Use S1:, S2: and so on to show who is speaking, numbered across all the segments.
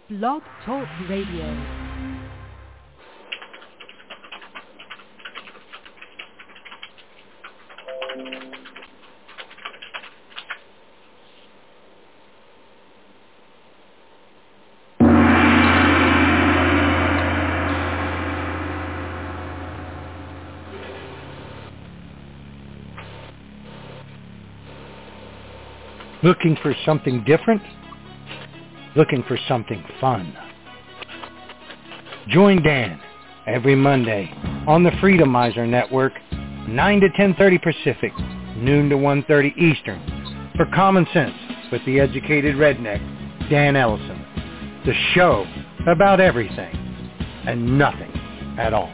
S1: Blog Talk Radio.
S2: Looking for something different? Looking for something fun? Join Dan every Monday on the Freedomizer Network, 9 to 10:30 Pacific, noon to 1:30 Eastern, for Common Sense with the Educated Redneck, Dan Ellison. The show about everything and nothing at all.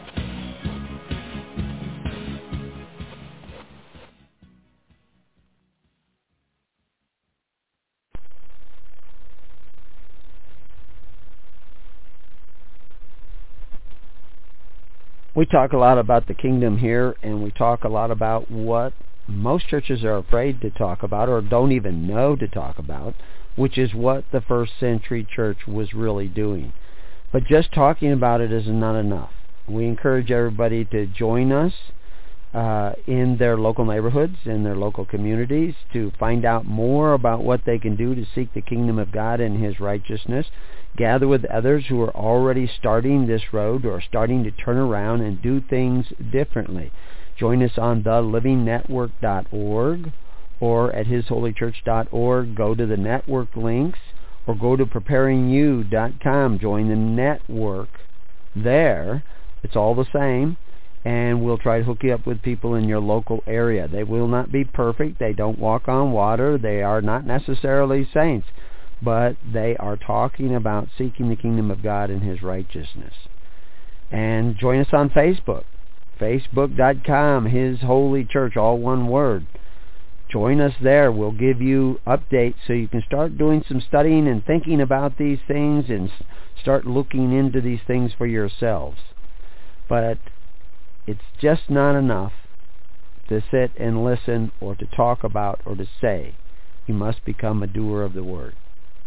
S3: We talk a lot about the kingdom here, and we talk a lot about what most churches are afraid to talk about or don't even know to talk about, which is what the first century church was really doing. But just talking about it is not enough. We encourage everybody to join us in their local neighborhoods, in their local communities, to find out more about what they can do to seek the kingdom of God and His righteousness. Gather with others who are already starting this road or starting to turn around and do things differently. Join us on thelivingnetwork.org or at hisholychurch.org. Go to the network links or go to preparingyou.com. Join the network there. It's all the same. And we'll try to hook you up with people in your local area. They will not be perfect. They don't walk on water. They are not necessarily saints. But they are talking about seeking the kingdom of God and His righteousness. And join us on Facebook. Facebook.com, His Holy Church, all one word. Join us there. We'll give you updates so you can start doing some studying and thinking about these things and start looking into these things for yourselves. But it's just not enough to sit and listen or to talk about or to say. You must become a doer of the word.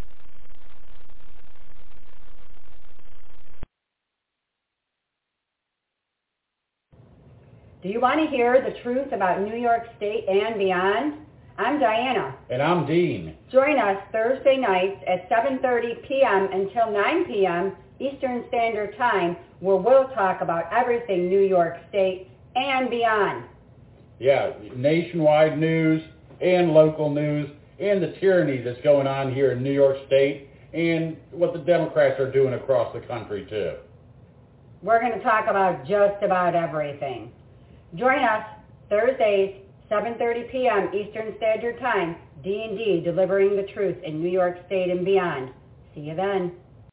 S4: Do you want to hear the truth about New York State and beyond? I'm Diana.
S5: And I'm Dean.
S4: Join us Thursday nights at 7:30 p.m. until 9 p.m. Eastern Standard Time, where we'll talk about everything New York State and beyond.
S5: Yeah, nationwide news and local news and the tyranny that's going on here in New York State and what the Democrats are doing across the country, too.
S4: We're going to talk about just about everything. Join us Thursdays, 7:30 p.m. Eastern Standard Time, D&D, delivering the truth in New York State and beyond. See you then.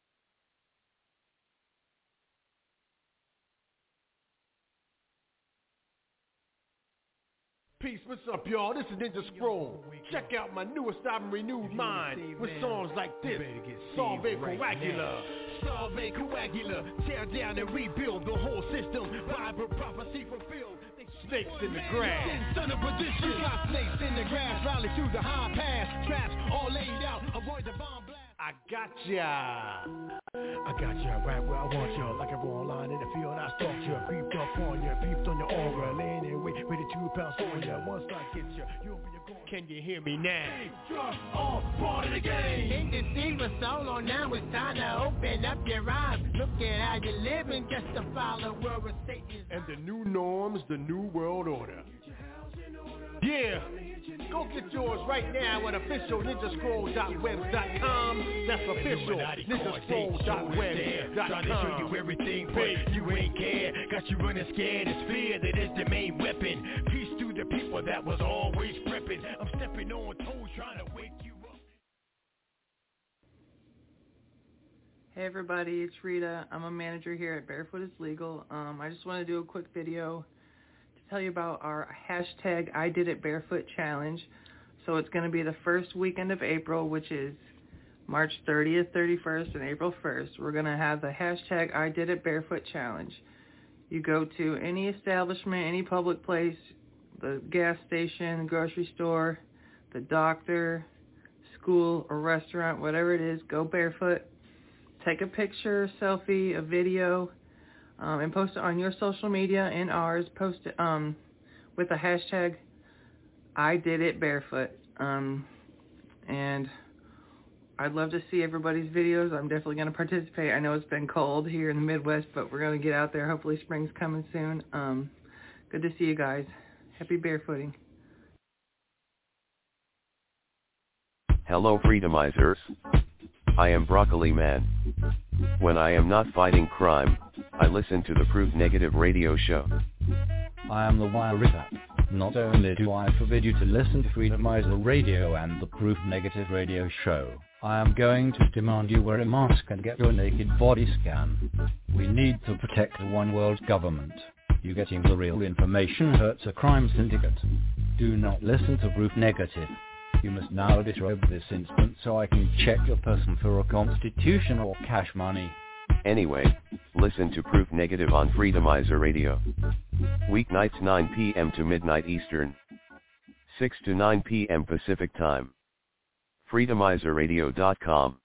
S6: Peace, what's up, y'all? This is Ninja Scroll. Check out my newest album, Renewed Mind, with songs like this, Salve Coagula. Salve Coagula, tear down and rebuild the whole system, Bible prophecy fulfilled. Snakes in the grass. Son of perdition. We got snakes in the grass, rally through the high pass, traps all laid out, avoid the bomb blast. I got ya right where I want you. Like a raw line in the field, I stalked you, creeped up on you, peeped on your aura, laying in wait, ready to pounce on you. Once I get you, you'll be a goal. Can you hear me now? Just all part of the game.
S7: In the scene was solo, now it's time to open up your eyes. Look at how you're living, just to follow where Satan is.
S6: And the new norms, the new world order. Yeah, go get yours right now at officialninjascroll.webs.com. That's official ninjascroll.webs.com.
S8: Trying to show you everything, but you ain't care. Got you running scared, it's fear that is the main weapon. Peace to the people that was always prepping. I'm stepping on toes trying to wake you up.
S9: Hey everybody, it's Rita. I'm a manager here at Barefoot is Legal. I just want to do a quick video to tell you about our hashtag I Did It Barefoot Challenge. So it's going to be the first weekend of April, which is March 30th, 31st, and April 1st. We're going to have the hashtag I Did It Barefoot Challenge. You go to any establishment, any public place, the gas station, grocery store, the doctor, school, or restaurant, whatever it is, go barefoot. take a picture, selfie, a video, and post it on your social media and ours. Post it with the hashtag #IDidItBarefoot. And I'd love to see everybody's videos. I'm definitely going to participate. I know it's been cold here in the Midwest, but we're going to get out there. Hopefully spring's coming soon. Good to see you guys. Happy barefooting.
S10: Hello, Freedomizers. I am Broccoli Man. When I am not fighting crime, I listen to the Proof Negative radio show.
S11: I am the Wirita. Not only do I forbid you to listen to Freedomizer Radio and the Proof Negative radio show, I am going to demand you wear a mask and get your naked body scan. We need to protect the one world government. You getting the real information hurts a crime syndicate. Do not listen to Proof Negative. You must now disrobe this instant so I can check your person for a constitution or cash money.
S10: Anyway, listen to Proof Negative on Freedomizer Radio. Weeknights 9 p.m. to midnight Eastern. 6 to 9 p.m. Pacific Time. Freedomizerradio.com.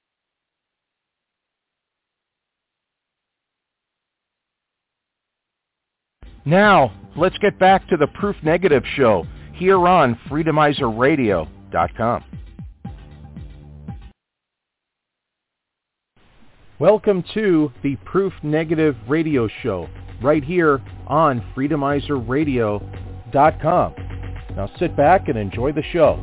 S12: Now, let's get back to the Proof Negative show here on FreedomizerRadio.com. Welcome to the Proof Negative radio show right here on FreedomizerRadio.com. Now sit back and enjoy the show.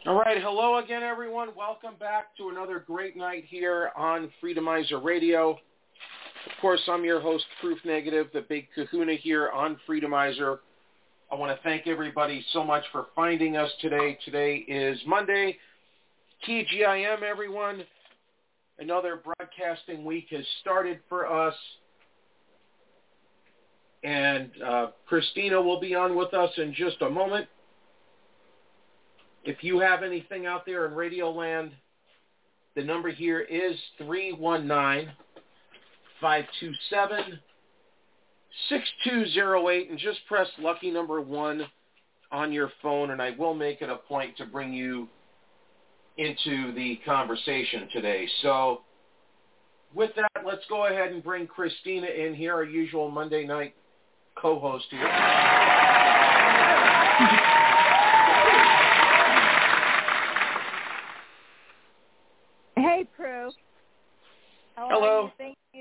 S13: All right, hello again, everyone. Welcome back to another great night here on Freedomizer Radio. Of course, I'm your host, Proof Negative, the big kahuna here on Freedomizer. I want to thank everybody so much for finding us today. Today is Monday. TGIM, everyone. Another broadcasting week has started for us. And Christina will be on with us in just a moment. If you have anything out there in Radio Land, the number here is 319-527-6208, and just press lucky number 1 on your phone, and I will make it a point to bring you into the conversation today. So with that, let's go ahead and bring Christina in here, our usual Monday night co-host here.
S14: Hey, Proof.
S13: Hello.
S14: Thank you.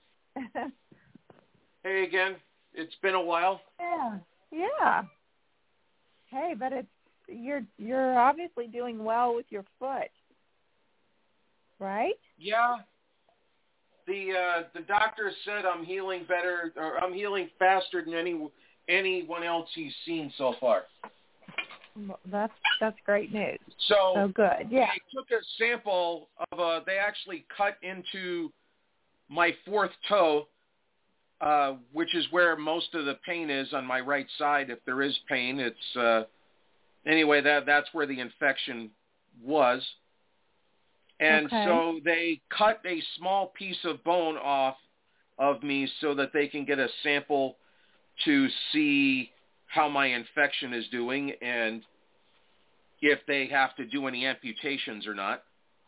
S13: Hey again. It's been a while.
S14: Yeah. Hey, but you're obviously doing well with your foot, right?
S13: Yeah. The doctor said I'm healing better, or I'm healing faster than anyone else he's seen so far.
S14: That's great news.
S13: So
S14: good. Yeah.
S13: They took a sample of they actually cut into my fourth toe, which is where most of the pain is on my right side. If there is pain, it's anyway. That's where the infection was, and so they cut a small piece of bone off of me so that they can get a sample to see how my infection is doing and if they have to do any amputations or not.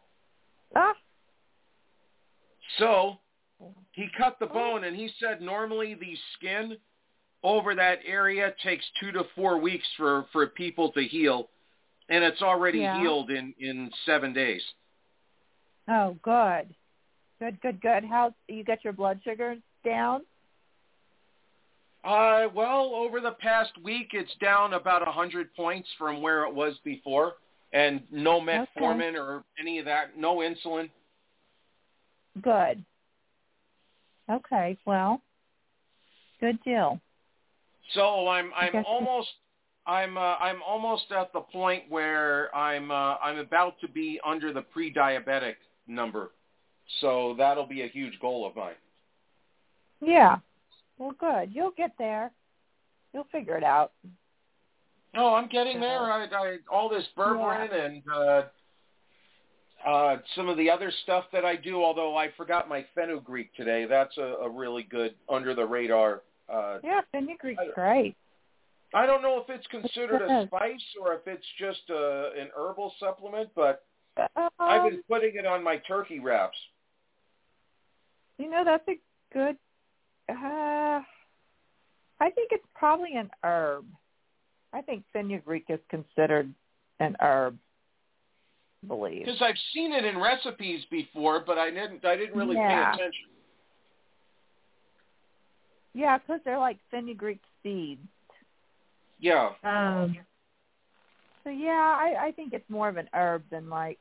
S13: So he cut the bone, and he said normally the skin over that area takes 2 to 4 weeks for people to heal, and it's already healed in 7 days.
S14: Oh, good. Good. How you got your blood sugar down?
S13: Well, over the past week, it's down about 100 points from where it was before, and no metformin or any of that, no insulin.
S14: Good. Okay, well, good deal.
S13: So I'm almost at the point where I'm about to be under the pre-diabetic number, so that'll be a huge goal of mine.
S14: Yeah. Well, good. You'll get there. You'll figure it out.
S13: Oh, I'm getting there. I all this berberine and some of the other stuff that I do, although I forgot my fenugreek today. That's a really good under-the-radar.
S14: Fenugreek's great.
S13: I don't know if it's considered a spice or if it's just an herbal supplement, but I've been putting it on my turkey wraps.
S14: You know, that's a good... I think it's probably an herb. I think fenugreek is considered an herb, I believe.
S13: Because I've seen it in recipes before, but I didn't really pay attention.
S14: Yeah, because they're like fenugreek seeds.
S13: Yeah.
S14: So I think it's more of an herb than like.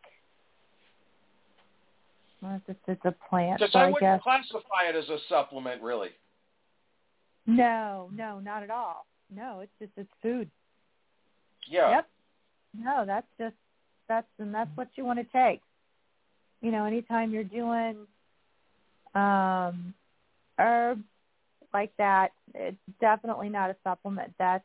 S14: Well, it's a plant.
S13: Because I wouldn't classify it as a supplement, really.
S14: No, not at all. No, it's food.
S13: Yeah.
S14: Yep. No, that's what you want to take. You know, anytime you're doing herbs like that, it's definitely not a supplement. That's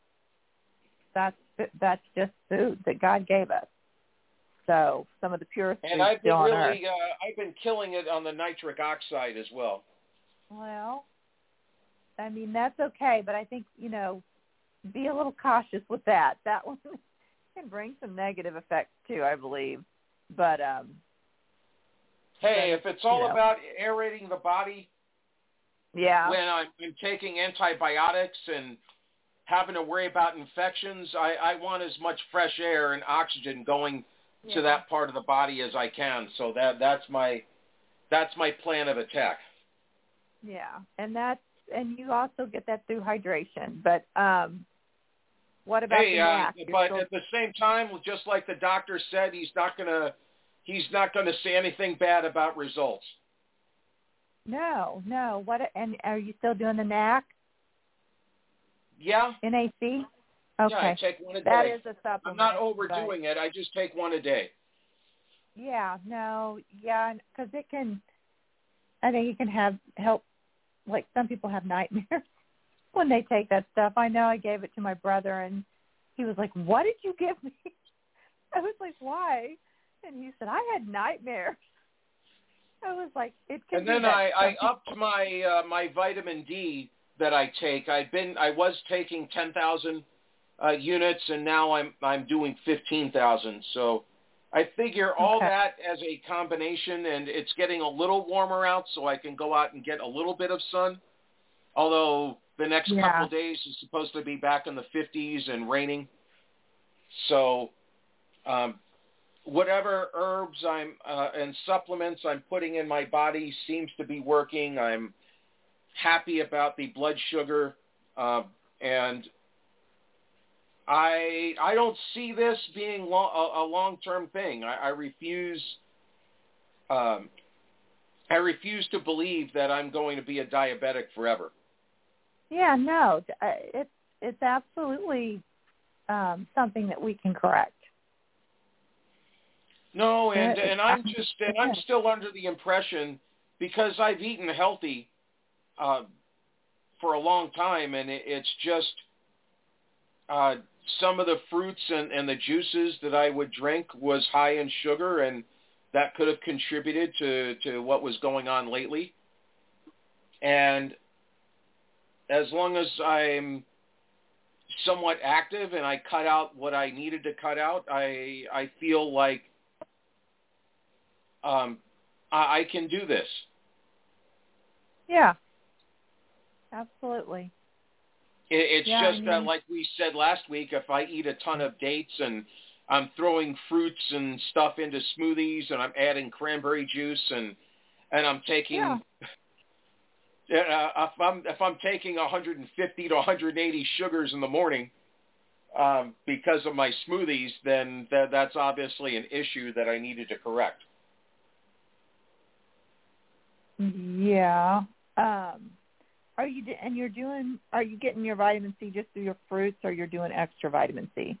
S14: just food that God gave us. So some of the purest
S13: and
S14: I've
S13: been killing it on the nitric oxide as well.
S14: Well, I mean, that's okay, but I think, you know, be a little cautious with that. That one can bring some negative effects too, I believe. But
S13: hey, if it's all about aerating the body, when I'm taking antibiotics and having to worry about infections, I want as much fresh air and oxygen going to that part of the body as I can. So that's my plan of attack.
S14: Yeah, and you also get that through hydration. But What about the NAC?
S13: But at the same time, just like the doctor said, he's not gonna say anything bad about results.
S14: No. What? And are you still doing the NAC?
S13: Yeah.
S14: NAC? Okay.
S13: Yeah, I take one a day.
S14: That is a supplement.
S13: I'm not overdoing it. I just take one a day.
S14: Yeah. No. Yeah. Because I think it can help. Like some people have nightmares when they take that stuff. I know I gave it to my brother, and he was like, "What did you give me?" I was like, "Why?" And he said, "I had nightmares." I was like, "It can."
S13: And then I upped my vitamin D that I take. I was taking 10,000 units, and now I'm doing 15,000. So I figure all that as a combination, and it's getting a little warmer out, so I can go out and get a little bit of sun. Although the next couple of days is supposed to be back in the 50s and raining. So whatever herbs and supplements I'm putting in my body seems to be working. I'm happy about the blood sugar, and I don't see this being a long-term thing. I refuse to believe that I'm going to be a diabetic forever.
S14: Yeah, no, it's absolutely something that we can correct.
S13: No, and I'm still under the impression, because I've eaten healthy for a long time, and it's just some of the fruits and the juices that I would drink was high in sugar, and that could have contributed to what was going on lately. And as long as I'm somewhat active and I cut out what I needed to cut out, I feel like I can do this.
S14: Yeah, absolutely.
S13: It's just that, like we said last week, if I eat a ton of dates and I'm throwing fruits and stuff into smoothies and I'm adding cranberry juice and I'm taking if I'm taking 150 to 180 sugars in the morning because of my smoothies, then that's obviously an issue that I needed to correct.
S14: Yeah. Are you getting your vitamin C just through your fruits, or you're doing extra vitamin C?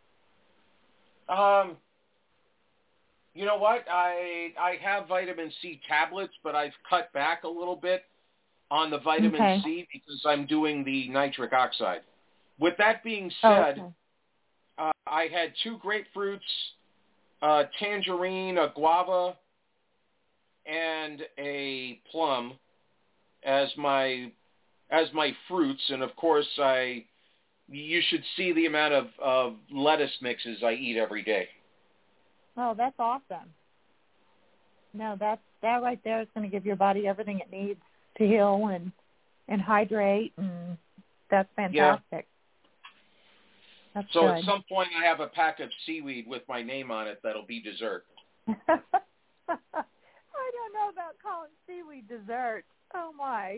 S13: You know what? I have vitamin C tablets, but I've cut back a little bit on the vitamin C because I'm doing the nitric oxide. With that being said, I had 2 grapefruits, a tangerine, a guava, and a plum as my fruits, and of course you should see the amount of lettuce mixes I eat every day.
S14: Oh, that's awesome. No, that right there is going to give your body everything it needs to heal and hydrate, and that's fantastic.
S13: Yeah.
S14: That's
S13: so
S14: good.
S13: At some point I have a pack of seaweed with my name on it that'll be dessert.
S14: I don't know about calling seaweed dessert. Oh my.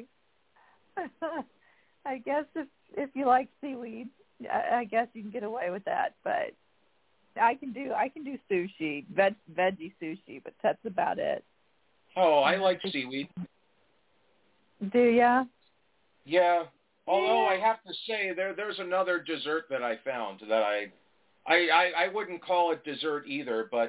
S14: I guess if you like seaweed, I guess you can get away with that. But I can do sushi, veggie sushi, but that's about it.
S13: Oh, I like seaweed.
S14: Do ya?
S13: Yeah. Although I have to say there's another dessert that I found that I wouldn't call it dessert either, but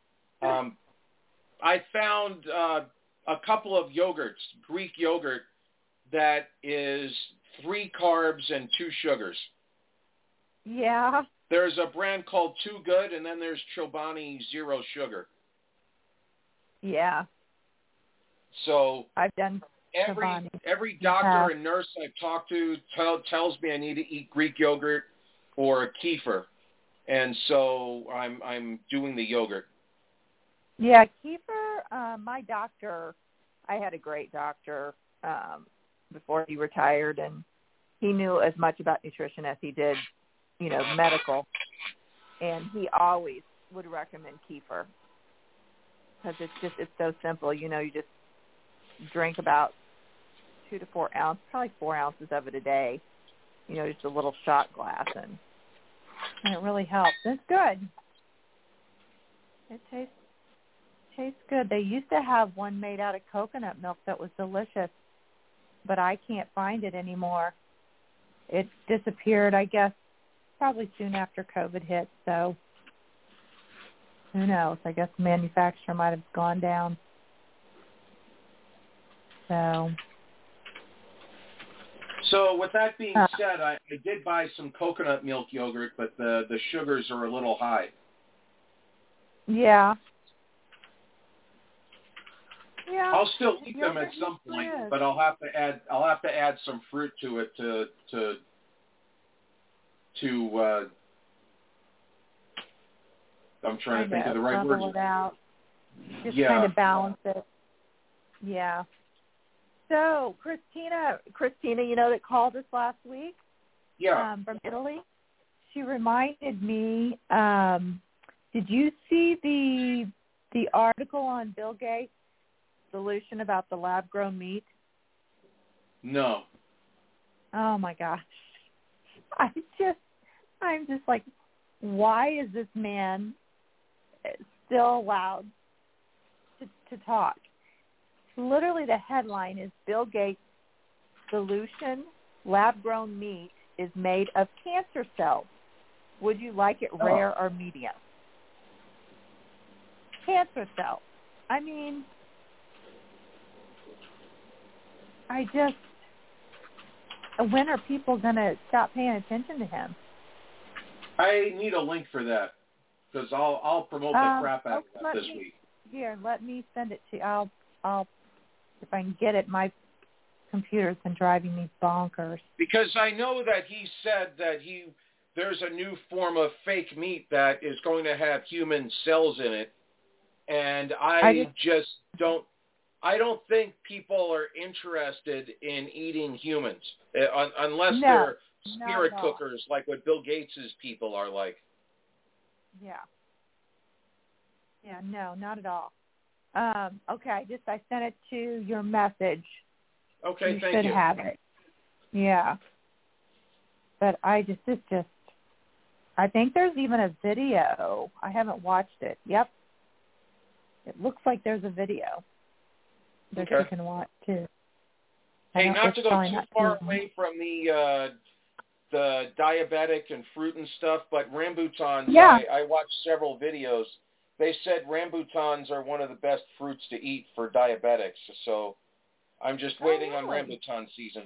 S13: I found a couple of yogurts, Greek yogurt, that is 3 carbs and 2 sugars.
S14: Yeah.
S13: There's a brand called Too Good, and then there's Chobani Zero Sugar.
S14: Yeah.
S13: So
S14: I've done
S13: every doctor and nurse I've talked to tells me I need to eat Greek yogurt or kefir, and so I'm doing the yogurt.
S14: Yeah, kefir. My doctor, I had a great doctor before he retired, and he knew as much about nutrition as he did, medical. And he always would recommend kefir because it's so simple. You just drink about 2 to 4 ounces, probably 4 ounces of it a day. Just a little shot glass, and and it really helps. It's good. It tastes good. They used to have one made out of coconut milk that was delicious, but I can't find it anymore. It disappeared, I guess, probably soon after COVID hit, so who knows? I guess the manufacturer might have gone down.
S13: So with that being said, I did buy some coconut milk yogurt, but the sugars are a little high.
S14: Yeah. Yeah.
S13: I'll still eat them at some point, but I'll have to add some fruit to it to I'm trying to think of the right words.
S14: Level it out. Just kind of balance it. Yeah. So Christina, you know, that called us last week.
S13: Yeah.
S14: From Italy. She reminded me. Did you see the article on Bill Gates' solution about the lab-grown meat?
S13: No.
S14: Oh my gosh. I'm just like, why is this man still allowed to talk? Literally the headline is Bill Gates' solution, lab-grown meat is made of cancer cells. Would you like it rare or medium? Cancer cells. I mean, when are people going to stop paying attention to him?
S13: I need a link for that because I'll promote the crap out of that this week.
S14: Here, let me send it to you. I'll if I can get it. My computer's been driving me bonkers.
S13: Because I know that he said that there's a new form of fake meat that is going to have human cells in it, and I don't think people are interested in eating humans unless they're spirit cookers like what Bill Gates' people are like.
S14: Yeah. Yeah, no, not at all. Okay, I sent it to your message.
S13: Okay, thank you.
S14: You should have it. Yeah. But I think there's even a video. I haven't watched it. Yep. It looks like there's a video that you can watch too.
S13: Hey, not to go too far away from the diabetic and fruit and stuff, but rambutans, I watched several videos. They said rambutans are one of the best fruits to eat for diabetics, so I'm just waiting on rambutan season.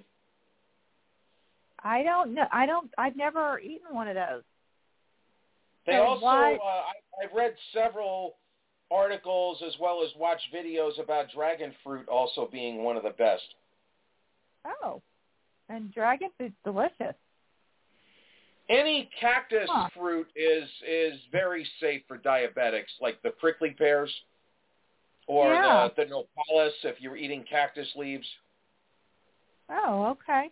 S14: I don't know. I've never eaten one of those.
S13: They I've read several articles as well as watched videos about dragon fruit also being one of the best.
S14: Oh, and dragon fruit's delicious.
S13: Any cactus fruit is very safe for diabetics, like the prickly pears or the nopales if you're eating cactus leaves.
S14: Oh, okay.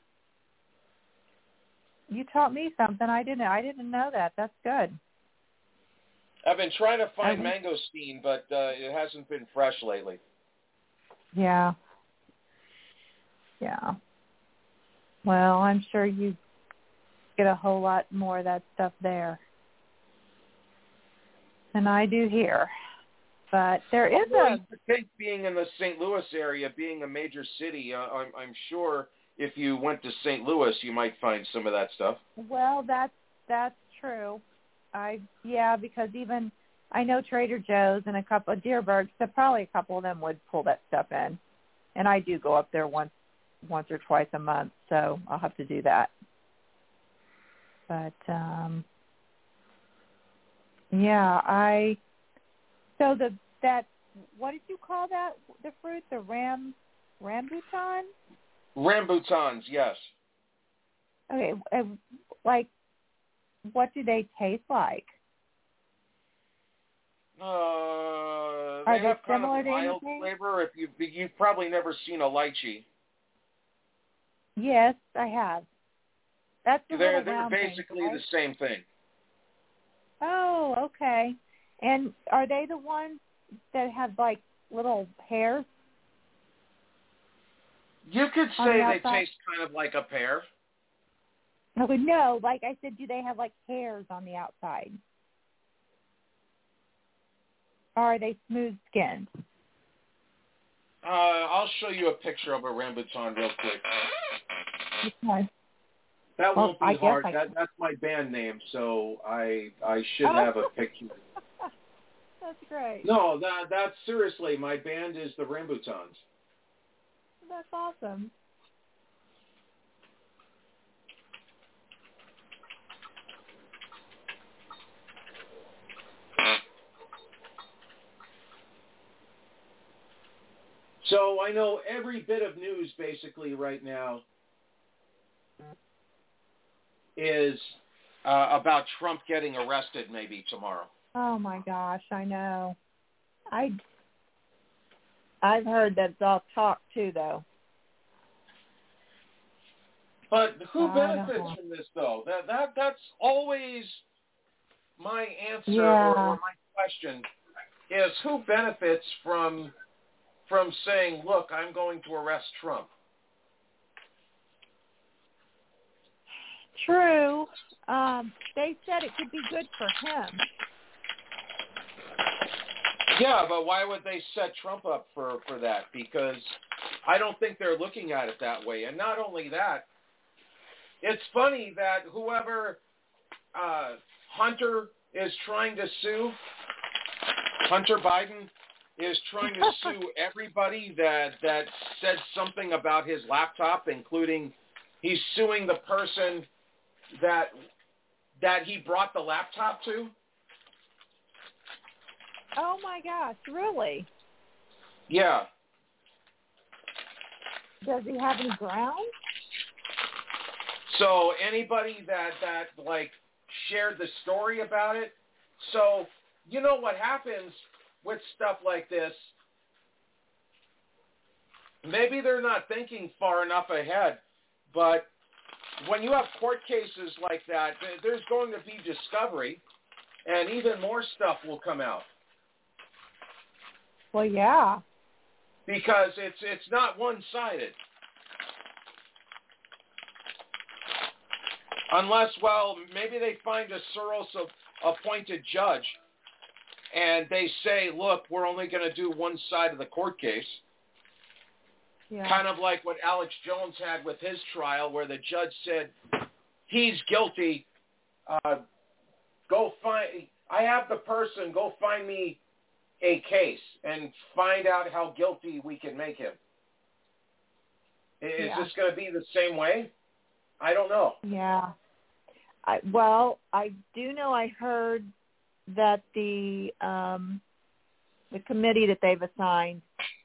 S14: You taught me something. I didn't know that. That's good.
S13: I've been trying to find mangosteen, but it hasn't been fresh lately.
S14: Yeah. Yeah. Well, I'm sure you get a whole lot more of that stuff there than I do here. But there is
S13: I think being in the St. Louis area, being a major city, I'm sure if you went to St. Louis, you might find some of that stuff.
S14: Well, that's true. Because even I know Trader Joe's and a couple of Dierbergs, so probably a couple of them would pull that stuff in. And I do go up there once or twice a month, so I'll have to do that. But what did you call that? The fruit, the rambutan?
S13: Rambutans, yes.
S14: Okay, like what do they taste like?
S13: They have kind of a mild flavor. If you've probably never seen a lychee.
S14: Yes, I have.
S13: They're basically the same thing.
S14: Oh, okay. And are they the ones that have like little hairs?
S13: You could say they taste kind of like a pear.
S14: I would know. Like I said, do they have like hairs on the outside? Or are they smooth skinned?
S13: I'll show you a picture of a rambutan real quick.
S14: Okay.
S13: That won't be hard.
S14: I...
S13: That's my band name, so I should have a picture.
S14: That's great.
S13: No, that's seriously, my band is the Rambutans.
S14: That's awesome.
S13: So I know every bit of news basically right now is about Trump getting arrested maybe tomorrow.
S14: Oh my gosh, I know. I've heard that it's all talk too, though.
S13: But who benefits from this, though? That's always my answer or my question is who benefits from saying, look, I'm going to arrest Trump.
S14: True. They said it could be good for him.
S13: Yeah, but why would they set Trump up for that? Because I don't think they're looking at it that way. And not only that, it's funny that whoever Hunter is trying to sue, Hunter Biden is trying to sue everybody that said something about his laptop, including he's suing the person that he brought the laptop to.
S14: Oh my gosh, really?
S13: Yeah.
S14: Does he have any ground?
S13: So anybody that like shared the story about it. So you know what happens with stuff like this? Maybe they're not thinking far enough ahead, but when you have court cases like that, there's going to be discovery, and even more stuff will come out.
S14: Well, yeah.
S13: Because it's not one-sided. Unless, well, maybe they find a Soros-appointed judge, and they say, look, we're only going to do one side of the court case.
S14: Yeah.
S13: Kind of like what Alex Jones had with his trial, where the judge said, he's guilty. I have the person, go find me a case and find out how guilty we can make him. Is this going to be the same way? I don't know.
S14: Yeah. I do know I heard that the committee that they've assigned,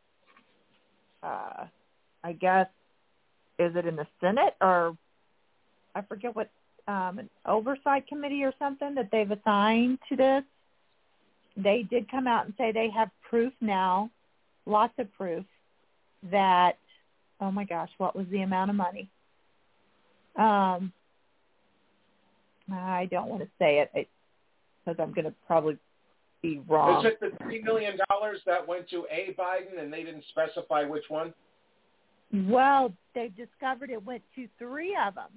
S14: I guess, is it in the Senate or I forget what, an oversight committee or something that they've assigned to this. They did come out and say they have proof now, lots of proof, that, oh my gosh, what was the amount of money? I don't want to say it because I'm going to probably be wrong.
S13: Is it the $3 million that went to A. Biden and they didn't specify which one?
S14: Well, they discovered it went to 3 of them.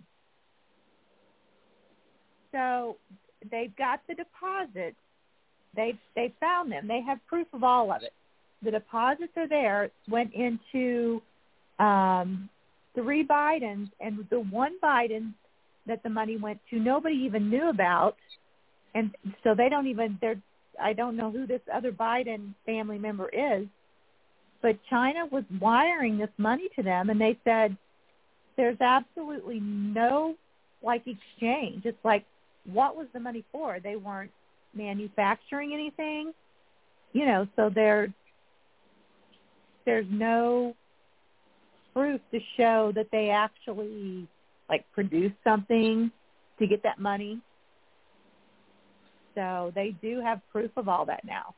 S14: So they've got the deposits. They found them. They have proof of all of it. The deposits are there. It went into 3 Bidens, and the one Biden that the money went to, nobody even knew about, and so they don't even. I don't know who this other Biden family member is, but China was wiring this money to them, and they said there's absolutely no exchange. It's like, what was the money for? They weren't manufacturing anything, so there's no proof to show that they actually produced something to get that money. So they do have proof of all that now.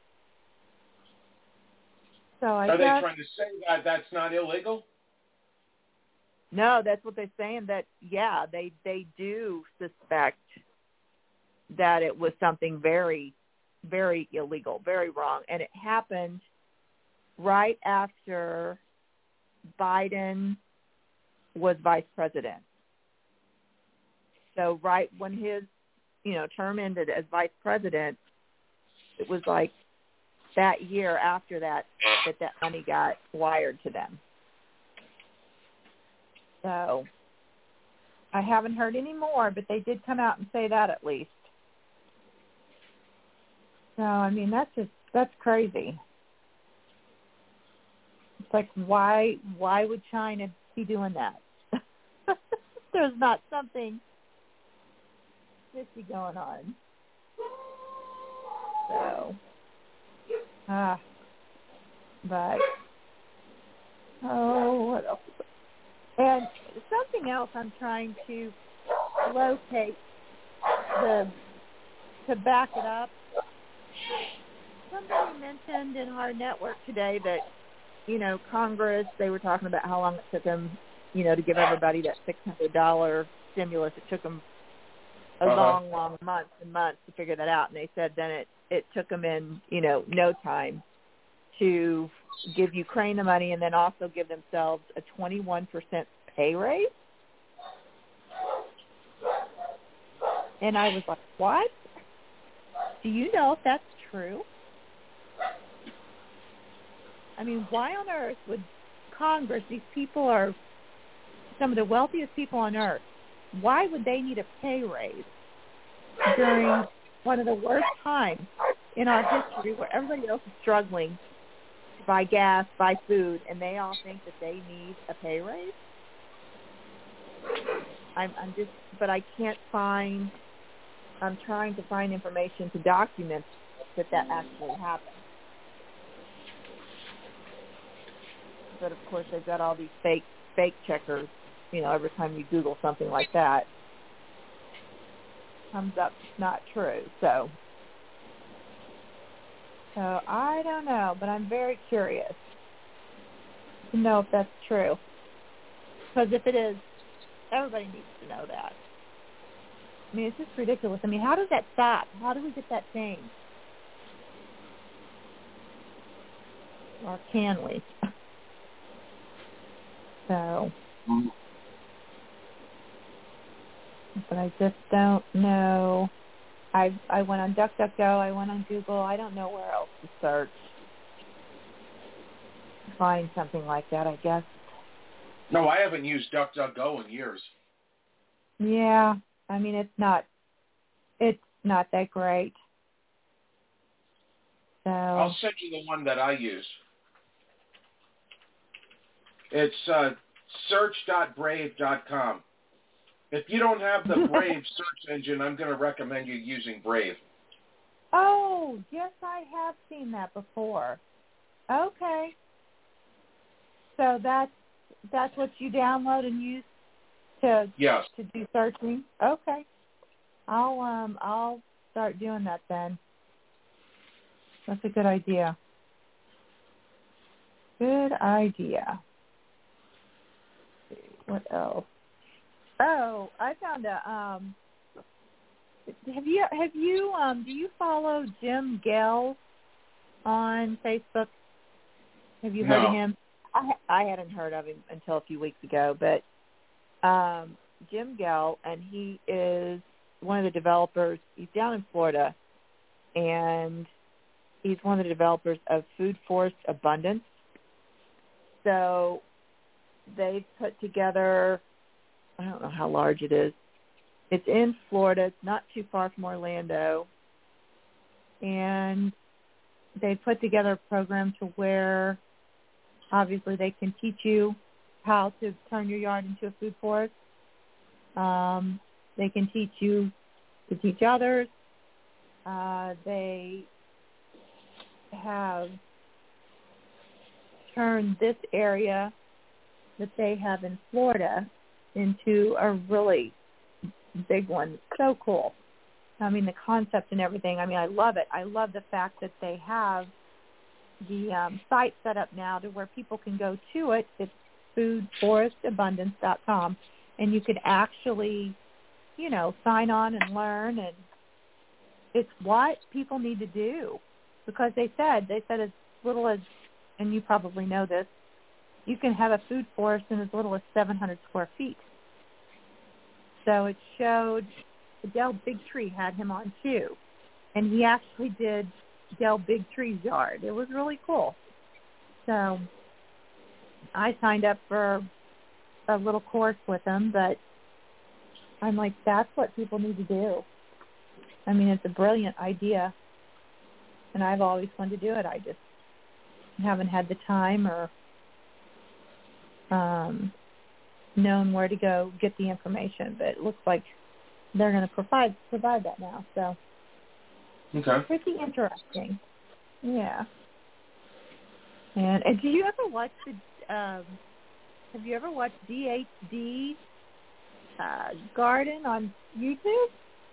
S14: So
S13: Are they trying to say that that's not illegal?
S14: No, that's what they're saying, that, yeah, they do suspect that it was something very, very illegal, very wrong. And it happened right after Biden was vice president. So right when his, term ended as vice president, it was like that year after that money got wired to them. So I haven't heard any more, but they did come out and say that at least. So, I mean, that's crazy. It's like, why would China be doing that? There's not something fishy going on. So, but, what else? And something else I'm trying to locate to back it up. Somebody mentioned in our network today that, Congress, they were talking about how long it took them, to give everybody that $600 stimulus. It took them a long months and months to figure that out. And they said then it took them in, no time to give Ukraine the money and then also give themselves a 21% pay raise. And I was like, what? Do you know if that's true? I mean, why on earth would Congress, these people are some of the wealthiest people on earth, why would they need a pay raise during one of the worst times in our history where everybody else is struggling to buy gas, buy food, and they all think that they need a pay raise? But I can't find, I'm trying to find information to document that actually happened. But of course they've got all these fake checkers, every time you Google something like that, comes up not true. So I don't know, but I'm very curious to know if that's true. Because if it is, everybody needs to know that. I mean, it's just ridiculous. I mean, how does that stop? How do we get that changed? Or can we? So, but I just don't know. I went on DuckDuckGo. I went on Google. I don't know where else to search. Find something like that, I guess.
S13: No, I haven't used DuckDuckGo in years.
S14: Yeah, I mean, it's not that great. So
S13: I'll send you the one that I use. It's search.brave.com. If you don't have the Brave search engine, I'm going to recommend you using Brave.
S14: Oh, yes, I have seen that before. Okay. So that's what you download and use to do searching? Okay. I'll start doing that then. That's a good idea. Good idea. What else? Oh, I found a have you do you follow Jim Gell on Facebook? Have you heard of him? I hadn't heard of him until a few weeks ago, but Jim Gell, and he is one of the developers. He's down in Florida, and he's one of the developers of Food Forest Abundance. So they've put together, I don't know how large it is. It's in Florida. It's not too far from Orlando. And they put together a program to where obviously they can teach you how to turn your yard into a food forest. They can teach you to teach others. They have turned this area that they have in Florida into a really big one. So cool. I mean, the concept and everything. I mean, I love it. I love the fact that they have the site set up now to where people can go to it. It's foodforestabundance.com, and you could actually, sign on and learn, and it's what people need to do, because they said as little as, and you probably know this, you can have a food forest in as little as 700 square feet. So it showed Del Bigtree had him on too, and he actually did Del Bigtree's yard. It was really cool. So I signed up for a little course with him, but I'm like, that's what people need to do. I mean, it's a brilliant idea, and I've always wanted to do it. I just haven't had the time or known where to go get the information, but it looks like they're going to provide that now. So
S13: okay,
S14: pretty interesting. Yeah. And do you ever watch the? Have you ever watched DHD Garden on YouTube?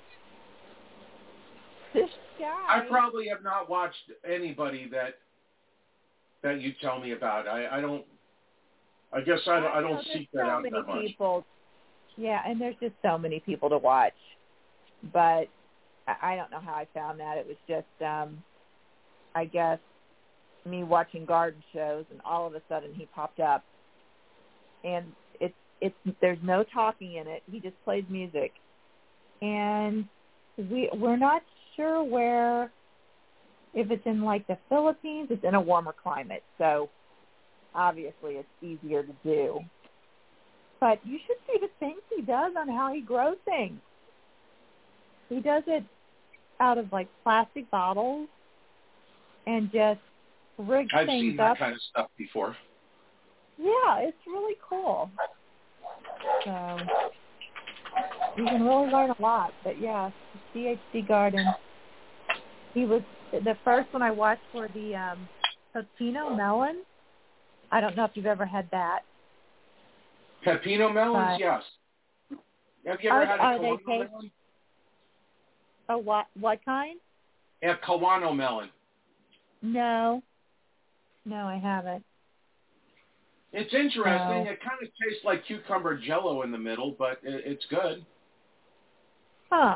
S14: This guy.
S13: I probably have not watched anybody that you tell me about. I don't. I guess I don't seek that out that much.
S14: People, yeah, and there's just so many people to watch, but I don't know how I found that. It was just, I guess, me watching garden shows, and all of a sudden he popped up, and it's there's no talking in it. He just plays music, and we're not sure where. If it's in like the Philippines, it's in a warmer climate, so obviously it's easier to do. But you should see the things he does on how he grows things. He does it out of like plastic bottles and just rigs
S13: I've
S14: things
S13: seen that
S14: up.
S13: kind of stuff before.
S14: Yeah, it's really cool. So you can really learn a lot. But yeah, DHD Garden. He was the first one I watched for the pepino melon. I don't know if you've ever had that.
S13: Pepino melons, yes. Have you ever had a Kawano melon?
S14: Oh, what kind?
S13: A Kawano melon.
S14: No, I haven't.
S13: It's interesting. No. It kind of tastes like cucumber jello in the middle, but it's good.
S14: Huh.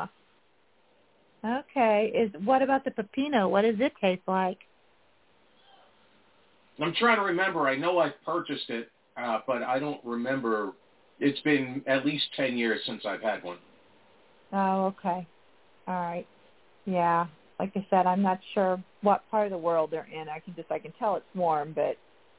S14: Okay. What about the pepino? What does it taste like?
S13: I'm trying to remember. I know I've purchased it, but I don't remember. It's been at least 10 years since I've had one.
S14: Oh, okay. All right. Yeah. Like I said, I'm not sure what part of the world they're in. I can tell it's warm, but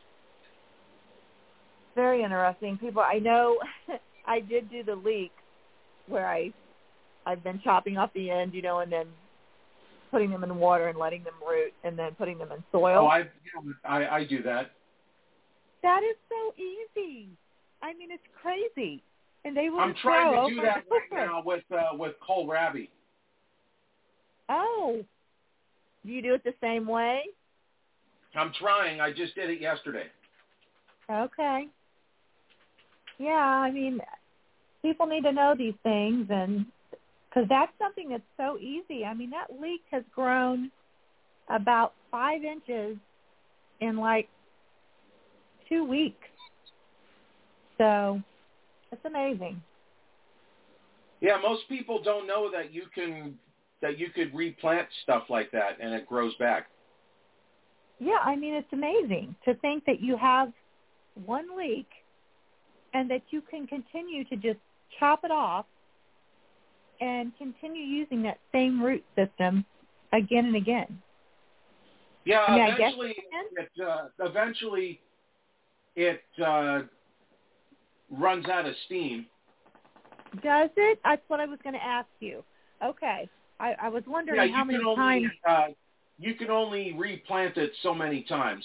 S14: very interesting. People, I know I did do the leek where I've been chopping off the end, and then putting them in water and letting them root, and then putting them in soil.
S13: Oh, I do that.
S14: That is so easy. I mean, it's crazy. And they will.
S13: I'm trying to do that right now with kohlrabi.
S14: Oh, do you do it the same way?
S13: I'm trying. I just did it yesterday.
S14: Okay. Yeah, I mean, people need to know these things, and because that's something that's so easy. I mean, that leek has grown about 5 inches in like 2 weeks. So it's amazing.
S13: Yeah, most people don't know that you could replant stuff like that and it grows back.
S14: Yeah, I mean, it's amazing to think that you have one leek and that you can continue to just chop it off and continue using that same root system again and again.
S13: Yeah,
S14: I mean,
S13: eventually it runs out of steam.
S14: Does it? That's what I was going to ask you. Okay. I was wondering how many times.
S13: You can only replant it so many times.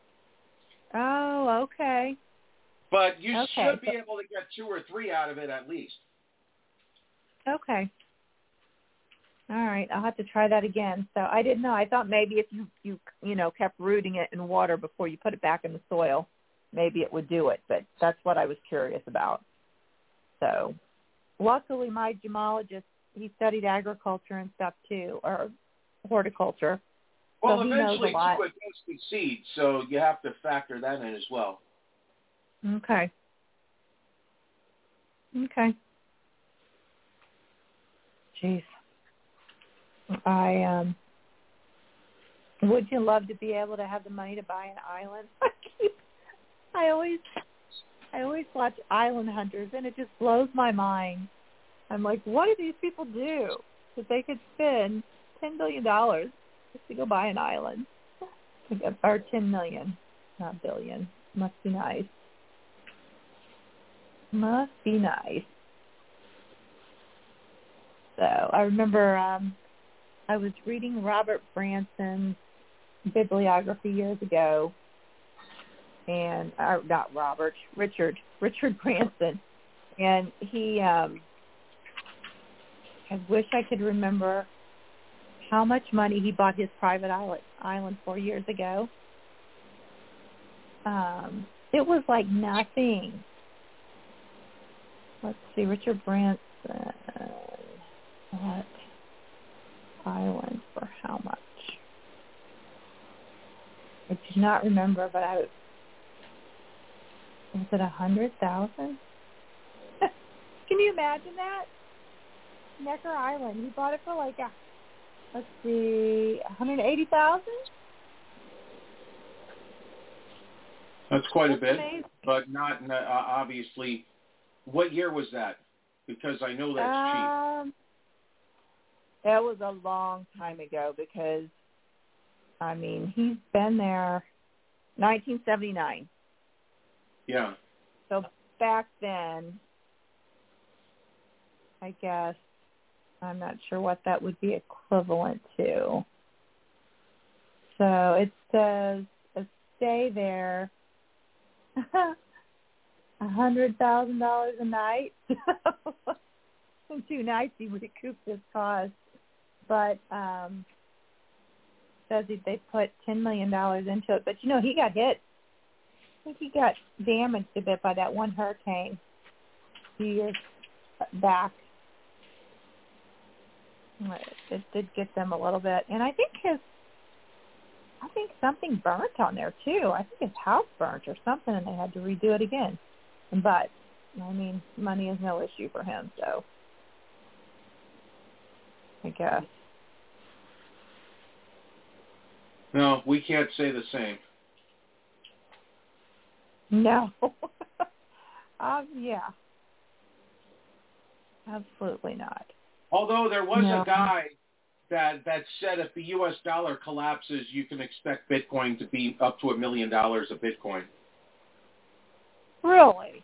S14: Oh, okay.
S13: But you should be able to get 2 or 3 out of it at least.
S14: Okay. All right. I'll have to try that again. So I didn't know. I thought maybe if you kept rooting it in water before you put it back in the soil, maybe it would do it. But that's what I was curious about. So luckily my gemologist, he studied agriculture and stuff too, or horticulture.
S13: Well,
S14: so
S13: eventually,
S14: too, it
S13: goes to seed, so you have to factor that in as well.
S14: Okay. Jeez. Would you love to be able to have the money to buy an island? I always watch Island Hunters, and it just blows my mind I'm like, what do these people do that they could spend $10 billion just to go buy an island? Or $10 million, not billion. Must be nice. Must be nice. So I remember I was reading Robert Branson's bibliography years ago, and not Robert, Richard Branson, and he. I wish I could remember how much money he bought his private island 4 years ago. It was like nothing. Let's see, Richard Branson. What island for how much? I do not remember, but was it 100,000? Can you imagine that? Necker Island. He bought it for like let's see, 180,000.
S13: That's quite a bit,
S14: amazing.
S13: but not obviously. What year was that? Because I know that's cheap.
S14: That was a long time ago because, I mean, he's been there 1979.
S13: Yeah.
S14: So back then, I guess, I'm not sure what that would be equivalent to. So it says a stay there, $100,000 a night. In 2 nights he would recoup his cost. But says they put $10 million into it. But, you know, he got hit. I think he got damaged a bit by that one hurricane a few years back. It did get them a little bit. And I think something burnt on there, too. I think his house burnt or something, and they had to redo it again. But, I mean, money is no issue for him, so I guess.
S13: No, we can't say the same.
S14: No. Yeah. Absolutely not.
S13: Although there was
S14: No.
S13: a guy that said if the U.S. dollar collapses, you can expect Bitcoin to be up to $1 million a Bitcoin.
S14: Really?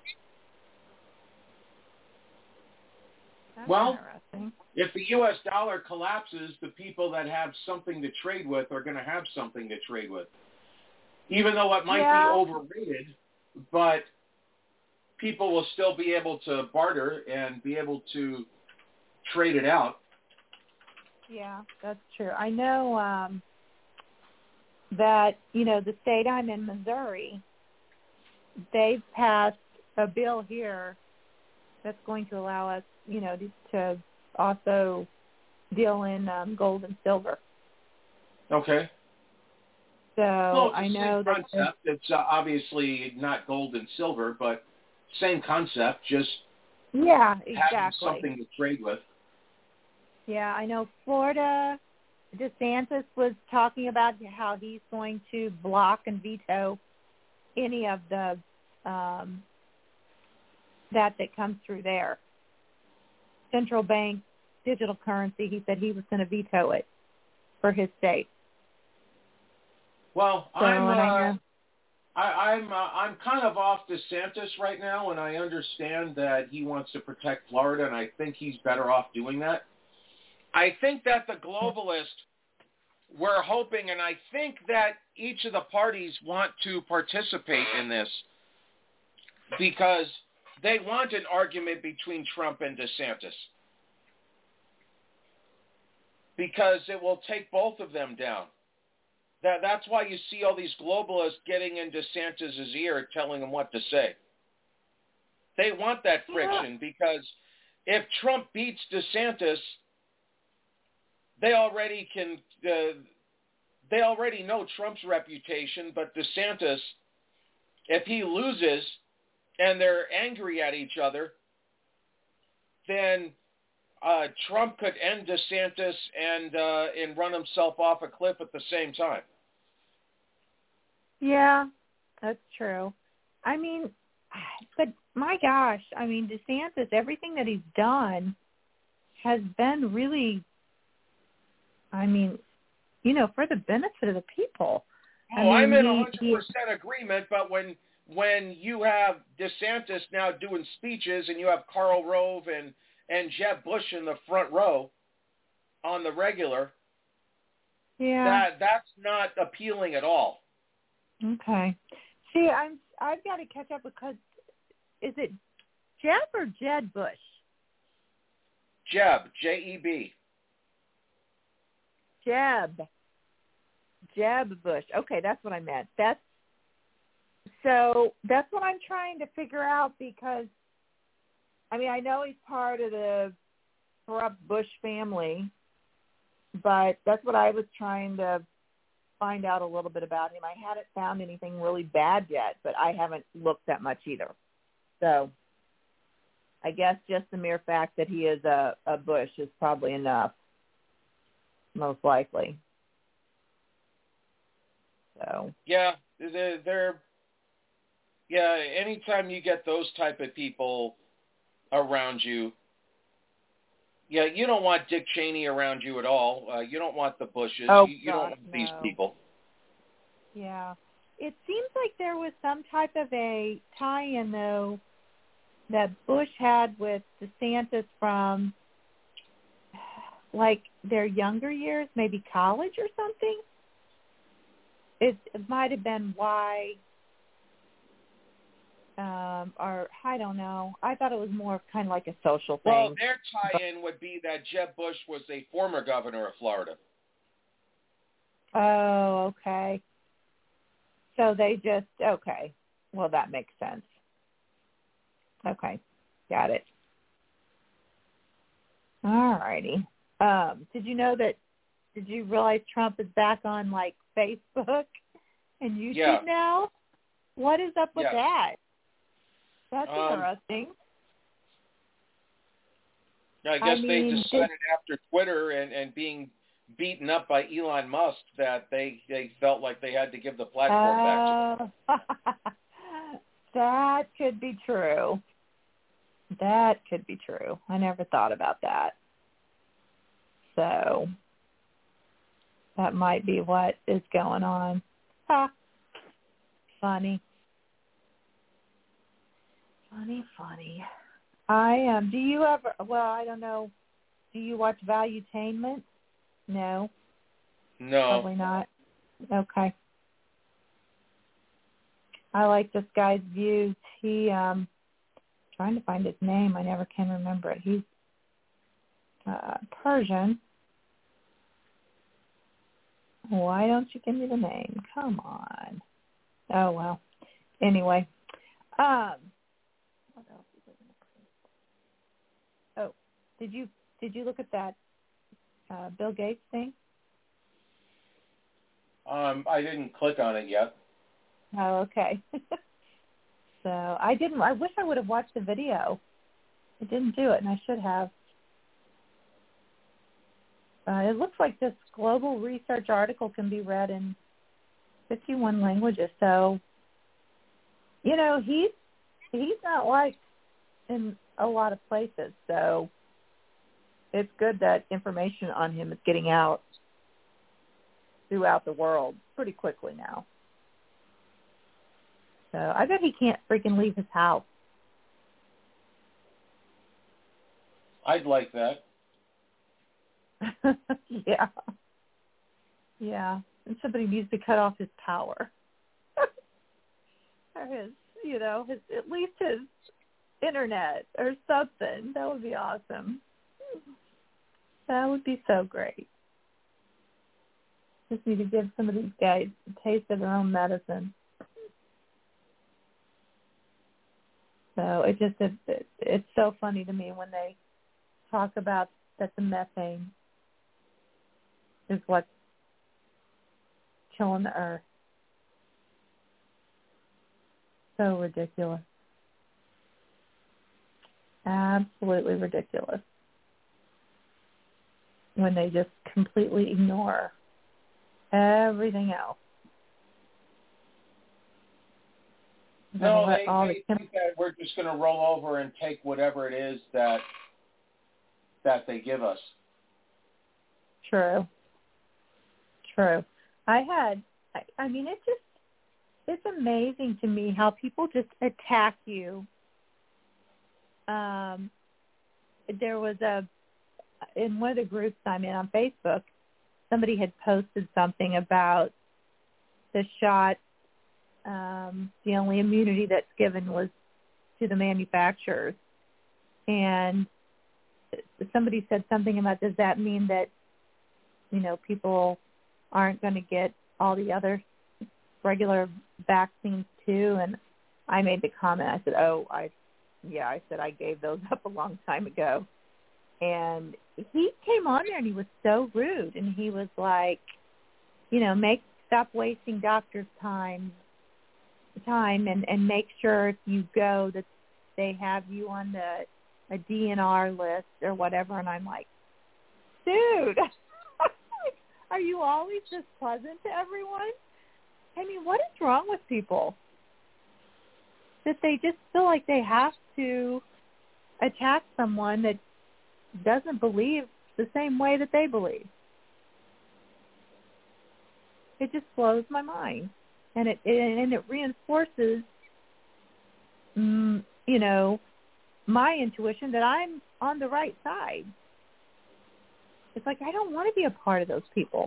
S14: That's
S13: Well,
S14: interesting.
S13: if the U.S. dollar collapses, the people that have something to trade with are going to have something to trade with. Even though it might be overrated, but people will still be able to barter and be able to trade it out.
S14: Yeah, that's true. I know that, you know, the state I'm in, Missouri, they've passed a bill here that's going to allow us, you know, to also deal in gold and silver.
S13: Okay.
S14: So
S13: well, it's
S14: I
S13: the
S14: know
S13: same
S14: that
S13: concept. It's obviously not gold and silver, but same concept, just
S14: exactly.
S13: having something to trade with.
S14: Yeah, I know Florida, DeSantis was talking about how he's going to block and veto any of the that comes through there. Central bank digital currency, he said he was going to veto it for his state.
S13: Well,
S14: so,
S13: I'm kind of off DeSantis right now, and I understand that he wants to protect Florida, and I think he's better off doing that. I think that the globalists were hoping, and I think that each of the parties want to participate in this because they want an argument between Trump and DeSantis because it will take both of them down. That's why you see all these globalists getting in DeSantis' ear telling him what to say. They want that friction because if Trump beats DeSantis, they already know Trump's reputation, but DeSantis, if he loses and they're angry at each other, then Trump could end DeSantis and run himself off a cliff at the same time.
S14: Yeah, that's true. I mean, but my gosh, I mean, DeSantis, everything that he's done has been really, I mean, for the benefit of the people.
S13: Oh, I'm in 100% agreement, but when you have DeSantis now doing speeches and you have Karl Rove and Jeb Bush in the front row on the regular, that's not appealing at all.
S14: Okay. See, I've got to catch up because is it Jeb or Jed Bush?
S13: Jeb, J-E-B.
S14: Jeb Bush. Okay, that's what I meant. That's what I'm trying to figure out because, I mean, I know he's part of the corrupt Bush family, but that's what I was trying to find out a little bit about him. I hadn't found anything really bad yet, but I haven't looked that much either. So I guess just the mere fact that he is a Bush is probably enough, most likely. So anytime you get those type of people around you, you don't want Dick Cheney around you at all. You don't want the Bushes. You don't want these people. Yeah. It seems like there was some type of a tie-in, though, that Bush had with DeSantis from, like, their younger years, maybe college or something. It might have been why, or I don't know. I thought it was more kind of like a social thing.
S13: Well, their tie-in would be that Jeb Bush was a former governor of Florida.
S14: Oh, okay. So they just, okay. Well, that makes sense. Okay. Got it. All righty. Did you realize Trump is back on, like, Facebook and YouTube now? What is up with that? That's interesting.
S13: I guess they decided after Twitter and being beaten up by Elon Musk that they felt like they had to give the platform back to them.
S14: That could be true. That could be true. I never thought about that. So that might be what is going on. Funny. Funny. Do you ever, well, I don't know, do you watch Valuetainment? No. Probably not. Okay. I like this guy's views. He, trying to find his name. I never can remember it. He's Persian. Why don't you give me the name? Come on. Oh, well. Anyway. What else is it? Oh, did you look at that Bill Gates thing?
S13: I didn't click on it yet.
S14: Oh, okay. So I didn't. I wish I would have watched the video. I didn't do it, and I should have. It looks like this global research article can be read in 51 languages. So, he's not liked in a lot of places. So it's good that information on him is getting out throughout the world pretty quickly now. So I bet he can't freaking leave his house.
S13: I'd like that.
S14: Yeah. And somebody needs to cut off his power. Or his, at least his internet or something. That would be awesome. That would be so great. Just need to give some of these guys a taste of their own medicine. So it's so funny to me when they talk about that the methane is what's killing the earth. So ridiculous. Absolutely ridiculous. When they just completely ignore everything else.
S13: No, they think that we're just going to roll over and take whatever it is that that they give us.
S14: True. I mean, it's amazing to me how people just attack you. There was in one of the groups I'm in on Facebook, somebody had posted something about the shot. The only immunity that's given was to the manufacturers. And somebody said something about, does that mean that, people aren't going to get all the other regular vaccines too? And I made the comment, I said, I said I gave those up a long time ago. And he came on there and he was so rude. And he was like, stop wasting doctors' time and make sure if you go that they have you on a DNR list or whatever. And I'm like, dude, are you always this pleasant to everyone? I mean, what is wrong with people? That they just feel like they have to attack someone that doesn't believe the same way that they believe. It just blows my mind. And it reinforces, my intuition that I'm on the right side. It's like I don't want to be a part of those people.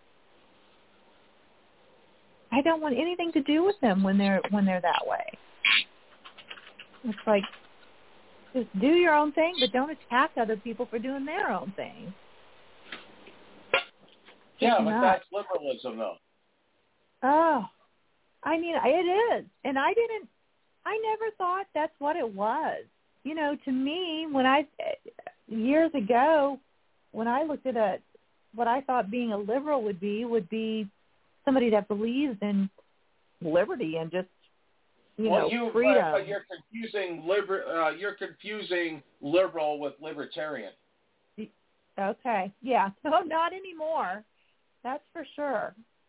S14: I don't want anything to do with them when they're that way. It's like, just do your own thing, but don't attack other people for doing their own thing.
S13: Yeah, but that's liberalism, though.
S14: Oh, I mean, it is. And I never thought that's what it was. To me, years ago, when I looked at what I thought being a liberal would be somebody that believes in liberty and just, freedom.
S13: But you're confusing liberal with libertarian.
S14: Okay. Yeah. No, not anymore. That's for sure.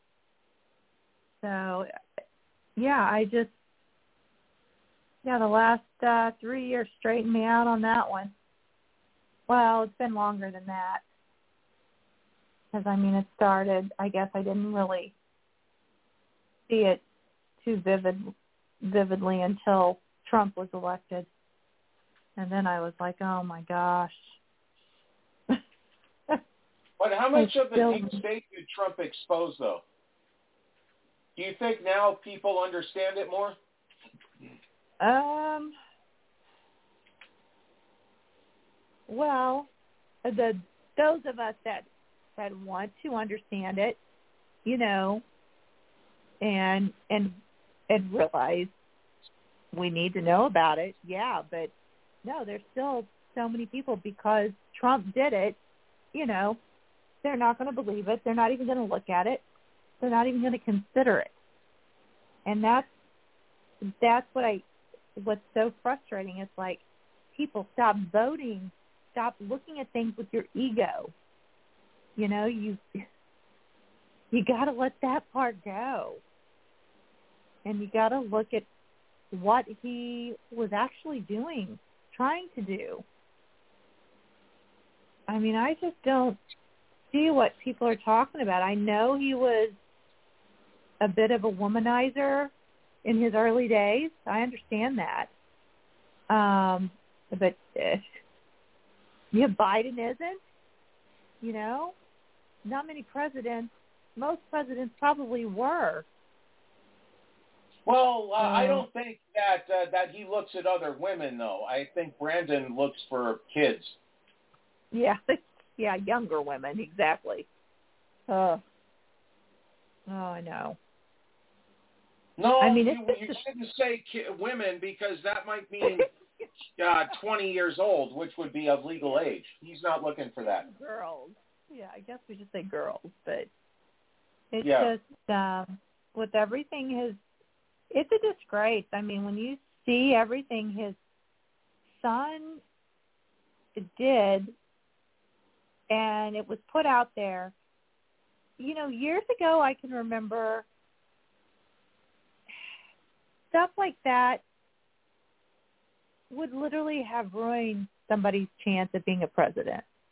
S14: So, yeah, the last 3 years straightened me out on that one. Well, it's been longer than that. Because, it started, I guess I didn't really see it too vividly until Trump was elected. And then I was like, oh, my gosh.
S13: But how much of the deep state did Trump expose, though? Do you think now people understand it more?
S14: Well, those of us that want to understand it, and realize we need to know about it. Yeah, but no, there's still so many people because Trump did it. They're not going to believe it. They're not even going to look at it. They're not even going to consider it. And that's what's so frustrating. It's like, people, stop voting. Stop looking at things with your ego. You got to let that part go. And you got to look at what he was actually doing, trying to do. I just don't see what people are talking about. I know he was a bit of a womanizer in his early days. I understand that. But Biden isn't. Not many presidents. Most presidents probably were.
S13: Well, I don't think that he looks at other women, though. I think Brandon looks for kids.
S14: Yeah, younger women, exactly. Oh, I know.
S13: No, you shouldn't say women because that might mean 20 years old, which would be of legal age. He's not looking for that.
S14: Girls. Yeah, I guess we should say girls, but it's just with everything it's a disgrace. When you see everything his son did, and it was put out there, years ago I can remember stuff like that would literally have ruined somebody's chance of being a president.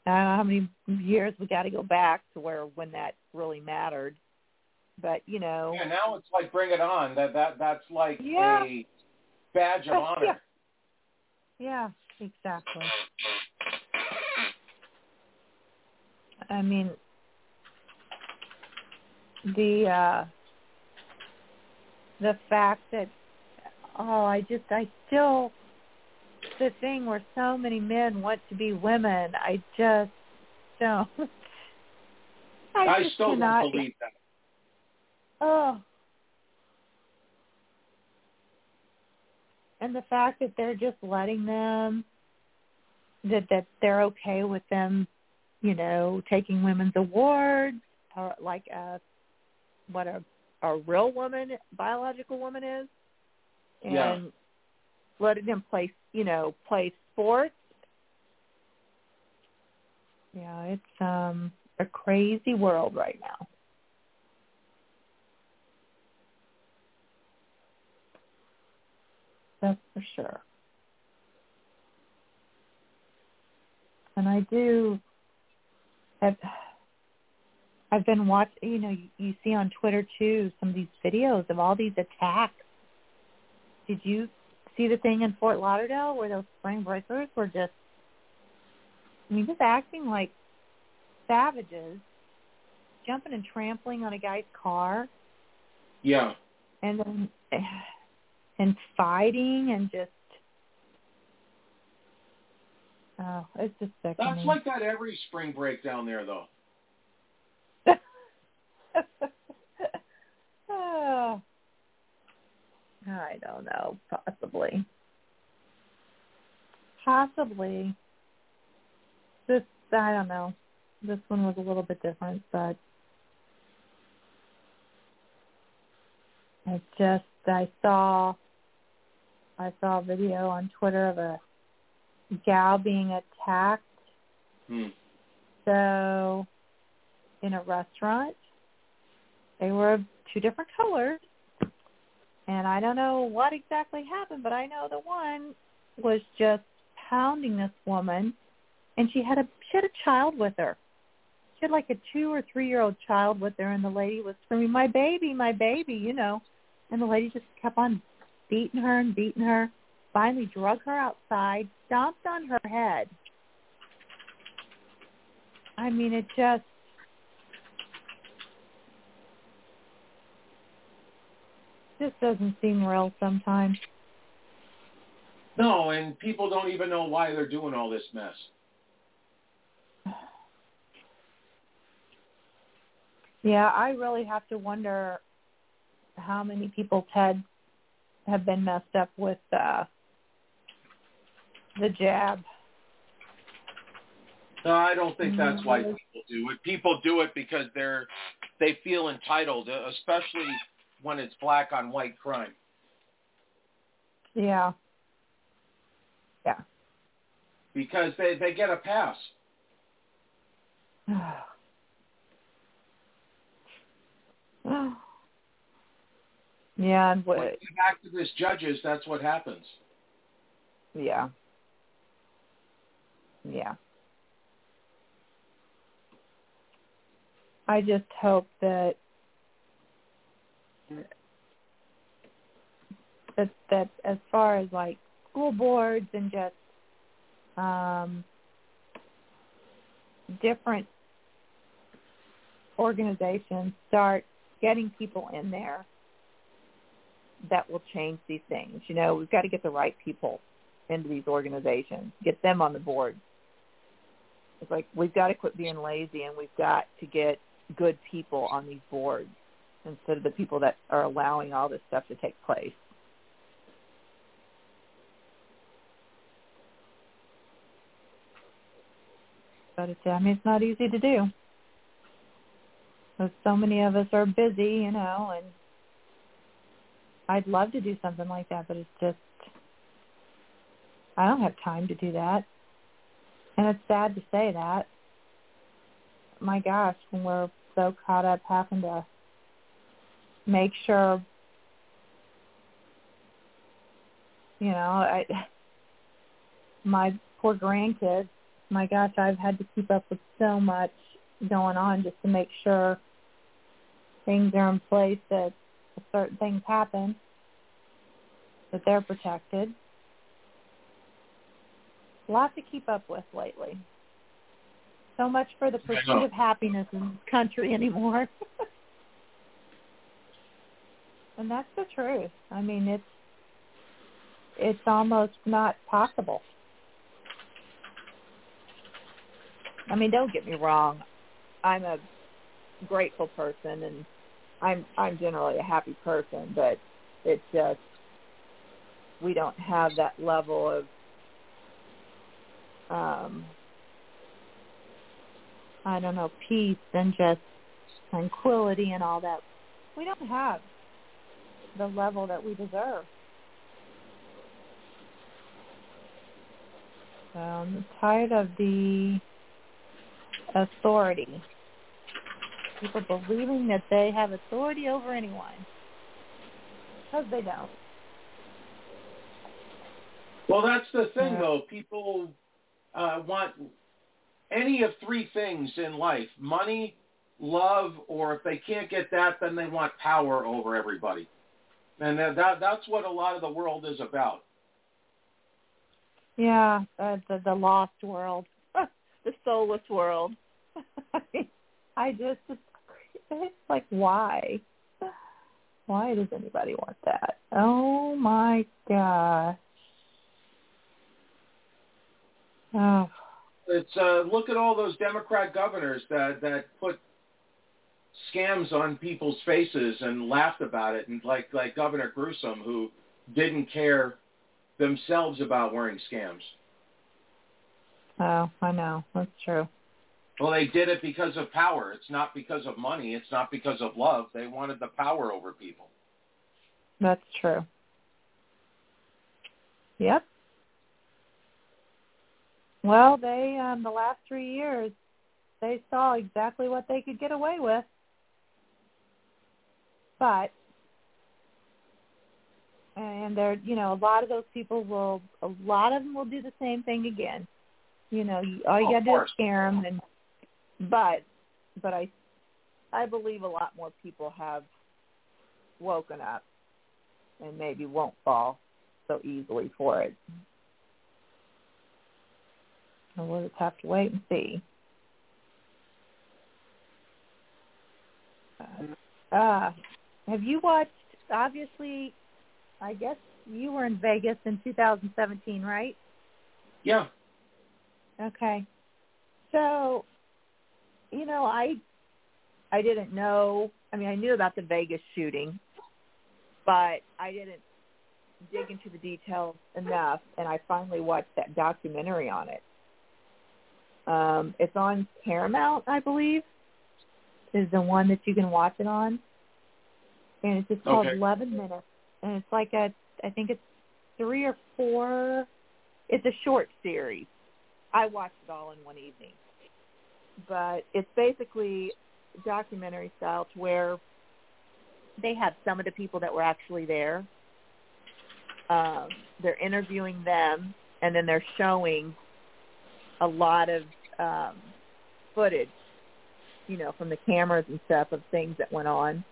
S14: I don't know how many years we got to go back to when that really mattered. But, you know.
S13: Yeah, now it's like bring it on. That's like
S14: yeah.
S13: a badge of honor.
S14: Yeah, exactly. I mean, the fact that, the thing where so many men want to be women, I just don't.
S13: I still don't believe that.
S14: Oh. And the fact that they're just letting them, that they're okay with them, you know, taking women's awards, or like what a real woman, biological woman is, and letting them play sports. Yeah, it's a crazy world right now. That's for sure. And I've been watching, you know, you see on Twitter too, some of these videos of all these attacks. Did you see the thing in Fort Lauderdale where those spring breakers were just acting like savages, jumping and trampling on a guy's car?
S13: Yeah.
S14: And then and fighting and just, it's just sickening.
S13: That's like that every spring break down there, though.
S14: I don't know. Possibly. I don't know. This one was a little bit different, but I saw a video on Twitter of a gal being attacked. So, in a restaurant, they were of two different colors, and I don't know what exactly happened, but I know the one was just pounding this woman, and she had a child with her. She had like a 2 or 3 year old child with her, and the lady was screaming, my baby, you know. And the lady just kept on beating her, finally drug her outside, stomped on her head. I mean, it just doesn't seem real sometimes.
S13: No, and people don't even know why they're doing all this mess.
S14: Yeah, I really have to wonder how many people's heads have been messed up with the jab.
S13: No, I don't think that's why people do it. People do it because they feel entitled, especially when it's black on white crime.
S14: Yeah. Yeah.
S13: Because they get a pass.
S14: Yeah, and
S13: when activist judges, that's what happens.
S14: Yeah. Yeah. I just hope that as far as like school boards and just different organizations start getting people in there that will change these things. You know, we've got to get the right people into these organizations, get them on the board. It's like we've got to quit being lazy, and we've got to get good people on these boards instead of the people that are allowing all this stuff to take place. But it's not easy to do. Because so many of us are busy, you know, and I'd love to do something like that, but it's just, I don't have time to do that. And it's sad to say that. My gosh, when we're so caught up having to make sure, you know, my poor grandkids my gosh, I've had to keep up with so much going on just to make sure things are in place, that if certain things happen, that they're protected. A lot to keep up with lately. So much for the pursuit of happiness in this country anymore. And that's the truth. I mean, it's almost not possible. I mean, don't get me wrong. I'm a grateful person, and I'm generally a happy person, but it's just we don't have that level of I don't know, peace and just tranquility and all that. We don't have the level that we deserve. So I'm tired of the authority. People believing that they have authority over anyone. Because they don't.
S13: Well, that's the thing, though. People want any of three things in life: money, love, or if they can't get that, then they want power over everybody. And that's what a lot of the world is about.
S14: Yeah, the lost world, the soulless world. I just, it's like, why? Why does anybody want that? Oh, my gosh. Oh.
S13: It's look at all those Democrat governors that put scams on people's faces and laughed about it, and like Governor Newsom, who didn't care themselves about wearing scams.
S14: Oh, I know. That's true.
S13: Well, they did it because of power. It's not because of money. It's not because of love. They wanted the power over people.
S14: That's true. Yep. Well, they, the last 3 years, they saw exactly what they could get away with. But, and they're, you know, a lot of those people will, a lot of them will do the same thing again. You know, all you got to do is scare them. And, but I believe a lot more people have woken up and maybe won't fall so easily for it. And we'll just have to wait and see. Have you watched, obviously, I guess you were in Vegas in 2017, right?
S13: Yeah.
S14: Okay. So, you know, I didn't know, I mean, I knew about the Vegas shooting, but I didn't dig into the details enough, and I finally watched that documentary on it. It's on Paramount, I believe, is the one that you can watch it on. And it's just called 11 Minutes. And it's like I think it's 3 or 4. It's a short series. I watched it all in one evening. But it's basically documentary style to where they have some of the people that were actually there. They're interviewing them, and then they're showing a lot of footage, you know, from the cameras and stuff of things that went on.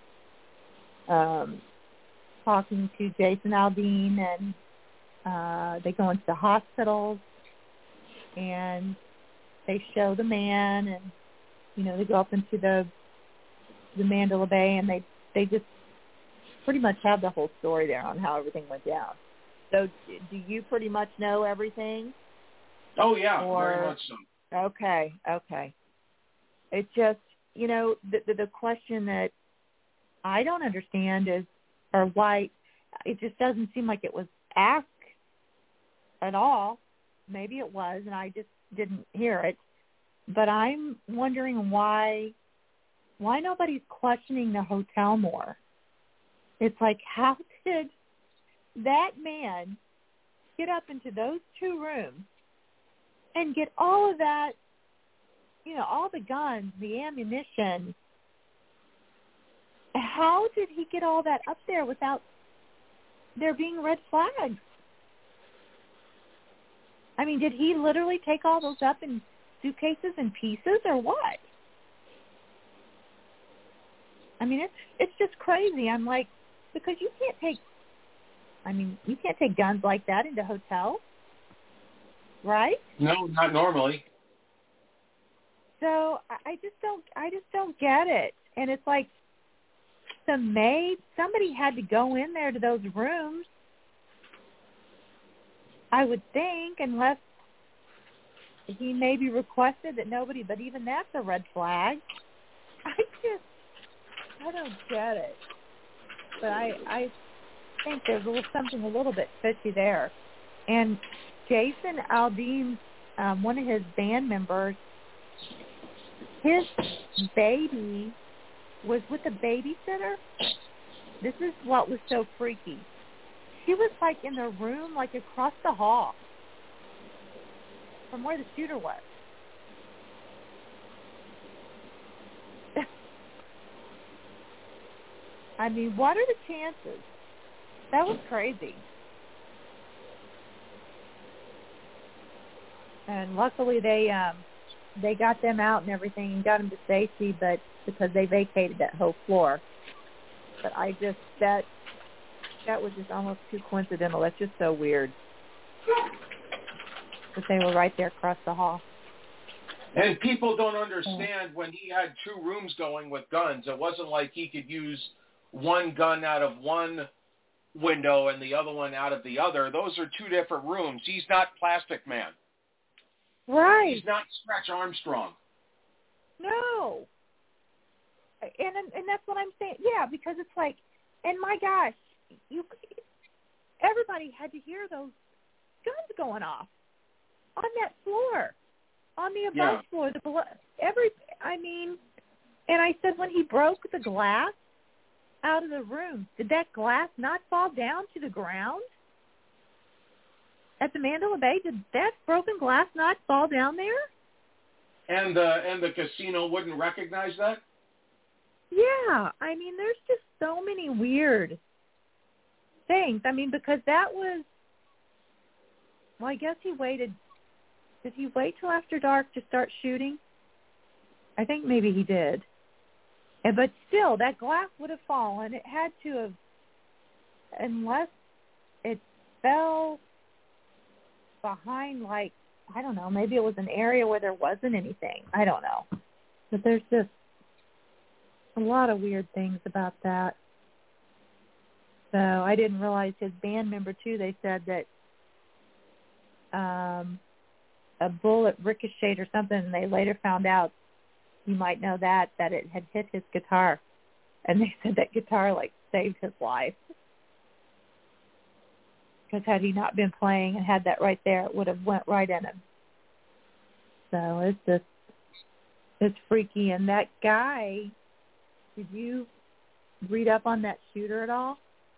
S14: Talking to Jason Aldean, and they go into the hospitals, and they show the man, and, you know, they go up into the Mandalay Bay, and they just pretty much have the whole story there on how everything went down. So do you pretty much know everything?
S13: Oh, yeah, very much so.
S14: Okay. It's just, you know, the question that I don't understand is, or why it just doesn't seem like it was asked at all. Maybe it was, and I just didn't hear it. But I'm wondering why nobody's questioning the hotel more. It's like, how did that man get up into those 2 rooms and get all of that, you know, all the guns, the ammunition? How did he get all that up there without there being red flags? I mean, did he literally take all those up in suitcases and pieces or what? I mean, it's just crazy. I'm like, because you can't take guns like that into hotels, right?
S13: No, not normally.
S14: So I just don't get it. And it's like somebody had to go in there to those rooms, I would think, unless he maybe requested that nobody, but even that's a red flag. I don't get it. But I think there's something a little bit fishy there. And Jason Aldean, one of his band members, his baby was with a babysitter. This is what was so freaky. She was like in the room, like across the hall from where the shooter was. I mean, what are the chances? That was crazy. And luckily they got them out and everything and got them to safety, but because they vacated that whole floor. But that was just almost too coincidental. That's just so weird. But they were right there across the hall.
S13: And people don't understand when he had two rooms going with guns. It wasn't like he could use one gun out of one window and the other one out of the other. Those are two different rooms. He's not Plastic Man.
S14: Right.
S13: He's not Stretch Armstrong.
S14: No. And that's what I'm saying. Yeah, because it's like, and my gosh, everybody had to hear those guns going off on that floor, on the above floor, the below, and I said when he broke the glass out of the room, did that glass not fall down to the ground at the Mandalay Bay? Did that broken glass not fall down there?
S13: And the casino wouldn't recognize that?
S14: Yeah, I mean, there's just so many weird things. I mean, because that was, well, I guess he waited. Did he wait till after dark to start shooting? I think maybe he did. But still, that glass would have fallen. It had to have, unless it fell behind, like, I don't know, maybe it was an area where there wasn't anything. I don't know. But there's just a lot of weird things about that. So I didn't realize his band member, too, they said that a bullet ricocheted or something, and they later found out, you might know that it had hit his guitar. And they said that guitar, like, saved his life. Because had he not been playing and had that right there, it would have went right in him. So it's freaky. And that guy, did you read up on that shooter at all?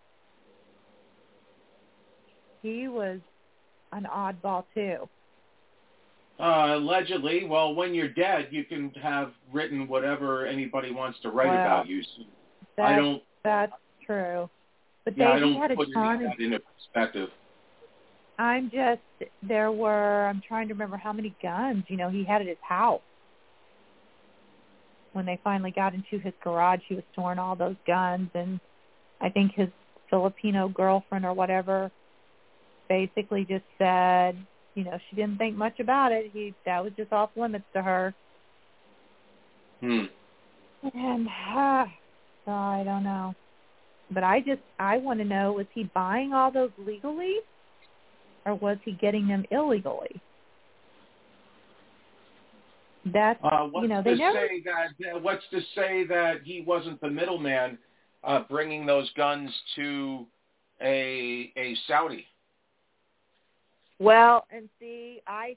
S14: He was an oddball, too.
S13: Allegedly. Well, when you're dead, you can have written whatever anybody wants to write about you. So
S14: that's true. But
S13: I
S14: he
S13: don't
S14: had a
S13: put
S14: ton
S13: that into perspective.
S14: I'm trying to remember how many guns, he had at his house. When they finally got into his garage, he was storing all those guns, and I think his Filipino girlfriend or whatever basically just said, she didn't think much about it. That was just off limits to her. And so I don't know. But I want to know, was he buying all those legally, or was he getting them illegally? That's
S13: what's to say that he wasn't the middleman bringing those guns to a Saudi?
S14: Well, and see, I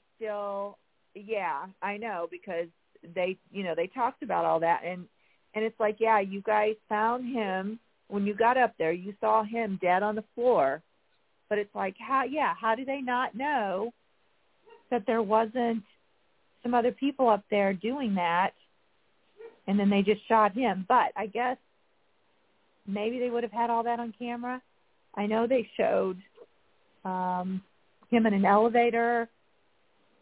S14: know, because they talked about all that, and it's like, yeah, you guys found him when you got up there. You saw him dead on the floor, but it's like, how do they not know that there wasn't some other people up there doing that, and then they just shot him? But I guess maybe they would have had all that on camera. I know they showed him in an elevator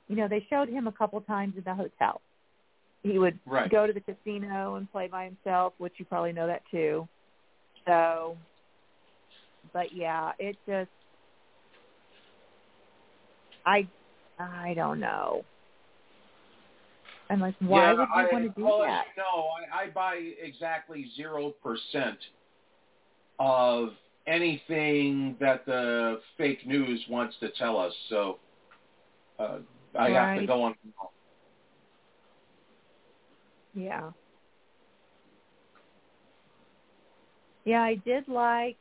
S14: they showed him a couple times in the hotel. He would go to the casino and play by himself, which you probably know that too. So, but yeah, it just, I don't know. I'm like, why would you want to do that?
S13: No, I buy exactly 0% of anything that the fake news wants to tell us. So I have to go on.
S14: Yeah. Yeah, I did like.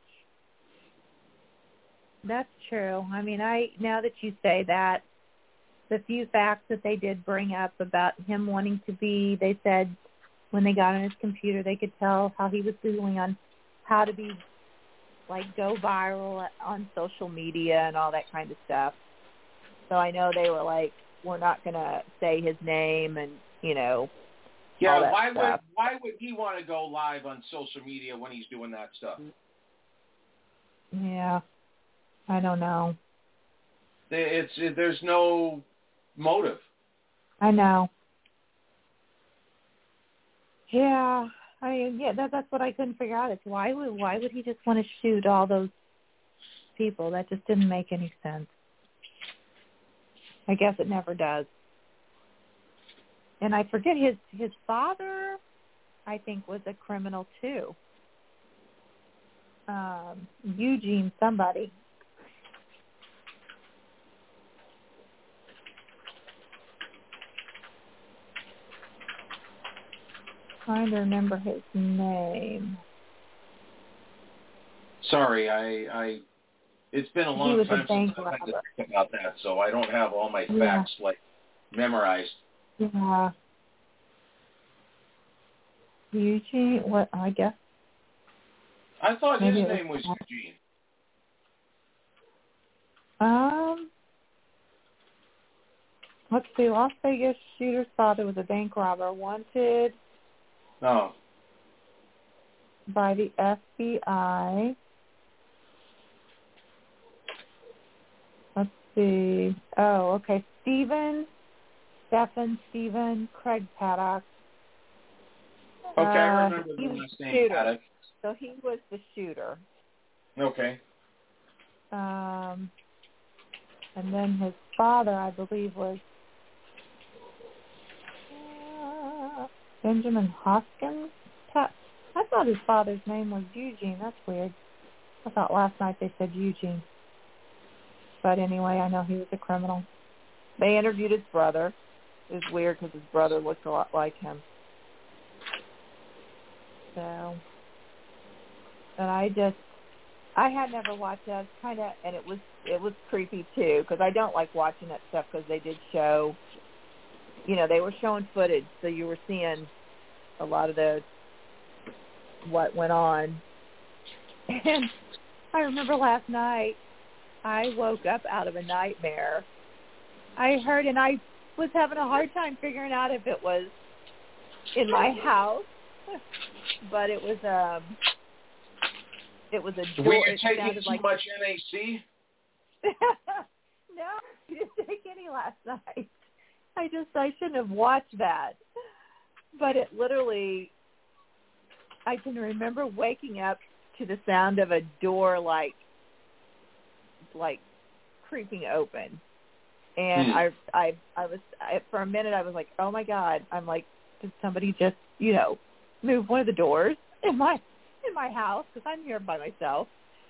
S14: That's true. I mean, now that you say that, the few facts that they did bring up about him wanting to be, they said when they got on his computer, they could tell how he was Googling on how to be, like, go viral on social media and all that kind of stuff. So I know they were like, we're not going to say his name and, all that
S13: why would he want to go live on social media when he's doing that stuff?
S14: Yeah, I don't know.
S13: There's no motive.
S14: I know. Yeah, that's what I couldn't figure out. Is why would he just want to shoot all those people? That just didn't make any sense. I guess it never does. And I forget his father, I think, was a criminal too. Eugene somebody. Trying to remember his name.
S13: Sorry, I it's been a long time since I've had to think about that, so I don't have all my facts memorized.
S14: Yeah. Eugene, what, I guess?
S13: I thought his name was Eugene.
S14: Let's see, Las Vegas shooter's father was a bank robber, wanted by the FBI. Let's see. Oh, okay. Stephen Craig Paddock.
S13: Okay, I remember the last name, Paddock.
S14: So he was the shooter.
S13: Okay.
S14: And then his father, I believe, was Benjamin Hoskins. I thought his father's name was Eugene. That's weird. I thought last night they said Eugene. But anyway, I know he was a criminal. They interviewed his brother. It was weird because his brother looked a lot like him. So, but I had never watched that. Kind of, and it was creepy too because I don't like watching that stuff because they did show, they were showing footage, so you were seeing a lot of what went on. And I remember last night I woke up out of a nightmare. I heard, and I was having a hard time figuring out if it was in my house, but it was a door.
S13: Were you taking too much NAC?
S14: No, I didn't take any last night. I shouldn't have watched that. But it literally, I can remember waking up to the sound of a door like creeping open. And I was for a minute I was like, oh my God. I'm like, did somebody just, move one of the doors in my house? Because I'm here by myself.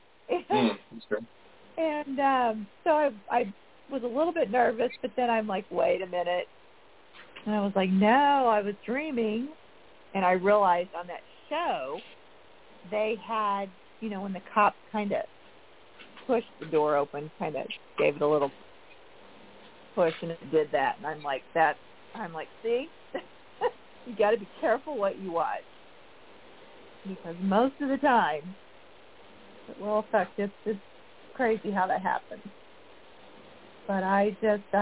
S14: And so I was a little bit nervous, but then I'm like, wait a minute. And I was like, no, I was dreaming. And I realized on that show, they had, when the cops kind of pushed the door open, kind of gave it a little push, and it did that. And I'm like, see, you got to be careful what you watch. Because most of the time, it will affect it. It's crazy how that happens. But I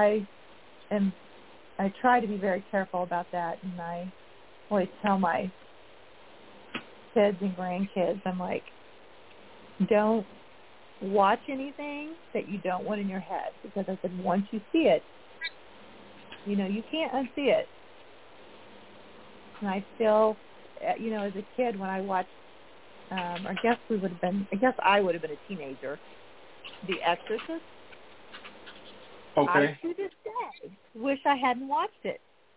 S14: try to be very careful about that, and I always tell my kids and grandkids, I'm like, don't watch anything that you don't want in your head, because I said once you see it, You know, you can't unsee it. And I still, you know, as a kid when I watched, I guess I would have been a teenager, The Exorcist.
S13: Okay.
S14: I, to this day, wish I hadn't watched it.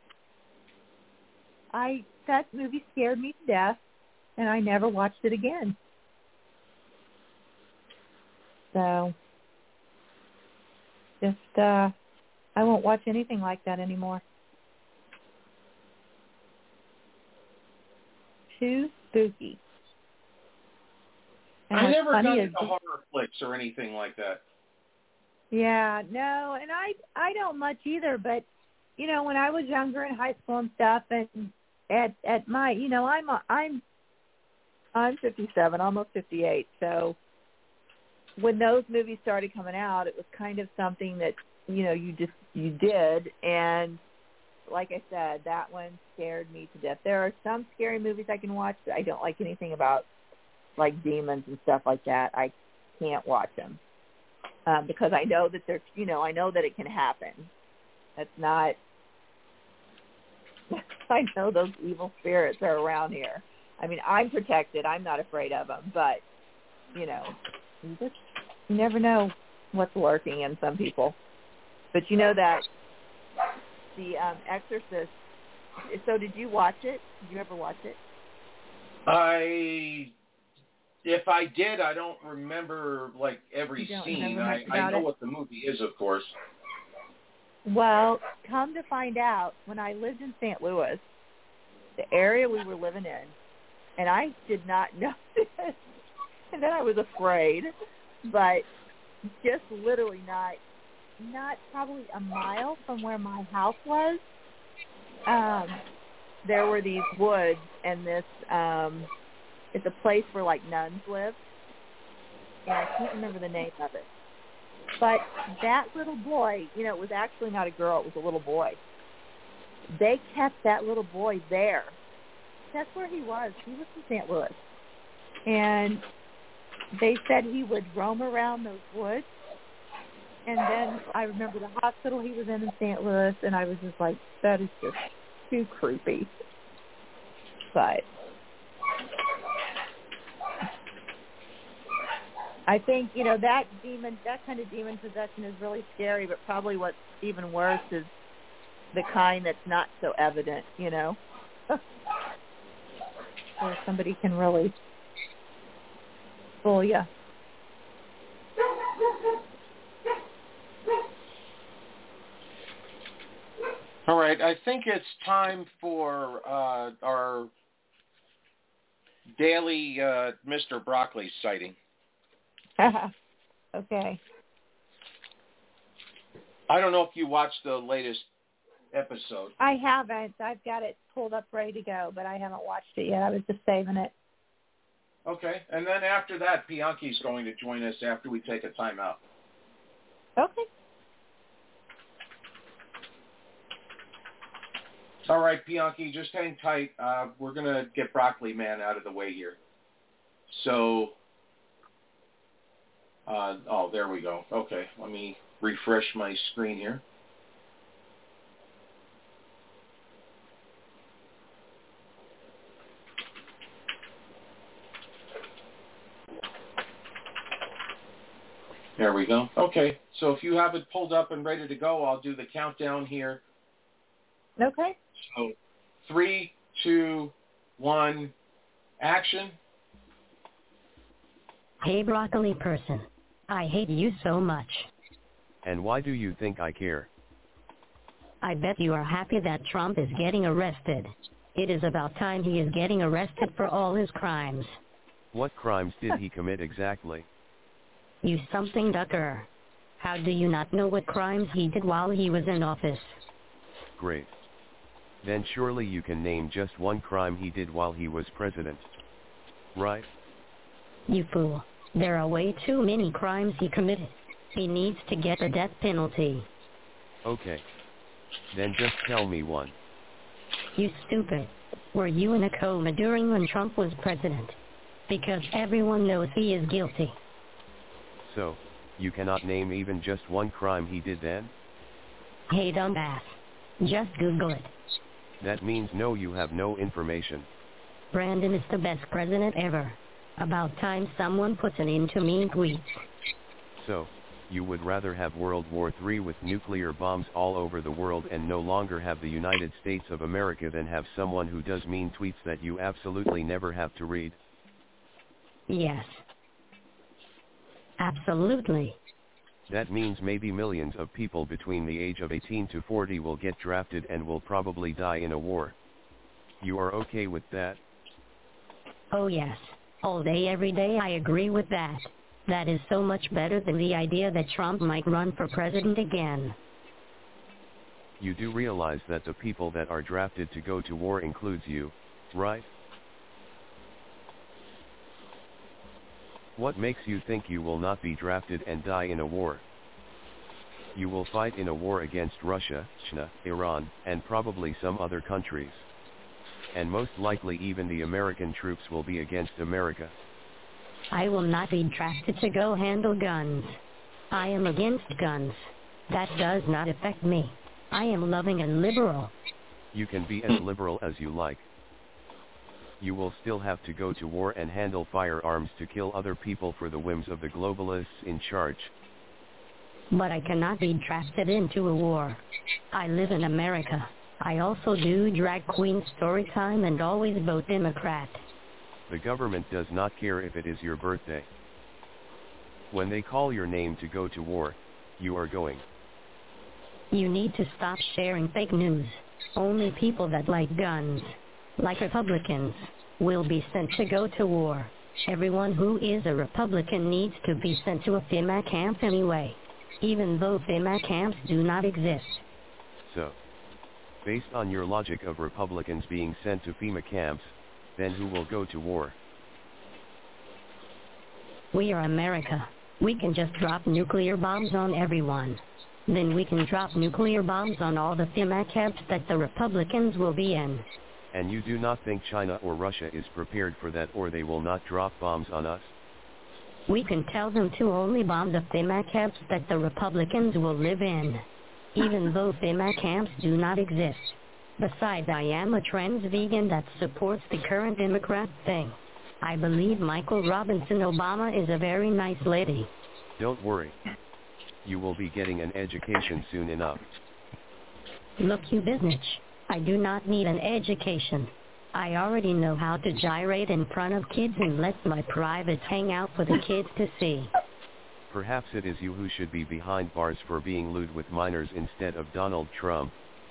S14: That movie scared me to death, and I never watched it again. So, just, I won't watch anything like that anymore. Too spooky. And
S13: I never got into
S14: horror
S13: flicks or anything like that.
S14: Yeah, no, and I don't much either, but, you know, when I was younger in high school and stuff, and at my, you know, I'm 57, almost 58, so when those movies started coming out, it was kind of something that, you know, you did, and like I said, that one scared me to death. There are some scary movies I can watch, but I don't like anything about, like, demons and stuff like that. I can't watch them. Because I know that there's, you know, I know that it can happen. That's not, I know those evil spirits are around here. I mean, I'm protected. I'm not afraid of them. But, you know, you never know what's lurking in some people. But you know that The Exorcist, so did you watch it? Did you ever watch it?
S13: If I did, I don't remember, like, every scene. I know what the movie is, of course.
S14: Well, come to find out, when I lived in St. Louis, the area we were living in, and I did not know this, and then I was afraid, but just literally not probably a mile from where my house was, there were these woods and this, it's a place where, like, nuns live, and I can't remember the name of it. But that little boy, you know, it was actually not a girl, it was a little boy. They kept that little boy there. That's where he was. He was in St. Louis. And they said he would roam around those woods. And then I remember the hospital he was in St. Louis, and I was just like, that is just too creepy. But I think, you know, that kind of demon possession is really scary, but probably what's even worse is the kind that's not so evident, you know, where somebody can really fool you.
S13: All right, I think it's time for our daily Mr. Broccoli sighting.
S14: Okay.
S13: I don't know if you watched the latest episode.
S14: I haven't. I've got it pulled up ready to go, but I haven't watched it yet. I was just saving it.
S13: Okay, and then after that, Bianchi's going to join us after we take a time out.
S14: Okay.
S13: All right, Bianchi, just hang tight. We're going to get Broccoli Man out of the way here. So, there we go. Okay, let me refresh my screen here. There we go. Okay, so if you have it pulled up and ready to go, I'll do the countdown here.
S14: Okay.
S13: So, 3, 2, 1, action.
S1: Hey, broccoli person. I hate you so much.
S10: And why do you think I care?
S1: I bet you are happy that Trump is getting arrested. It is about time he is getting arrested for all his crimes.
S10: What crimes did he commit exactly?
S1: You something ducker. How do you not know what crimes he did while he was in office?
S10: Great. Then surely you can name just one crime he did while he was president. Right?
S1: You fool. There are way too many crimes he committed. He needs to get the death penalty.
S10: Okay. Then just tell me one.
S1: You stupid. Were you in a coma during when Trump was president? Because everyone knows he is guilty.
S10: So, you cannot name even just one crime he did then?
S1: Hey dumbass. Just Google it.
S10: That means no, you have no information.
S1: Brandon is the best president ever. About time someone puts an end to mean tweets.
S10: So, you would rather have World War III with nuclear bombs all over the world and no longer have the United States of America than have someone who does mean tweets that you absolutely never have to read?
S1: Yes. Absolutely.
S10: That means maybe millions of people between the age of 18 to 40 will get drafted and will probably die in a war. You are okay with that?
S1: Oh yes. All day every day I agree with that. That is so much better than the idea that Trump might run for president again.
S10: You do realize that the people that are drafted to go to war includes you, right? What makes you think you will not be drafted and die in a war? You will fight in a war against Russia, China, Iran, and probably some other countries. And most likely even the American troops will be against America.
S1: I will not be drafted to go handle guns. I am against guns. That does not affect me. I am loving and liberal.
S10: You can be as liberal as you like. You will still have to go to war and handle firearms to kill other people for the whims of the globalists in charge.
S1: But I cannot be drafted into a war. I live in America. I also do drag queen story time and always vote Democrat.
S10: The government does not care if it is your birthday. When they call your name to go to war, you are going.
S1: You need to stop sharing fake news. Only people that like guns, like Republicans, will be sent to go to war. Everyone who is a Republican needs to be sent to a FEMA camp anyway, even though FEMA camps do not exist.
S10: So, based on your logic of Republicans being sent to FEMA camps, then who will go to war?
S1: We are America. We can just drop nuclear bombs on everyone. Then we can drop nuclear bombs on all the FEMA camps that the Republicans will be in.
S10: And you do not think China or Russia is prepared for that, or they will not drop bombs on us?
S1: We can tell them to only bomb the FEMA camps that the Republicans will live in, even though FEMA camps do not exist. Besides, I am a trans vegan that supports the current Democrat thing. I believe Michelle Robinson Obama is a very nice lady.
S10: Don't worry. You will be getting an education soon enough.
S1: Look, you business. I do not need an education. I already know how to gyrate in front of kids and let my privates hang out for the kids to see.
S10: Perhaps it is you who should be behind bars for being lewd with minors instead of Donald Trump.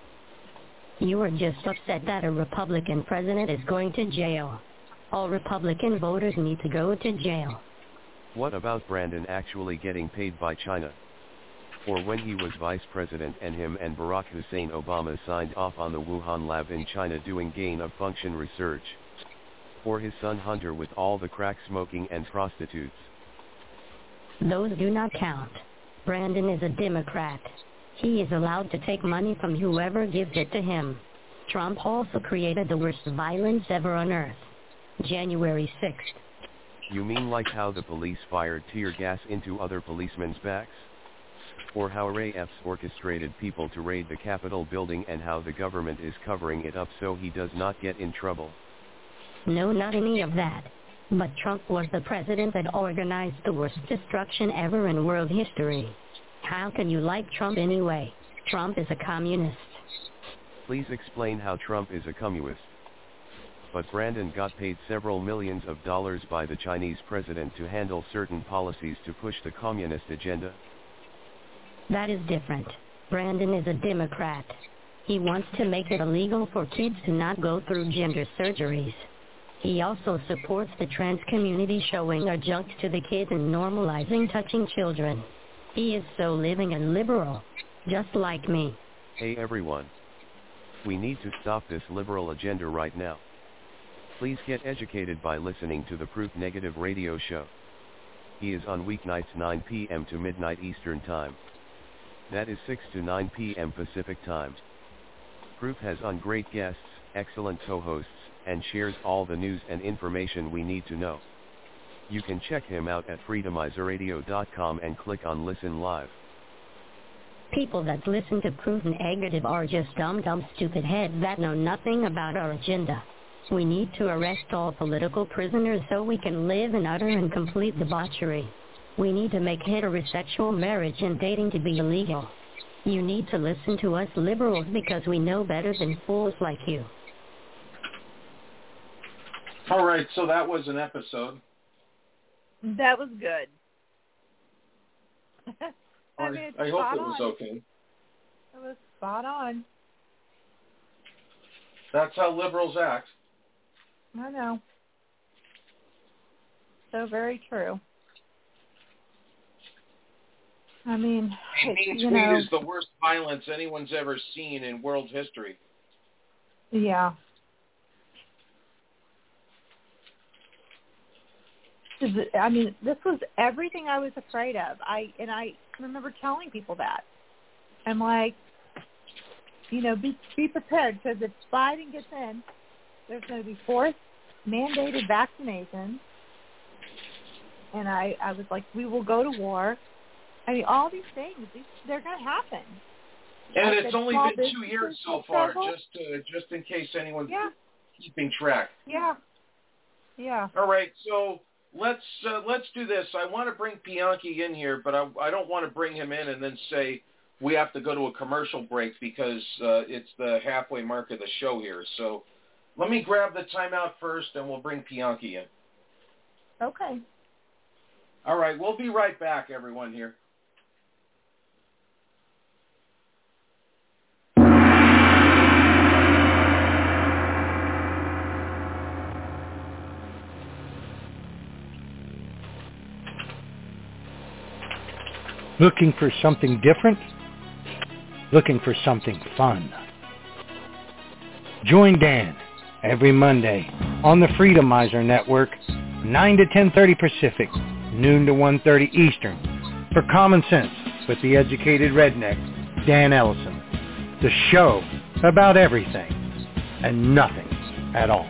S1: You are just upset that a Republican president is going to jail. All Republican voters need to go to jail.
S10: What about Brandon actually getting paid by China? For when he was vice president and him and Barack Hussein Obama signed off on the Wuhan lab in China doing gain-of-function research. For his son Hunter with all the crack smoking and prostitutes.
S1: Those do not count. Brandon is a Democrat. He is allowed to take money from whoever gives it to him. Trump also created the worst violence ever on earth. January 6th.
S10: You mean like how the police fired tear gas into other policemen's backs? Or how RAFs orchestrated people to raid the Capitol building and how the government is covering it up so he does not get in trouble?
S1: No, not any of that. But Trump was the president that organized the worst destruction ever in world history. How can you like Trump anyway? Trump is a communist.
S10: Please explain how Trump is a communist. But Brandon got paid several millions of dollars by the Chinese president to handle certain policies to push the communist agenda.
S1: That is different. Brandon is a Democrat. He wants to make it illegal for kids to not go through gender surgeries. He also supports the trans community, showing our junk to the kids and normalizing touching children. He is so living and liberal, just like me.
S10: Hey everyone. We need to stop this liberal agenda right now. Please get educated by listening to the Proof Negative radio show. He is on weeknights 9 p.m. to midnight Eastern Time. That is 6 to 9 p.m. Pacific Time. Proof has on great guests, excellent co-hosts, and shares all the news and information we need to know. You can check him out at freedomizerradio.com and click on Listen Live.
S1: People that listen to Proof Negative are just dumb stupid heads that know nothing about our agenda. We need to arrest all political prisoners so we can live in utter and complete debauchery. We need to make heterosexual marriage and dating to be illegal. You need to listen to us liberals because we know better than fools like you.
S13: All right, so that was an episode.
S14: That was good. I
S13: hope it was okay.
S14: It was spot on.
S13: That's how liberals act.
S14: I know. So very true. I mean,
S13: a mean tweet is the worst violence anyone's ever seen in world history.
S14: Yeah. I mean, this was everything I was afraid of. I remember telling people that. I'm like, be prepared, because if Biden gets in, there's going to be forced mandated vaccinations. And I was like, we will go to war. I mean, all these things, they're going to happen.
S13: And it's only been 2 years so far, just in case anyone's keeping track.
S14: Yeah. Yeah.
S13: All right, so let's do this. I want to bring Bianchi in here, but I don't want to bring him in and then say we have to go to a commercial break because it's the halfway mark of the show here. So let me grab the timeout first, and we'll bring Bianchi in.
S14: Okay.
S13: All right, we'll be right back, everyone here.
S2: Looking for something different? Looking for something fun? Join Dan every Monday on the Freedomizer Network, 9 to 10:30 Pacific, noon to 1:30 Eastern, for Common Sense with the Educated Redneck, Dan Ellison. The show about everything and nothing at all.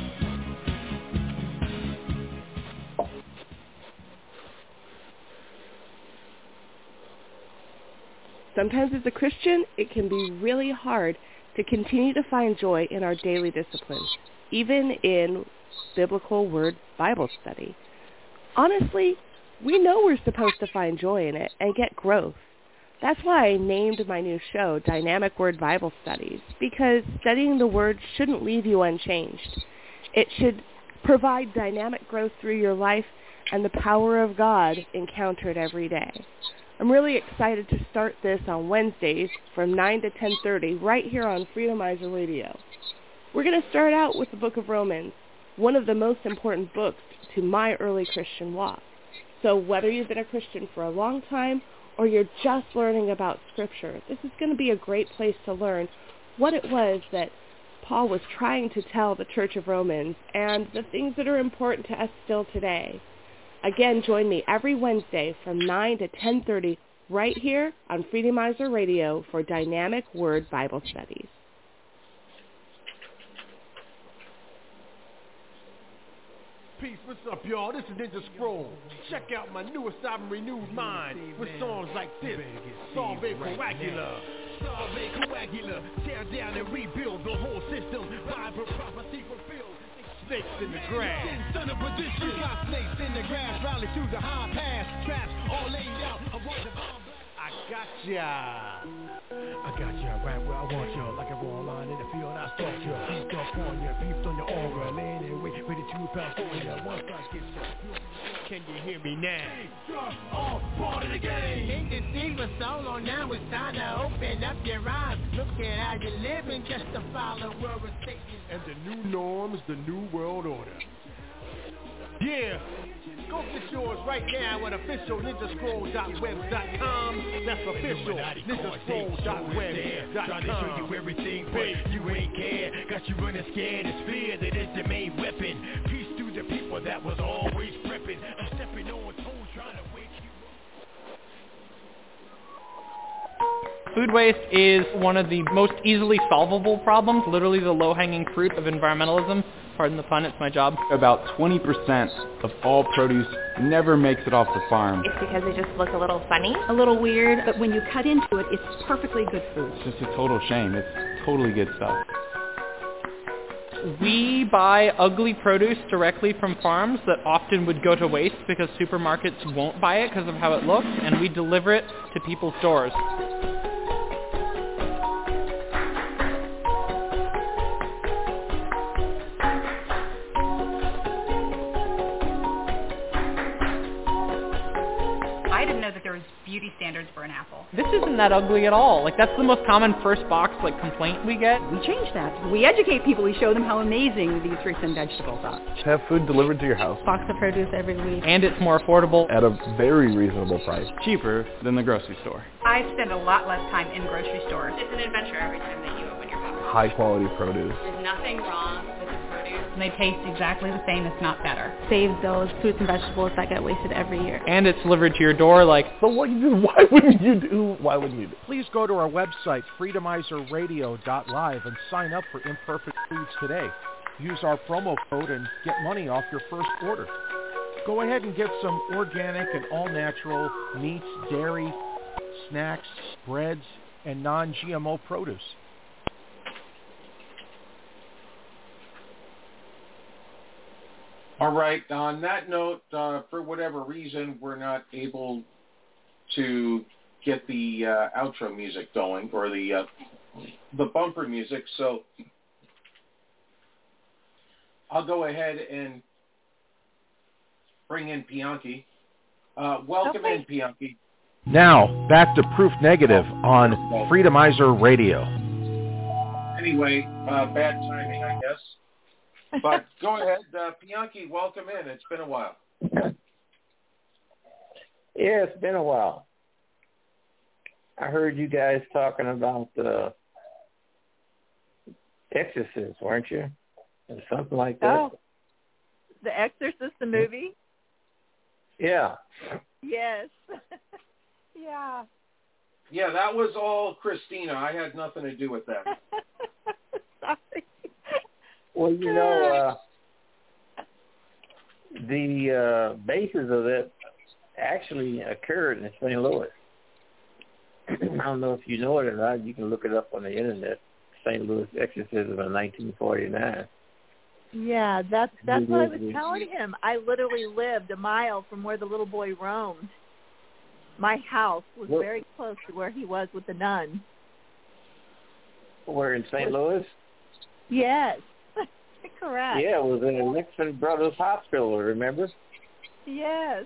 S15: Sometimes as a Christian, it can be really hard to continue to find joy in our daily disciplines, even in biblical word Bible study. Honestly, we know we're supposed to find joy in it and get growth. That's why I named my new show Dynamic Word Bible Studies, because studying the Word shouldn't leave you unchanged. It should provide dynamic growth through your life and the power of God encountered every day. I'm really excited to start this on Wednesdays from 9 to 10:30 right here on Freedomizer Radio. We're going to start out with the book of Romans, one of the most important books to my early Christian walk. So whether you've been a Christian for a long time or you're just learning about Scripture, this is going to be a great place to learn what it was that Paul was trying to tell the Church of Romans and the things that are important to us still today. Again, join me every Wednesday from 9 to 10:30 right here on Freedomizer Radio for Dynamic Word Bible Studies.
S6: Peace, what's up, y'all? This is Ninja Scroll. Check out my newest album, Renewed Mind, with songs like this, Solve Coagula. Solve Coagula, tear down and rebuild the whole system. Bible prophecy fulfilled. Snakes in the grass. Son of perdition. We got snakes in the grass. Rally through the high pass. Traps all laid out. I got ya right where I want ya. Like a raw line in the field, I stalk ya. Beefed up on ya, beefed on your aura. Laying in wait, ready to pound for ya. Once I get ya, can you hear me now? Just all part of the game.
S7: Can't deceive us all on now. It's time to open up your eyes. Look at how you're living, just to follow where it's taking.
S6: And the new norm is the new world order. Yeah. Go get yours right now at officialninjascroll.webs.com. That's official ninjascroll.webs.com.
S8: Trying to show you everything, but you ain't care. Got you running scared. It's fear that is the main weapon. Peace to the people that was always prepping. I'm stepping on toes trying to wake you up.
S16: Food waste is one of the most easily solvable problems, literally the low-hanging fruit of environmentalism. Pardon the pun, it's my job.
S17: About 20% of all produce never makes it off the farm.
S18: It's because they just look a little funny, a little weird, but when you cut into it, it's perfectly good food.
S17: It's just a total shame. It's totally good stuff.
S16: We buy ugly produce directly from farms that often would go to waste because supermarkets won't buy it because of how it looks, and we deliver it to people's doors.
S19: I didn't know that there was beauty standards for an apple.
S16: This isn't that ugly at all. Like, that's the most common first box, like, complaint we get.
S20: We change that. We educate people. We show them how amazing these fruits and vegetables are.
S12: Have food delivered to your house.
S20: Box of produce every week.
S16: And it's more affordable.
S12: At a very reasonable price.
S17: Cheaper than the grocery store.
S19: I spend a lot less time in grocery stores.
S18: It's an adventure every time that you open your box.
S12: High quality produce.
S18: There's nothing wrong with the produce.
S19: And they taste exactly the same, if not better.
S15: Save those fruits and vegetables that get wasted every year.
S16: And it's delivered to your door, like...
S12: But why wouldn't you do?
S6: Please go to our website, freedomizerradio.live, and sign up for Imperfect Foods today. Use our promo code and get money off your first order. Go ahead and get some organic and all-natural meats, dairy, snacks, breads, and non-GMO produce.
S13: All right. On that note, for whatever reason, we're not able to get the outro music going, or the bumper music. So I'll go ahead and bring in Pianki. Welcome in, Pianki.
S6: Now, back to Proof Negative on Freedomizer Radio.
S13: Anyway, bad timing, I guess. But go ahead, Pianki, welcome in. It's been a while.
S21: Yeah, it's been a while. I heard you guys talking about Exorcist, weren't you? Or something like that.
S14: Oh, The Exorcist, the movie?
S21: Yeah.
S14: Yes. Yeah.
S13: Yeah, that was all Christina. I had nothing to do with that.
S14: Sorry.
S21: Well, you know, the basis of that actually occurred in St. Louis. I don't know if you know it or not. You can look it up on the internet. St. Louis exorcism in 1949.
S14: Yeah, that's what I was telling him. I literally lived a mile from where the little boy roamed. My house was very close to where he was with the nun.
S21: Where, in St. Louis?
S14: Yes. Correct.
S21: Yeah, it was in the Nixon Brothers Hospital, remember?
S14: Yes.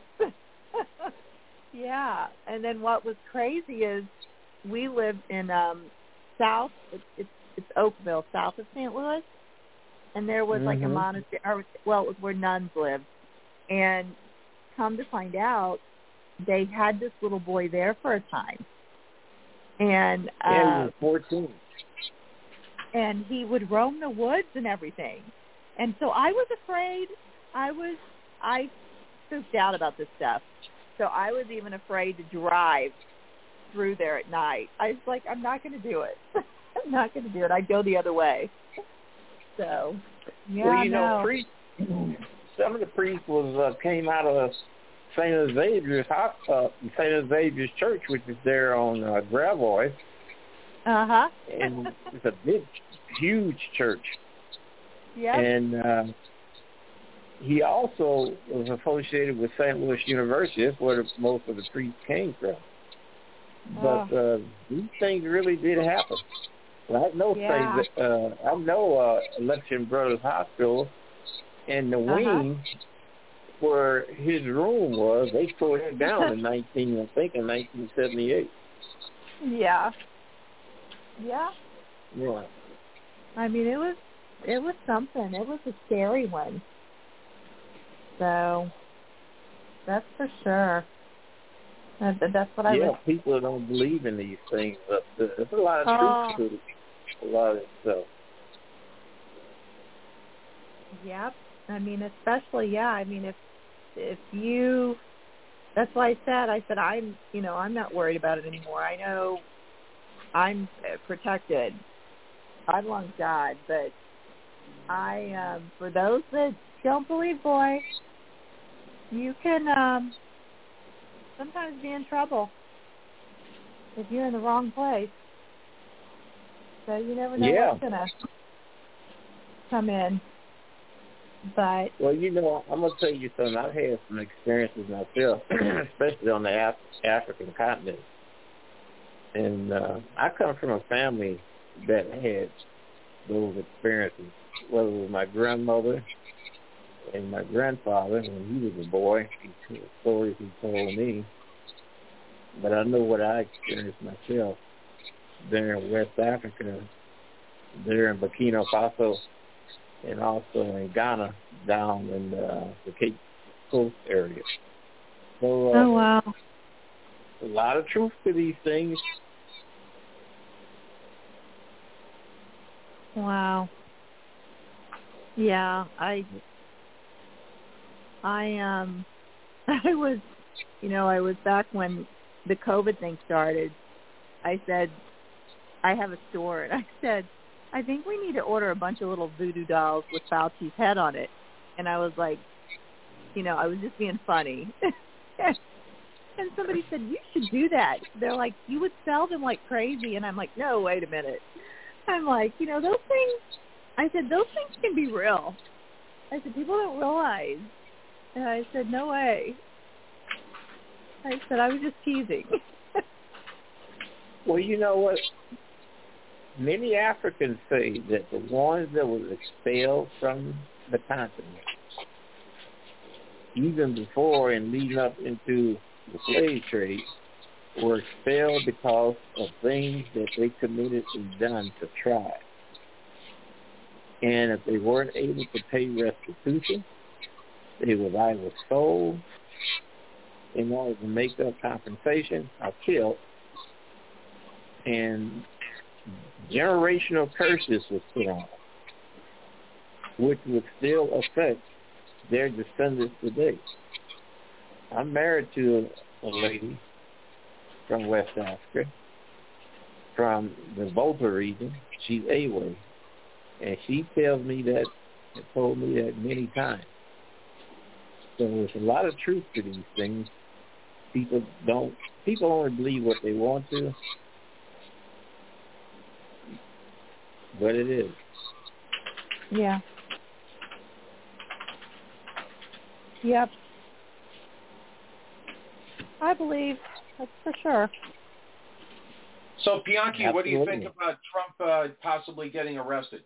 S14: Yeah. And then what was crazy is we lived in south, it's Oakville, south of St. Louis, and there was like a monastery, or, well, it was where nuns lived. And come to find out, they had this little boy there for a time. And
S21: yeah, he was 14.
S14: And he would roam the woods and everything. And so I was afraid. I spooked out about this stuff. So I was even afraid to drive through there at night. I was like, I'm not going to do it. I'm not going to do it. I'd go the other way. So, yeah,
S21: well, you know, some of the priests came out of St. Xavier's Church, which is there on Gravois.
S14: Uh-huh.
S21: And it's a big, huge church.
S14: Yeah.
S21: And he also was associated with St. Louis University. That's where most of the priests came from. But these things really did happen. Well, I know Election Brothers Hospital, and the wing where his room was, they tore it down in 1978.
S14: Yeah. Yeah.
S21: Yeah.
S14: I mean, it was something. It was a scary one. So that's for sure. That's what I was.
S21: Yeah, people don't believe in these things, but there's a lot of truth to a lot of stuff.
S14: Yep. I mean, especially, I mean, if you, that's why I said I'm not worried about it anymore. I know I'm protected. I belong to God, but for those that don't believe, boy, you can sometimes be in trouble if you're in the wrong place. So you never know what's going to come in. But
S21: well, I'm going to tell you something. I've had some experiences myself, especially on the African continent. And I come from a family that had those experiences, whether it was my grandmother and my grandfather when he was a boy. The stories he told me. But I know what I experienced myself there in West Africa, there in Burkina Faso, and also in Ghana, down in the Cape Coast area. So,
S14: oh, wow.
S21: A lot of truth to these things.
S14: Wow. Yeah, I was, I was back when the COVID thing started. I said, I have a store, and I said, I think we need to order a bunch of little voodoo dolls with Fauci's head on it. And I was like, I was just being funny. And somebody said, you should do that. They're like, you would sell them like crazy. And I'm like, no, wait a minute. I'm like, those things, I said, those things can be real. I said, people don't realize. And I said, no way. I said, I was just teasing.
S21: Well, you know what? Many Africans say that the ones that were expelled from the continent, even before and leading up into the slave trade, were expelled because of things that they committed and done to tribe. And if they weren't able to pay restitution, they were either sold in order to make up compensation or killed. And generational curses was put on, which would still affect their descendants today. I'm married to a lady from West Africa, from the Volta region. She's Awe, and she tells me that, and told me that many times. So there's a lot of truth to these things. People only believe what they want to, but it is.
S14: Yeah. Yep. I believe, that's for sure.
S13: So, Bianchi,
S21: Absolutely.
S13: What do you think about Trump possibly getting arrested?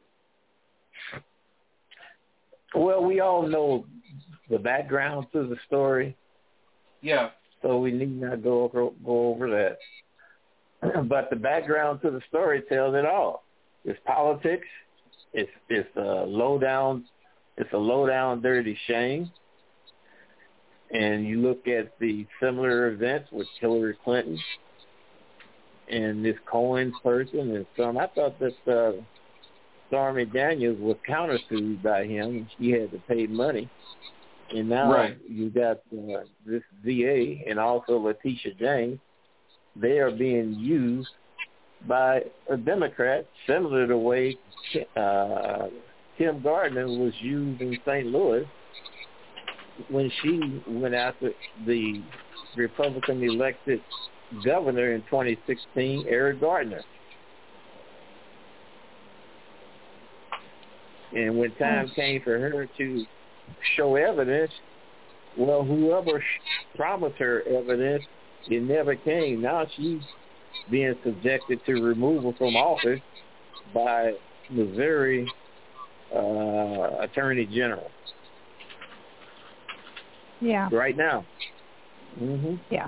S21: Well, we all know the background to the story.
S13: Yeah. So
S21: we need not go over that. But the background to the story tells it all. It's politics. It's a low down, dirty shame. And you look at the similar events with Hillary Clinton and this Cohen person and some. I thought that Stormy Daniels was countersued by him. She had to pay money. And now you got this VA and also Letitia James. They are being used by a Democrat, similar to the way Tim Gardner was used in St. Louis when she went after the Republican-elected governor in 2016, Eric Gardner. And when time came for her to show evidence, well, whoever promised her evidence, it never came. Now she's being subjected to removal from office by Missouri Attorney General.
S14: Yeah.
S21: Right now.
S14: Mm-hmm. Yeah.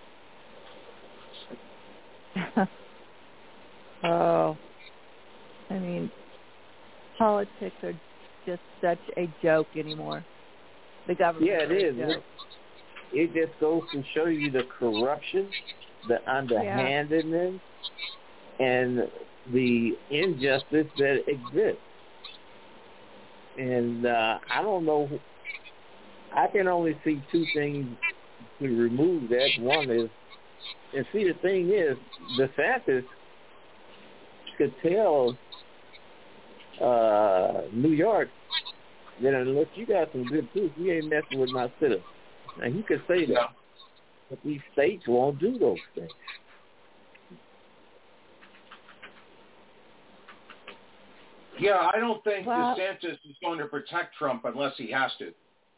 S14: Oh, I mean, politics are just such a joke anymore. The government.
S21: Yeah, it is. It just goes to show you the corruption, the underhandedness, and the injustice that exists. And I don't know. I can only see two things to remove that. One is, and see, the thing is, DeSantis could tell New York that unless you got some good proof, you ain't messing with my citizens. Now, he could say that. But these states won't do those things.
S13: Yeah, I don't think DeSantis is going to protect Trump unless he has to.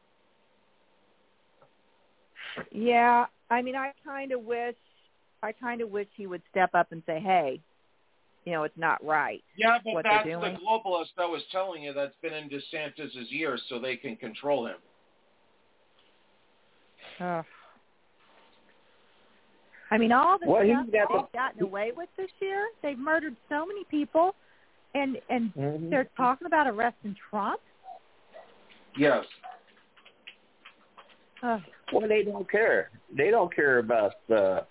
S14: Yeah, I mean, I kind of wish he would step up and say, "Hey, it's not right."
S13: Yeah, but
S14: what
S13: that's
S14: they're doing.
S13: the globalist I was telling you that's been in DeSantis' ears so they can control him.
S14: I mean, all the stuff
S21: got
S14: they've gotten away with this year, they've murdered so many people, and they're talking about arresting Trump?
S13: Yes.
S21: Well, they don't care. They don't care about the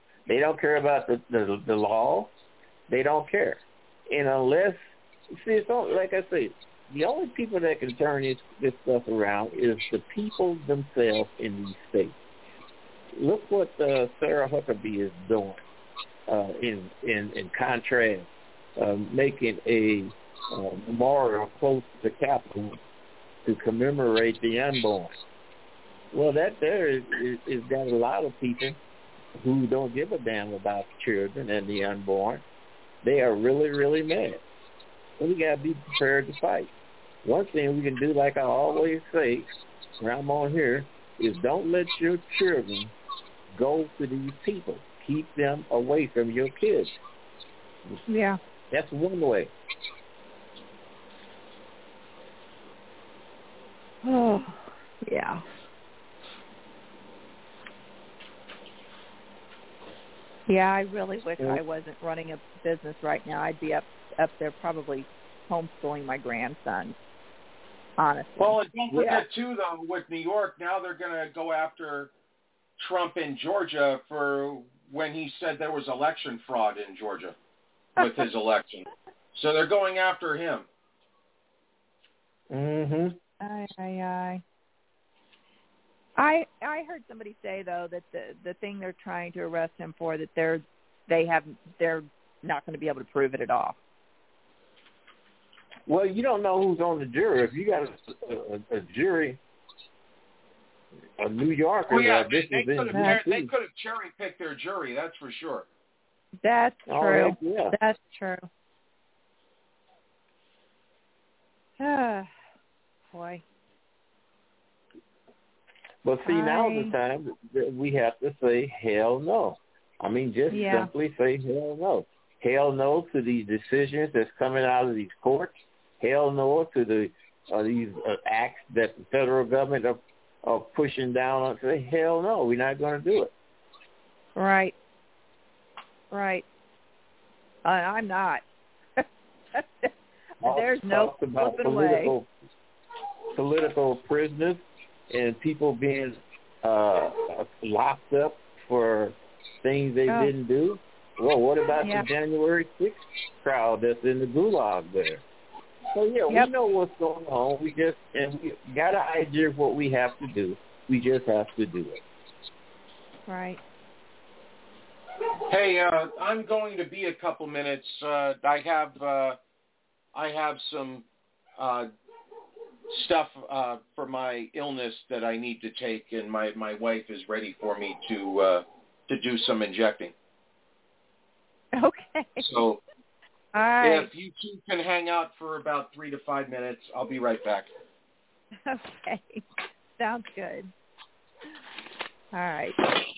S21: law. They don't care. And unless, it's all, like I say, the only people that can turn this stuff around is the people themselves in these states. Look what Sarah Huckabee is doing in contrast, making a memorial close to the Capitol to commemorate the unborn. Well, that there is got a lot of people who don't give a damn about the children and the unborn. They are really, really mad. So we got to be prepared to fight. One thing we can do, like I always say when I'm on here, is don't let your children go to these people. Keep them away from your kids.
S14: Yeah.
S21: That's one way.
S14: Oh, yeah. Yeah, I really wish I wasn't running a business right now. I'd be up there probably homeschooling my grandson, honestly.
S13: Well, and don't forget, too, though, with New York, now they're going to go after Trump in Georgia for when he said there was election fraud in Georgia with his election. So they're going after him.
S21: Mm-hmm.
S14: I heard somebody say, though, that the thing they're trying to arrest him for, that they're not going to be able to prove it at all.
S21: Well, you don't know who's on the jury. If you got a jury, a New Yorker,
S13: they
S21: could
S13: have cherry-picked their jury, that's for sure.
S14: That's true.
S21: Yeah.
S14: That's true. Boy.
S21: But see, now's the time that we have to say hell no. I mean, just simply say hell no. Hell no to these decisions that's coming out of these courts. Hell no to these acts that the federal government are pushing down on. Say hell no, we're not going to do it.
S14: Right. I'm not. There's no flipping way.
S21: Political prisoners and people being locked up for things they didn't do. Well, what about the January 6th crowd that's in the gulag there? So, we know what's going on. We got an idea of what we have to do. We just have to do it.
S14: Right.
S13: Hey, I'm going to be a couple minutes. I have some stuff for my illness that I need to take, and my wife is ready for me to do some injecting.
S14: Okay.
S13: So
S14: all right.
S13: If you two can hang out for about 3 to 5 minutes, I'll be right back.
S14: Okay. Sounds good. All right.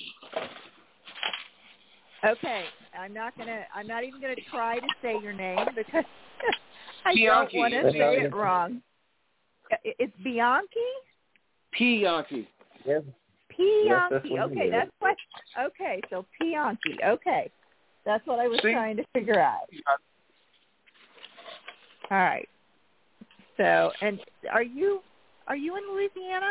S14: Okay. I'm not even gonna try to say your name because I don't want to say it wrong. It's Bianchi?
S13: Bianchi.
S21: Yes.
S14: Bianchi. Okay, that's what. Okay, so Bianchi. Okay, that's what I was trying to figure out. All right. So, and are you in Louisiana?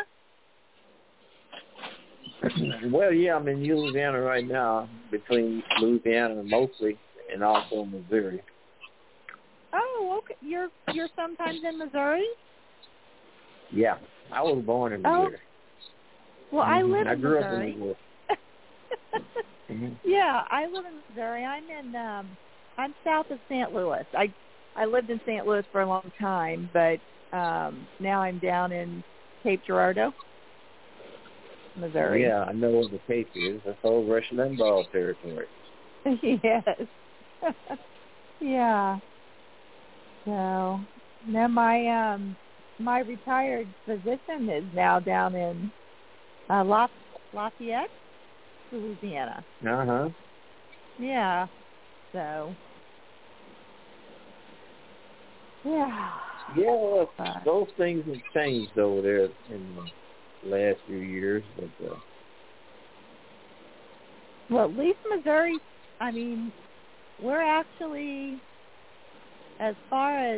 S21: Well, yeah, I'm in Louisiana right now, between Louisiana mostly and also Missouri.
S14: Oh, okay. You're sometimes in Missouri?
S21: Yeah, I was born in Missouri.
S14: Well, I live in
S21: grew
S14: Missouri.
S21: up in Missouri.
S14: Yeah, I live in Missouri. I'm I'm south of St. Louis. I lived in St. Louis for a long time, but now I'm down in Cape Girardeau, Missouri.
S21: Yeah, I know where the Cape is. That's all Rush Limbaugh territory.
S14: Yes. Yeah. So now my retired physician is now down in Lafayette, Louisiana.
S21: Uh-huh.
S14: Yeah. So. Yeah.
S21: Yeah, well, those things have changed over there in the last few years, but
S14: well, at least Missouri, I mean, we're actually, as far as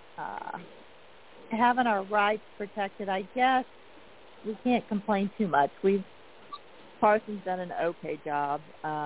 S14: having our rights protected, I guess we can't complain too much. Parson's done an okay job.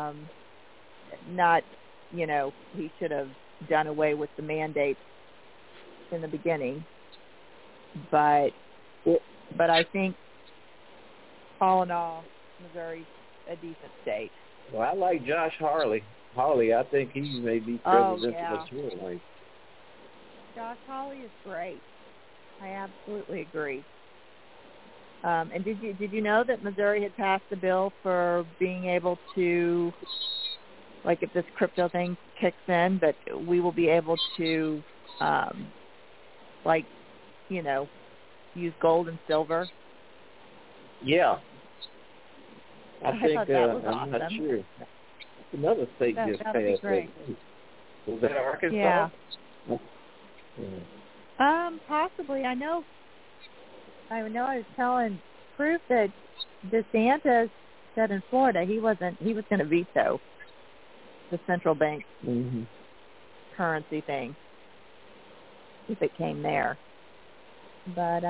S14: Not, he should have done away with the mandates in the beginning, but I think all in all, Missouri's a decent state.
S21: Well, I like Josh Hawley. I think he may be president of the tour.
S14: Josh Hawley is great. I absolutely agree. And did you know that Missouri had passed a bill for being able to, like, if this crypto thing kicks in, that we will be able to, use gold and silver?
S21: Yeah. I think
S14: thought that was
S21: I'm
S14: awesome.
S21: not sure. Another state just passed
S14: it.
S21: Was that Arkansas?
S14: Yeah.
S21: Yeah.
S14: Possibly. I know I was telling Proof that DeSantis said in Florida he was going to veto the central bank currency thing if it came there. But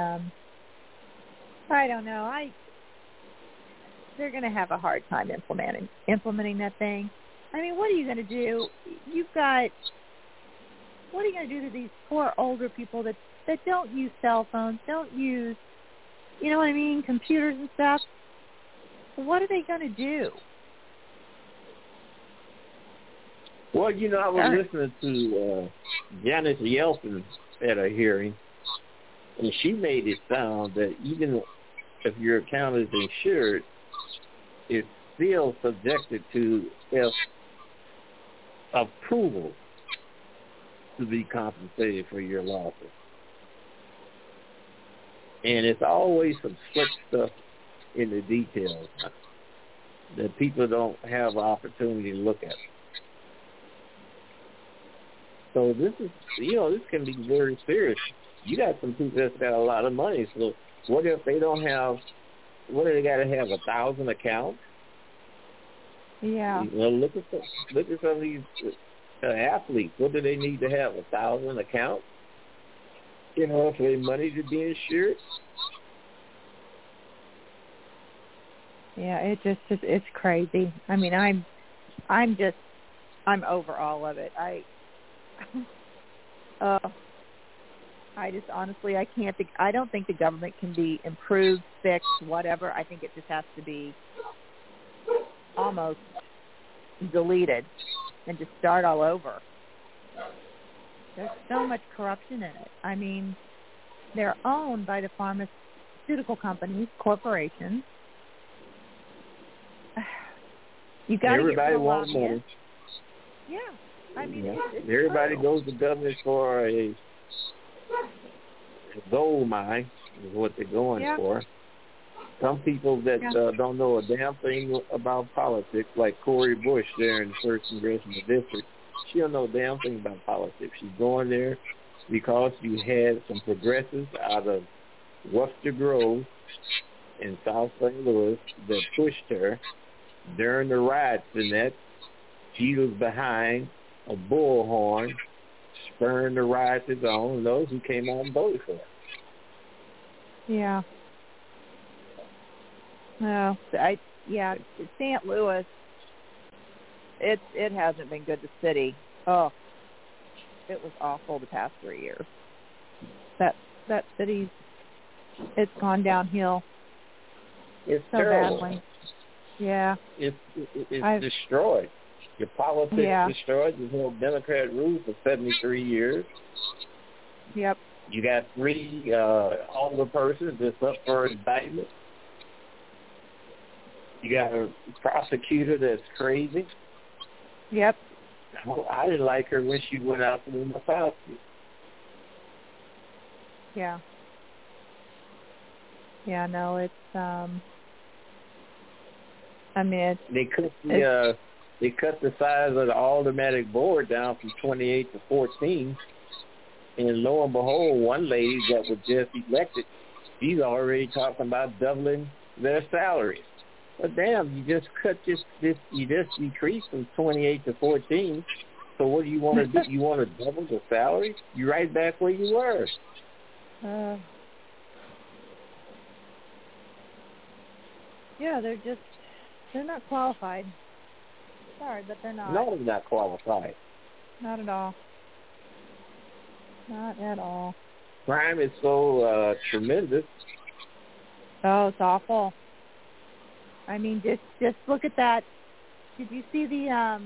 S14: I don't know. They're going to have a hard time implementing that thing. I mean, what are you going to do? What are you going to do to these poor older people that don't use cell phones, don't use, computers and stuff? What are they going to do?
S21: Well, I was listening to Janet Yellen at a hearing, and she made it sound that even if your account is insured, it's still subjected to approval to be compensated for your losses. And it's always some slick stuff in the details that people don't have opportunity to look at. So this is, this can be very serious. You got some people that's got a lot of money, so what if they don't have, what do they got to have, 1,000 accounts?
S14: Yeah.
S21: Look at some of these athletes. What do they need to have, 1,000 accounts? For their money to be insured?
S14: Yeah, it's crazy. I mean, I'm over all of it. I just honestly, I don't think the government can be improved, fixed, whatever. I think it just has to be almost deleted and just start all over. There's so much corruption in it. I mean, they're owned by the pharmaceutical companies, corporations. You got
S21: everybody wants money.
S14: Yeah, I mean, it's
S21: everybody
S14: true.
S21: goes to government for a gold mine is what they're going for. Some people that don't know a damn thing about politics, like Cori Bush there in the 1st Congressional District, she don't know a damn thing about politics. She's going there because she had some progressives out of Worcester Grove in South St. Louis that pushed her during the riots, and that she was behind a bullhorn spurring the rioters on, and those who came out and voted for her.
S14: Yeah. No, St. Louis, it hasn't been good. The city, it was awful the past 3 years. That city, it's gone downhill.
S21: It's
S14: so
S21: terrible.
S14: Badly. Yeah.
S21: It's destroyed. Your politics destroyed. There's no Democrat rule for 73 years.
S14: Yep.
S21: You got 3 older persons that's up for indictment. You got a prosecutor that's crazy.
S14: Yep.
S21: Well, I didn't like her when she went out to the Murkowski.
S14: Yeah. Yeah, no, it's I mean,
S21: they cut the size of the automatic board down from 28 to 14, and lo and behold, one lady that was just elected, she's already talking about doubling their salaries. But damn, you just decreased from 28 to 14. So what do you want to do? You want to double the salary? You're right back where you were.
S14: Yeah, they're not qualified. Sorry, but they're not.
S21: No, they're not qualified.
S14: Not at all. Not at all.
S21: Crime is so tremendous.
S14: Oh, it's awful. I mean, just look at that. Did you see the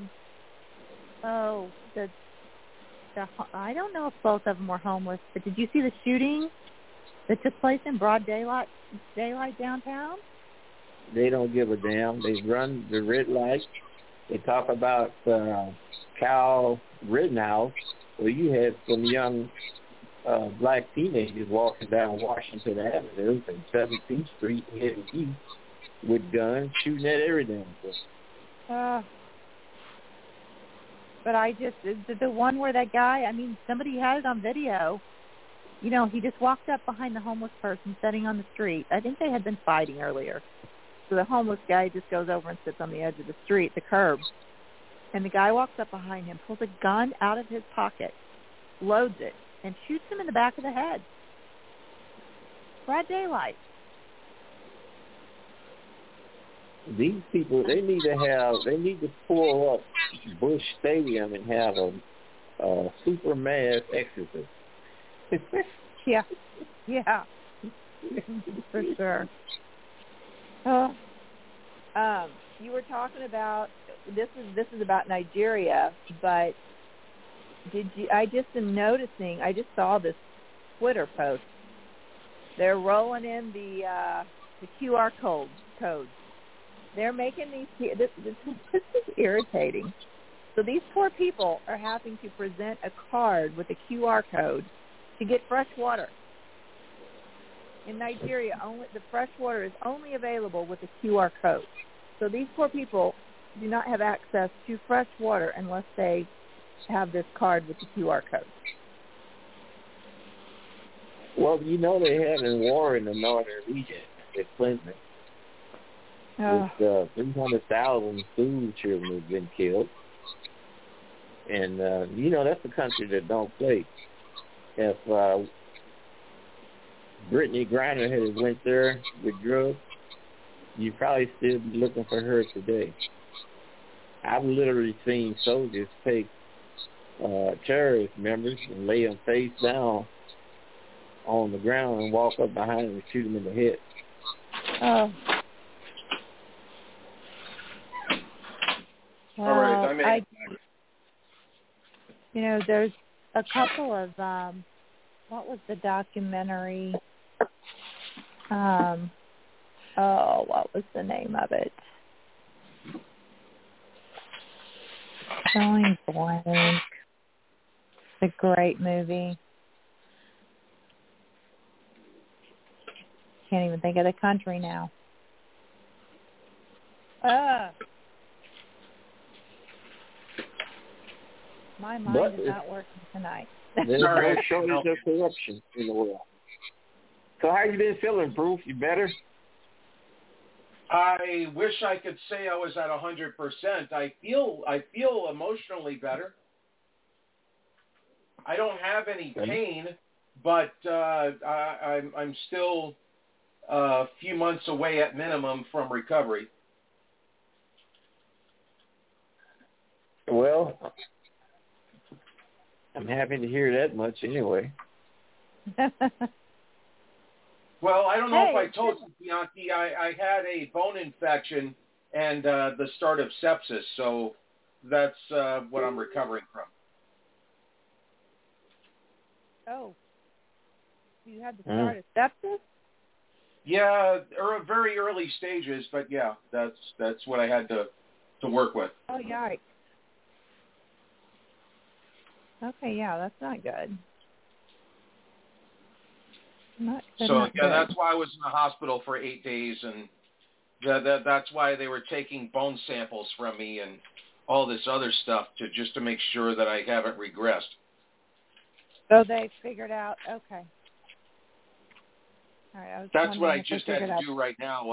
S14: I don't know if both of them were homeless, but did you see the shooting that took place in broad daylight downtown?
S21: They don't give a damn. They run the red light. They talk about Kyle Rittenhouse. Well, you had some young black teenagers walking down Washington Avenue and 17th Street heading east with guns, shooting at every damn thing.
S14: But the one where that guy, I mean, somebody had it on video. You know, he just walked up behind the homeless person sitting on the street. I think they had been fighting earlier. So the homeless guy just goes over and sits on the edge of the street, the curb. And the guy walks up behind him, pulls a gun out of his pocket, loads it, and shoots him in the back of the head. Broad daylight.
S21: These people, they need to pull up Bush Stadium and have a super mass exorcism.
S14: Yeah, for sure. You were talking about this is about Nigeria, but I just saw this Twitter post. They're rolling in the QR codes. They're making these. This is irritating. So these poor people are having to present a card with a QR code to get fresh water. In Nigeria, the fresh water is only available with a QR code. So these poor people do not have access to fresh water unless they have this card with the QR code.
S21: Well, you know they're having war in the northern region at Clinton. 300,000 school children have been killed. And, that's a country that don't play. If Brittany Griner had went there with drugs, you'd probably still be looking for her today. I've literally seen soldiers take terrorist members and lay them face down on the ground and walk up behind them and shoot them in the head.
S13: All right,
S14: there's a couple of what was the documentary? What was the name of it? Going blank. It's a great movie. Can't even think of the country now. My mind is not working tonight.
S21: There's no shortage of corruption in the world. So how you been feeling, Bruce? You better?
S13: I wish I could say I was at 100%. I feel emotionally better. I don't have any pain, but I'm still a few months away at minimum from recovery.
S21: Well, I'm happy to hear that much anyway.
S13: Well, I don't know if I told you, Bianchi, I had a bone infection and the start of sepsis. So That's what I'm recovering from.
S14: Oh. You had to start a sepsis?
S13: Yeah, very early stages, but yeah, that's what I had to work with.
S14: Oh, yikes. Okay, yeah, that's not good. Not
S13: So
S14: good.
S13: that's why I was in the hospital for 8 days, and that's why they were taking bone samples from me and all this other stuff just to make sure that I haven't regressed.
S14: So they figured out. Okay. All right,
S13: that's what I just had to do right now.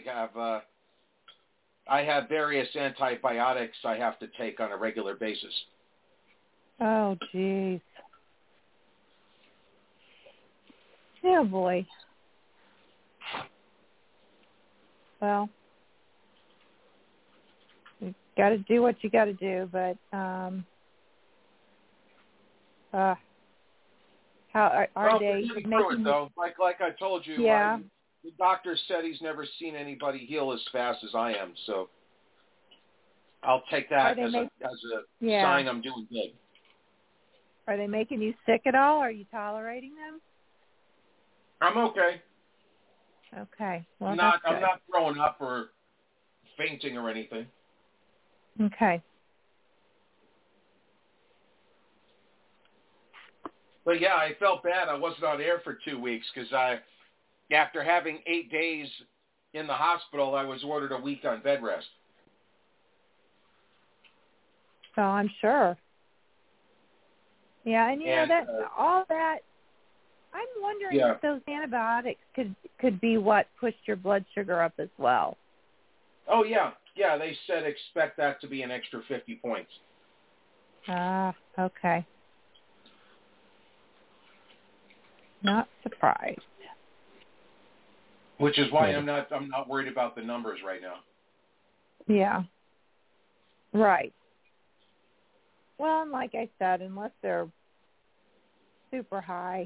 S13: I have various antibiotics I have to take on a regular basis.
S14: Oh, geez. Oh, boy. Well, you got to do what you got to do, but how are they
S13: making
S14: it,
S13: though? Like I told you,
S14: yeah.
S13: The doctor said he's never seen anybody heal as fast as I am, so I'll take that as a sign I'm doing good.
S14: Are they making you sick at all? Are you tolerating them?
S13: I'm okay.
S14: Okay. Well,
S13: I'm not throwing up or fainting or anything.
S14: Okay.
S13: But yeah, I felt bad. I wasn't on air for 2 weeks because after having 8 days in the hospital, I was ordered a week on bed rest.
S14: So I'm sure. Yeah, and know all that. I'm wondering if those antibiotics could be what pushed your blood sugar up as well.
S13: Oh yeah. They said expect that to be an extra 50 points.
S14: Okay. Not surprised.
S13: Which is why I'm not worried about the numbers right now.
S14: Yeah. Right. Well, and like I said, unless they're super high,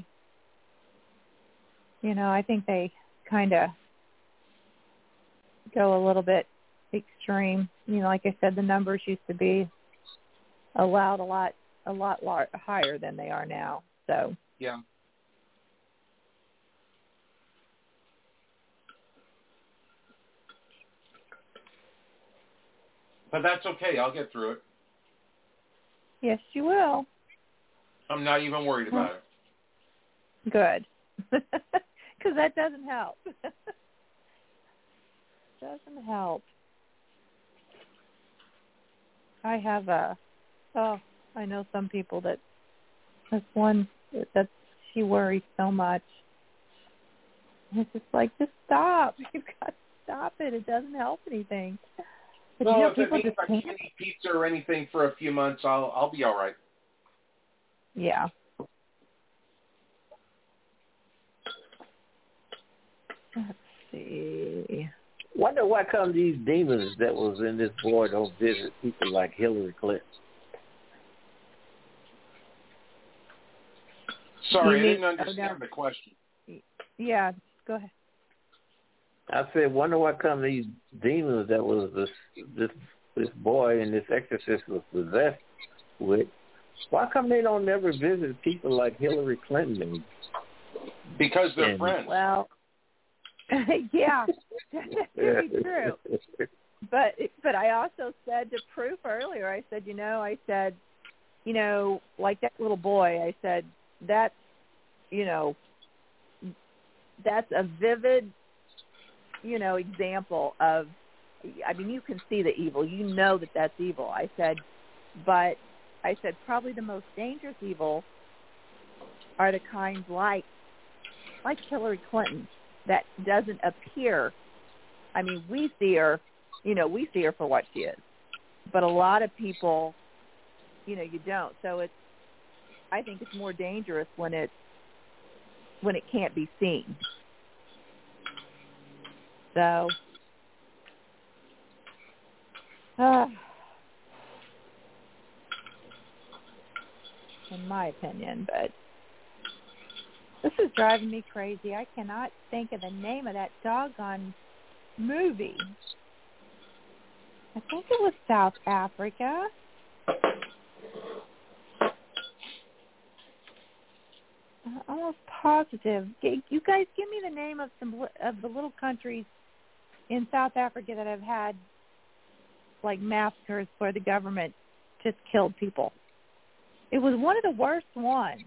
S14: I think they kind of go a little bit extreme. Like I said, the numbers used to be allowed a lot higher than they are now. So
S13: yeah. But that's okay. I'll get through it.
S14: Yes, you will.
S13: I'm not even worried about it.
S14: Good. Because that doesn't help. Doesn't help. I have I know some people that's one that she worries so much. And it's just like, just stop. You've got to stop it. It doesn't help anything. But
S13: well, if it means I can't eat pizza or anything for a few months, I'll be all right.
S14: Yeah. Let's see.
S21: Wonder why come these demons that was in this boy don't visit people like Hillary Clinton.
S13: Sorry, I didn't understand the question.
S14: Yeah, go ahead.
S21: I said, wonder why come these demons that was this boy and this exorcist was possessed with. Why come they don't never visit people like Hillary Clinton?
S13: Because they're friends.
S14: Well, yeah, that could be true. But I also said to Proof earlier, I said, like that little boy, I said, that's a vivid, example of, you can see the evil. You know that that's evil. I said, probably the most dangerous evil are the kinds like Hillary Clinton that doesn't appear. We see her, for what she is. But a lot of people, you don't. So I think it's more dangerous when it can't be seen. So, in my opinion, but this is driving me crazy. I cannot think of the name of that doggone movie. I think it was South Africa. almost positive. You guys give me the name of some of the little countries in South Africa that have had like massacres where the government just killed people. It was one of the worst ones.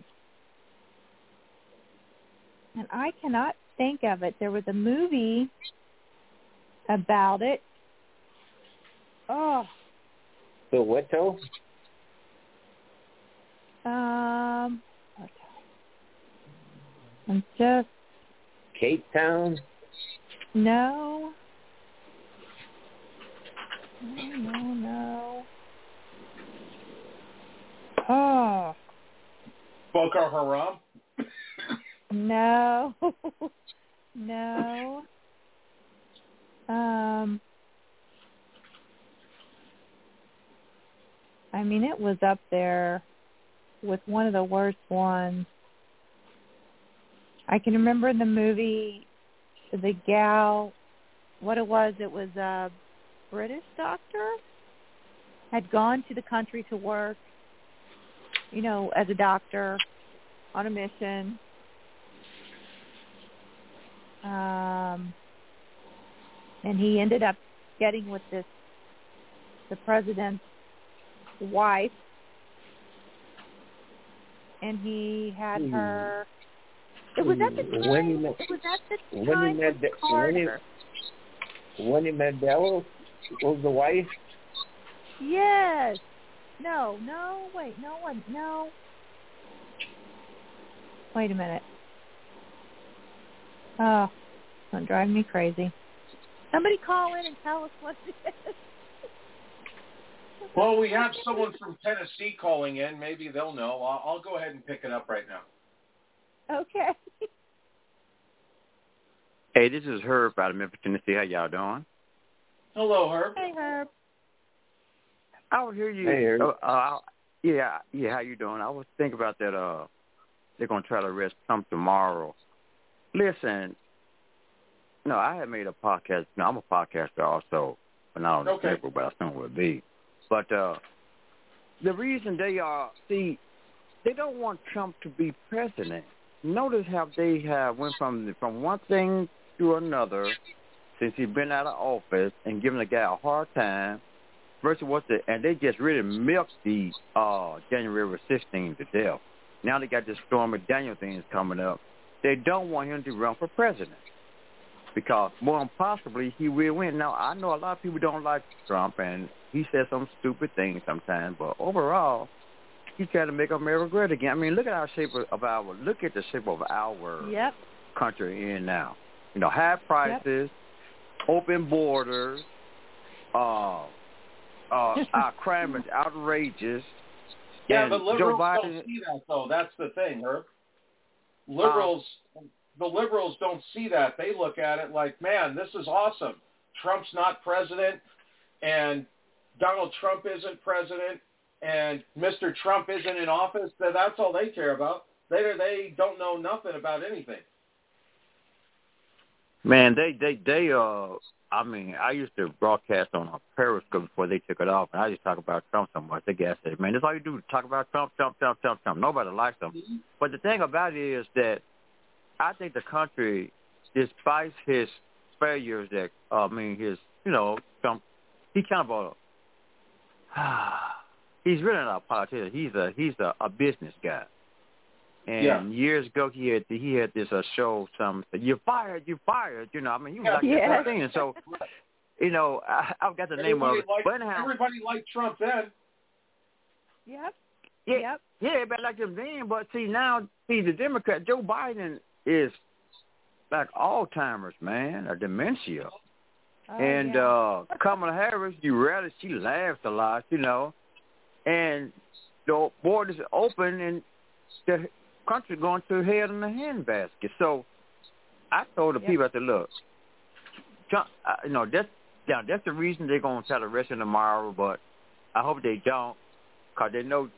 S14: And I cannot think of it. There was a movie about it. Oh.
S21: Soweto?
S14: I'm just...
S21: Cape Town?
S14: No. No. Oh.
S13: Boko Haram?
S14: No. No. I mean, it was up there with one of the worst ones. I can remember in the movie, the gal, what it was a British doctor, had gone to the country to work, as a doctor on a mission. And he ended up getting with the president's wife, and he had her. It was at the time.
S21: Winnie Mandela was the wife.
S14: Yes. No. Wait a minute. Oh, it's gonna drive me crazy. Somebody call in and tell us what it is.
S13: Well, we have someone from Tennessee calling in. Maybe they'll know. I'll go ahead and pick it up right now.
S14: Okay.
S3: Hey, this is Herb out of Memphis, Tennessee. How y'all doing?
S13: Hello, Herb.
S14: Hey, Herb.
S3: I would hear you.
S21: Hey, Herb.
S3: Yeah. How you doing? I was thinking about that. They're gonna try to arrest Trump tomorrow. Listen, I had made a podcast. I'm a podcaster also, but not on the paper, but I still would be. But the reason they don't want Trump to be president. Notice how they have went from one thing to another since he's been out of office and giving the guy a hard time versus and they just really milked the January 16th to death. Now they got this Stormy Daniels thing coming up. They don't want him to run for president because more than possibly he will win. Now, I know a lot of people don't like Trump, and he says some stupid things sometimes, but overall, he's trying to make America great again. I mean, look at the shape of our country in now. High prices, open borders, our crime is outrageous.
S13: Yeah, but liberals don't see that, though. That's the thing, Herb. The liberals don't see that. They look at it like, man, this is awesome. Trump's not president, and Donald Trump isn't president, and Mr. Trump isn't in office. That's all they care about. They don't know nothing about anything.
S3: Man, I mean, I used to broadcast on a Periscope before they took it off, and I just talk about Trump so much. The guy said, man, that's all you do, talk about Trump. Nobody likes him. Mm-hmm. But the thing about it is that I think the country, despite his failures, Trump, he kind of he's really not a politician. He's a business guy. And years ago, he had this show. You're fired. He was like that thing. And so, I've got the name of it. But anyhow,
S13: everybody liked Trump then.
S14: Yep.
S3: Yeah, everybody liked him then. But the Democrat Joe Biden is like Alzheimer's, man, or dementia. And Kamala Harris, she laughs a lot, and the borders are open and the country going to hell in a handbasket. So I told the people, I said, look, Trump, that's the reason they're going to try to arrest him tomorrow, but I hope they don't, because they know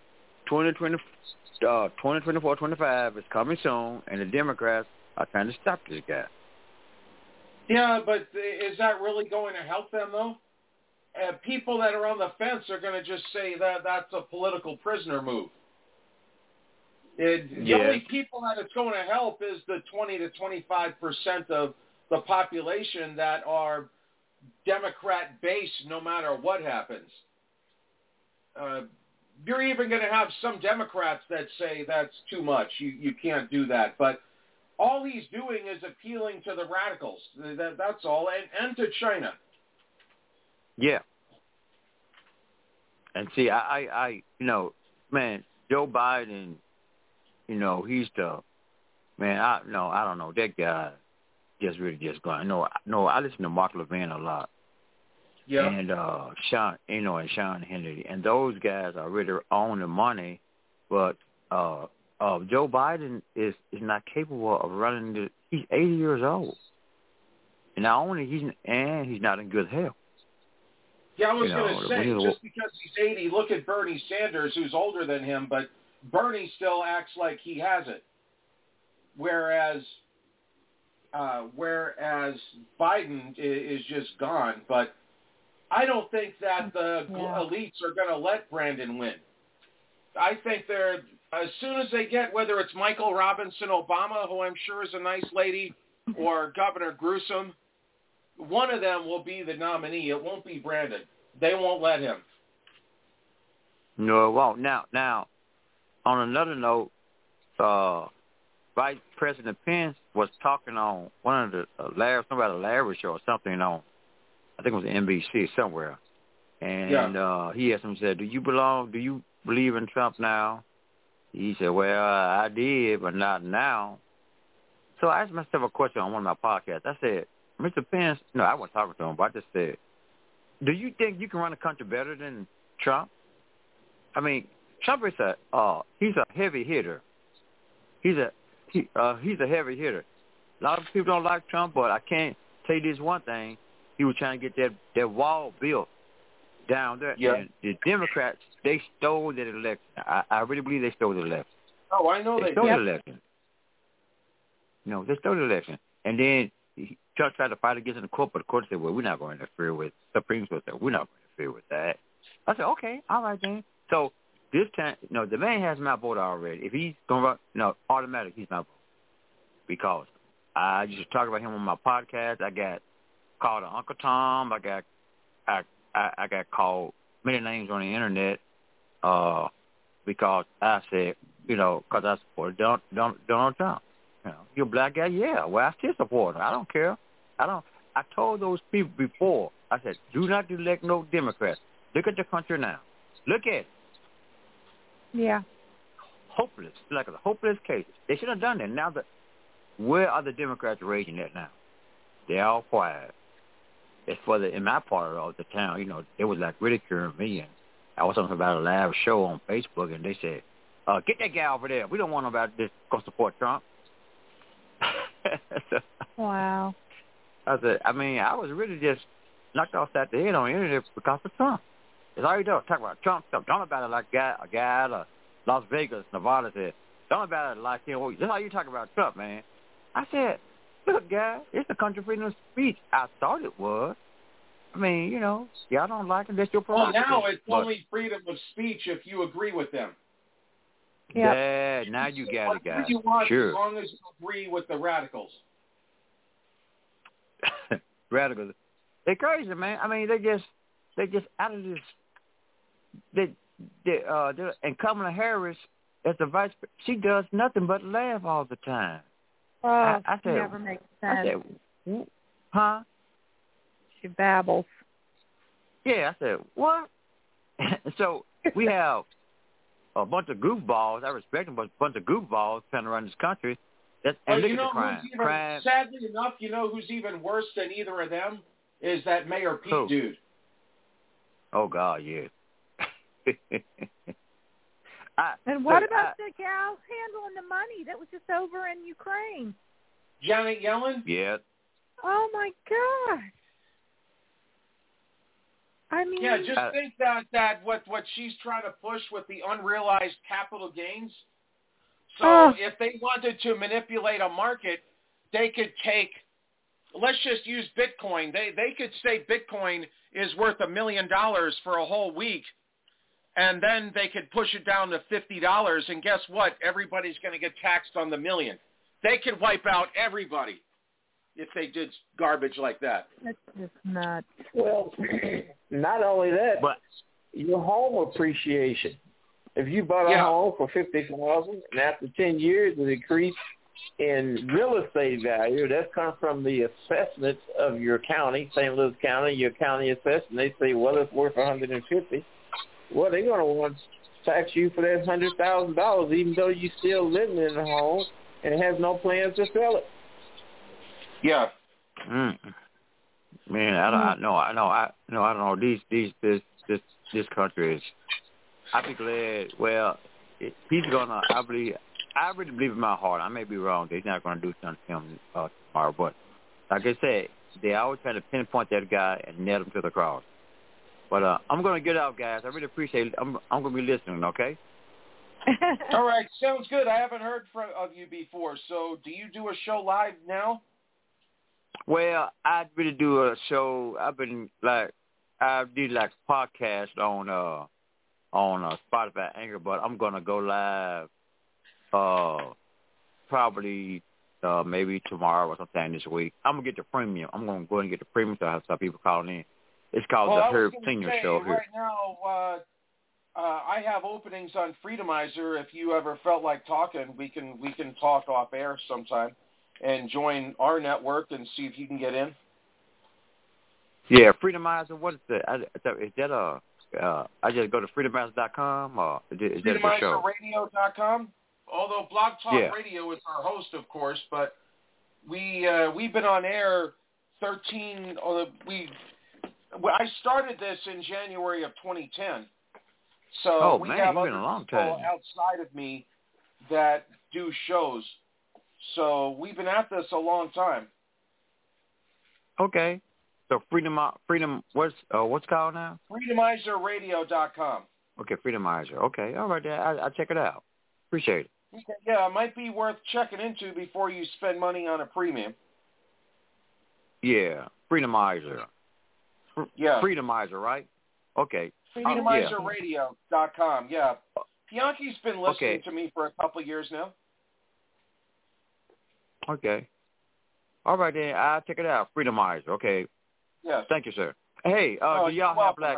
S3: 2024, 25 is coming soon, and the Democrats are trying to stop this guy.
S13: Yeah, but is that really going to help them, though? People that are on the fence are going to just say that that's a political prisoner move. The only people that it's going to help is the 20 to 25% of the population that are Democrat-based no matter what happens. You're even going to have some Democrats that say that's too much. You can't do that. But all he's doing is appealing to the radicals. That's all, and to China.
S3: Yeah. And see, I man, Joe Biden, he's the man. I don't know, that guy just going. I listen to Mark Levin a lot.
S13: Yeah.
S3: And Sean, and Sean Hannity, and those guys are really on the money, but Joe Biden is not capable of running. He's 80 years old, and not only he's not in good health.
S13: Yeah, I was going to say, just because he's 80, look at Bernie Sanders, who's older than him, but Bernie still acts like he has it, whereas Biden is just gone. But I don't think that the elites are going to let Brandon win. I think they're, as soon as they get, whether it's Michael Robinson Obama, who I'm sure is a nice lady, or Governor Newsom, one of them will be the nominee. It won't be Brandon. They won't let him.
S3: No, it won't. Now, on another note, Vice President Pence was talking on one of the Larry show or something on, I think it was NBC somewhere, and he asked him, said, "Do you believe in Trump now?" He said, "Well, I did, but not now." So I asked myself a question on one of my podcasts. I said, "Mr. Pence," no, I wasn't talking to him, but I just said, "Do you think you can run a country better than Trump?" I mean, Trump is he's a heavy hitter. He's a heavy hitter. A lot of people don't like Trump, but I can't tell you this one thing: he was trying to get that wall built down there.
S13: Yeah.
S3: And the Democrats, they stole that election. I really believe they stole the election.
S13: Oh, I know they
S3: stole the election. No, they stole the election, and then Trump tried to fight against it in the court, but the court said, "Well, we're not going to interfere with." Supreme Court said, "We're not going to interfere with that." I said, "Okay, all right then." So this time, the man has my vote already. If he's going to run, automatic, he's my vote. Because I used to talk about him on my podcast. I got called Uncle Tom. I got called many names on the internet because I said, because I supported Donald Trump. You're a black guy? Yeah. Well, I still support him. I don't care. I told those people before, I said, do not elect no Democrats. Look at the country now. Look at it.
S14: Yeah.
S3: Hopeless. Like a hopeless case. They should have done that. Now, where are the Democrats raging at now? They're all quiet. It's in my part of the town, they was like ridiculing me. And I was talking about a live show on Facebook, and they said, get that guy over there. We don't want nobody to go support Trump.
S14: Wow.
S3: I said, I was really just knocked off that the head on the internet because of Trump. That's all you do. Talk about Trump stuff. Don't about it like a guy out of Las Vegas, Nevada said. Don't about it like, that's how you talk about Trump, man. I said, look, guy, it's the country freedom of speech. I thought it was. Y'all don't like it. That's your problem.
S13: Well, now it's only freedom of speech if you agree with them.
S3: Yeah, now you got it, guys.
S13: You want,
S3: sure.
S13: As long as you agree with the radicals.
S3: Radicals. They're crazy, man. They just out of this. And Kamala Harris, as the vice, she does nothing but laugh all the time.
S14: Oh,
S3: I said,
S14: never makes sense.
S3: I said, huh?
S14: She babbles.
S3: Yeah, I said, what? So we have a bunch of goofballs. I respect them, but a bunch of goofballs trying to run this country. And look at the crime.
S13: Sadly enough, who's even worse than either of them is that Mayor Pete dude.
S3: Oh, God, yeah.
S14: And what about the gal handling the money that was just over in Ukraine?
S13: Janet Yellen?
S3: Yeah.
S14: Oh, my gosh.
S13: Yeah, just think that what she's trying to push with the unrealized capital gains. So if they wanted to manipulate a market, they could take, let's just use Bitcoin. They could say Bitcoin is worth $1 million for a whole week. and then they could push it down to $50, and guess what? Everybody's going to get taxed on the million. They could wipe out everybody if they did garbage like that.
S14: That's just nuts.
S21: Well, not only that, but your home appreciation. If you bought a home for $50,000 and after 10 years it increased in real estate value, that's come from the assessments of your county, St. Louis County, your county assessment. They say, well, it's worth $150,000. Well, they're going to want to tax you for that $100,000, even though you're still living in the home and have no plans to sell it.
S13: Yeah.
S3: Man, I don't know. This country is. I'd be glad. Well, he's gonna. I really believe in my heart. I may be wrong. They're not gonna do something to him tomorrow. But like I said, they always try to pinpoint that guy and nail him to the cross. But I'm gonna get out, guys. I really appreciate it. I'm gonna be listening. Okay.
S13: All right, sounds good. I haven't heard of you before. So, do you do a show live now?
S3: Well, I really do a show. I did like podcast on Spotify, Anchor, but I'm gonna go live probably maybe tomorrow or sometime this week. I'm gonna get the premium. I'm gonna go and get the premium so I have some people calling in. It's called the Herb Senior Show here.
S13: Right now, I have openings on Freedomizer. If you ever felt like talking, we can talk off air sometime and join our network and see if you can get in.
S3: Yeah, Freedomizer. What is that? Is that I just go to freedomizer.com or is that a show?
S13: FreedomizerRadio.com. Although Blog Talk Radio is our host, of course, but we've been on air 13. I started this in January of 2010. So we have other people outside of me that do shows. So we've been at this a long time.
S3: Okay. So freedom. What's called now?
S13: FreedomizerRadio.com.
S3: Okay, Freedomizer. Okay, all right. I'll check it out. Appreciate it.
S13: Okay, yeah, it might be worth checking into before you spend money on a premium.
S3: Yeah, Freedomizer. Freedomizer, right? Okay.
S13: FreedomizerRadio.com. Yeah. Bianchi's been listening to me for a couple of years now.
S3: Okay. All right, then. I'll check it out. Freedomizer. Okay.
S13: Yes.
S3: Thank you, sir. Hey, do y'all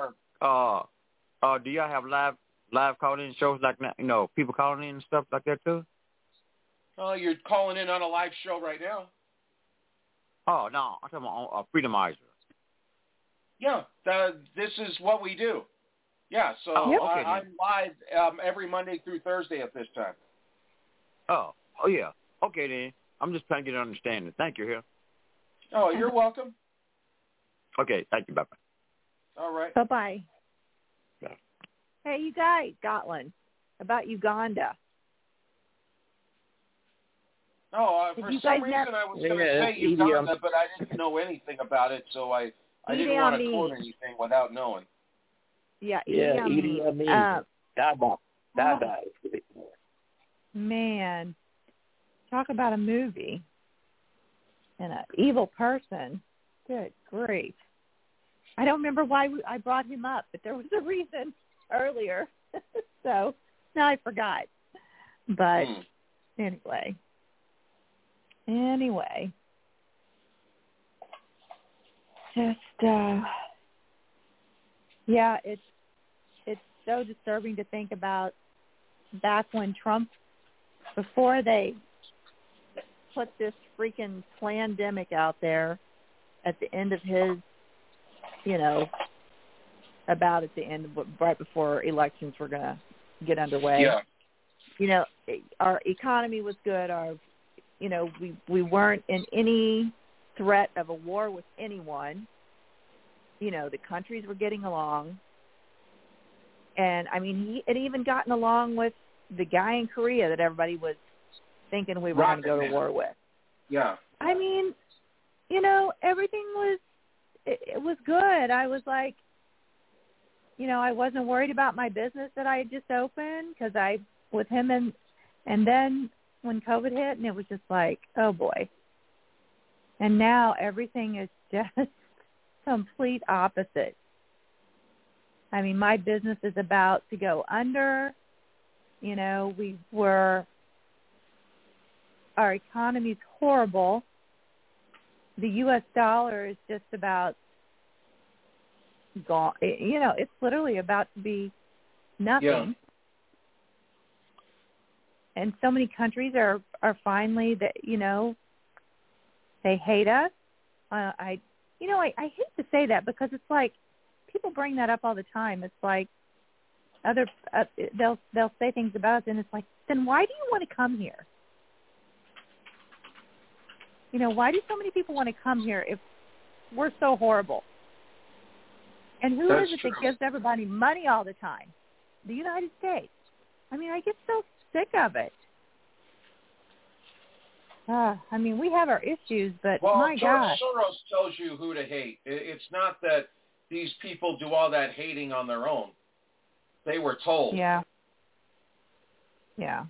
S3: have live call-in shows like that? You know, people calling in and stuff like that too?
S13: Oh, you're calling in on a live show right now.
S3: Oh no, I'm talking about Freedomizer.
S13: Yeah, this is what we do. Yeah, so I'm live every Monday through Thursday at this time.
S3: Oh yeah. Okay then. I'm just trying to get an understanding. Thank you, here.
S13: Oh, you're welcome.
S3: Okay, thank you. Bye-bye.
S13: All right.
S14: Bye-bye.
S3: Bye.
S14: Hey, you guys, Scotland, about Uganda.
S13: Oh, for some reason I was going to say Uganda, but I didn't know anything about it, so I didn't want to quote anything without knowing.
S14: Yeah,
S21: Idi Amin. Dada.
S14: Man, talk about a movie and an evil person. Good grief. I don't remember why I brought him up, but there was a reason earlier. So now I forgot. But anyway. Just, yeah, it's so disturbing to think about back when Trump, before they put this freaking plandemic out there at the end of his, about at the end, right before elections were going to get underway.
S13: Yeah.
S14: Our economy was good. We weren't in any threat of a war with anyone. The countries were getting along. And, he had even gotten along with the guy in Korea that everybody was thinking we were going to go to war with.
S13: Yeah.
S14: Everything was, it was good. I was like, I wasn't worried about my business that I had just opened because with him and then when COVID hit, and it was just like, oh boy. And now everything is just complete opposite. I mean, my business is about to go under. You know, our economy's horrible. The U.S. dollar is just about gone. You know, it's literally about to be nothing.
S13: Yeah.
S14: And so many countries are finally that, you know, they hate us. I hate to say that because it's like people bring that up all the time. It's like they'll say things about us, and it's like, then why do you want to come here? You know, why do so many people want to come here if we're so horrible? And who is it that gives everybody money all the time? The United States. I mean, I get so sick of it. I mean, we have our issues, but my gosh.
S13: Soros tells you who to hate. It's not that these people do all that hating on their own. They were told.
S14: Yeah. Yeah.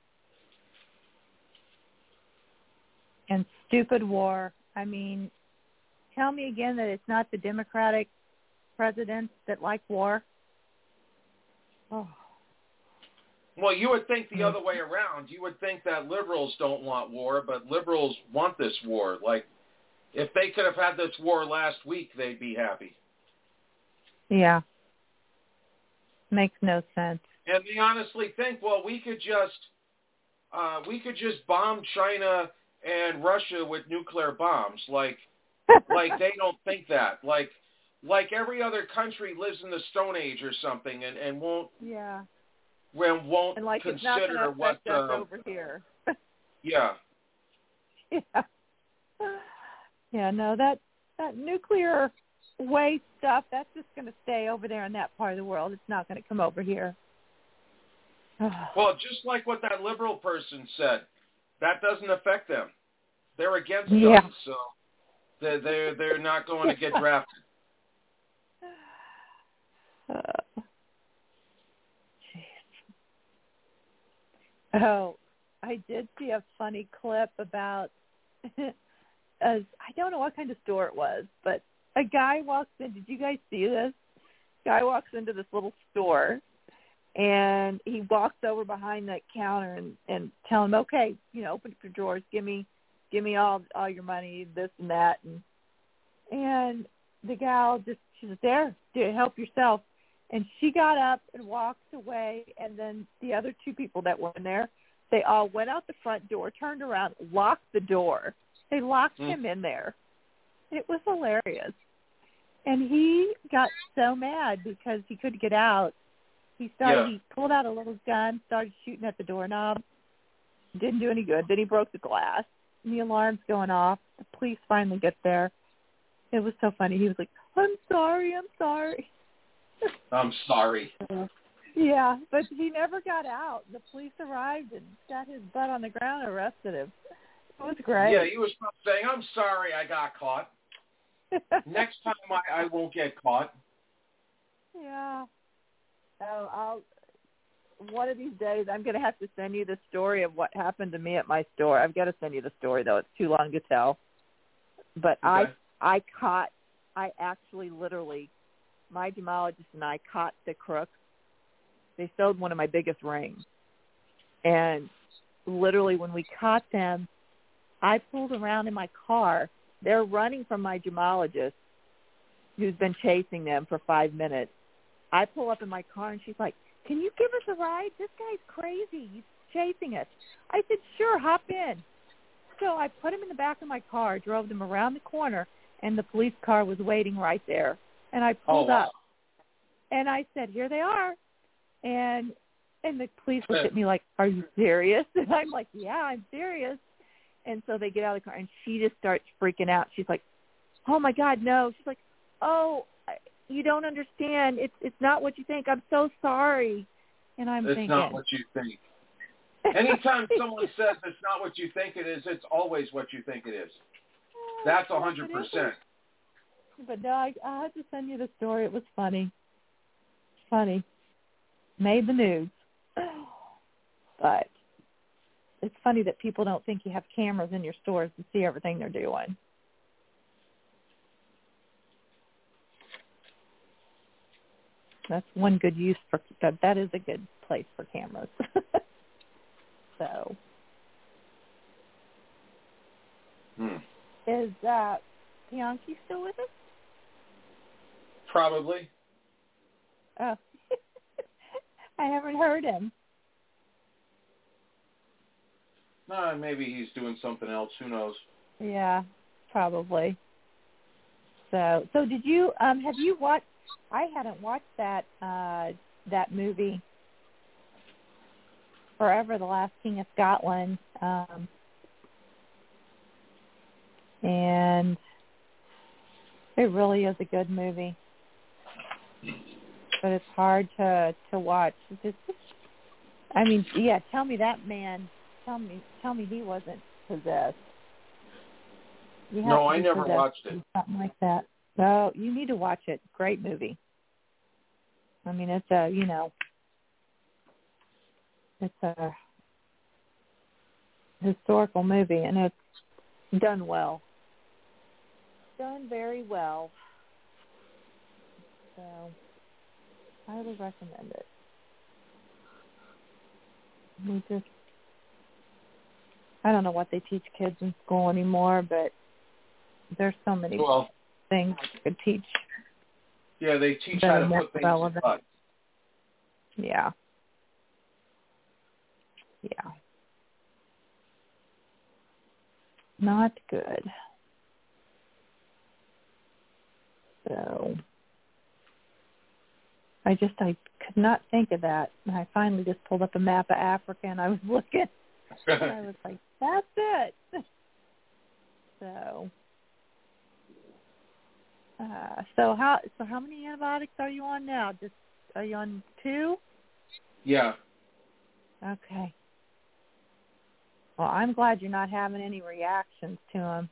S14: And stupid war. I mean, tell me again that it's not the Democratic presidents that like war. Oh.
S13: Well, you would think the other way around. You would think that liberals don't want war, but liberals want this war. Like, if they could have had this war last week, they'd be happy.
S14: Yeah. Makes no sense.
S13: And they honestly think, well, we could just bomb China and Russia with nuclear bombs. Like they don't think that. Like every other country lives in the Stone Age or something, and won't.
S14: Yeah.
S13: Won't
S14: and like
S13: consider
S14: it's not
S13: what
S14: us over here.
S13: Yeah.
S14: Yeah. Yeah. No, that nuclear waste stuff, that's just going to stay over there in that part of the world. It's not going to come over here.
S13: Well, just like what that liberal person said, that doesn't affect them. They're against guns, so they're not going to get drafted.
S14: Oh, I did see a funny clip about, I don't know what kind of store it was, but a guy walks in. Did you guys see this? Guy walks into this little store, and he walks over behind that counter and tell him, okay, you know, open up your drawers, give me all your money, this and that, and the gal she's there, help yourself. And she got up and walked away, and then the other two people that were in there, they all went out the front door, turned around, locked the door. They locked him in there. It was hilarious. And he got so mad because he couldn't get out. He pulled out a little gun, started shooting at the doorknob. Didn't do any good. Then he broke the glass, and the alarm's going off. The police finally get there. It was so funny. He was like, I'm sorry.
S13: I'm sorry.
S14: Yeah, but he never got out. The police arrived and got his butt on the ground and arrested him. It was great.
S13: Yeah, he was saying, I'm sorry I got caught. Next time I won't get caught.
S14: Yeah. Oh, one of these days I'm going to have to send you the story of what happened to me at my store. I've got to send you the story, though. It's too long to tell. But
S13: okay.
S14: I actually literally, my gemologist and I caught the crooks. They stole one of my biggest rings. And literally when we caught them, I pulled around in my car. They're running from my gemologist who's been chasing them for 5 minutes. I pull up in my car and she's like, can you give us a ride? This guy's crazy. He's chasing us. I said, sure, hop in. So I put him in the back of my car, drove them around the corner, and the police car was waiting right there. And I pulled up, and I said, here they are. And the police looked at me like, are you serious? And I'm like, yeah, I'm serious. And so they get out of the car, and she just starts freaking out. She's like, oh, my God, no. She's like, oh, you don't understand. It's not what you think. I'm so sorry. And I'm thinking.
S13: It's not what you think. Anytime someone says it's not what you think it is, it's always what you think it is. That's 100%.
S14: But no, I had to send you the story. It was funny. Funny. Made the news. But it's funny that people don't think you have cameras in your stores to see everything they're doing. That's one good use for that. That is a good place for cameras. So, is Bianchi still with us?
S13: Probably.
S14: Oh, I haven't heard him.
S13: No, maybe he's doing something else. Who knows?
S14: Yeah, probably. So did you have you watched? I hadn't watched that movie forever, The Last King of Scotland, and it really is a good movie, but it's hard to watch. I mean, yeah. Tell me that man. Tell me he wasn't possessed.
S13: No, I never watched it.
S14: Something like that. No, you need to watch it. Great movie. I mean, it's a historical movie, and it's done well. Done very well. So, I would recommend it. I don't know what they teach kids in school anymore, but there's so many things you could teach.
S13: Yeah, they teach how to put things in butts.
S14: Yeah. Yeah. Not good. So I could not think of that. And I finally just pulled up a map of Africa and I was looking. And I was like, that's it. So how many antibiotics are you on now? Are you on 2?
S13: Yeah.
S14: Okay. Well, I'm glad you're not having any reactions to them.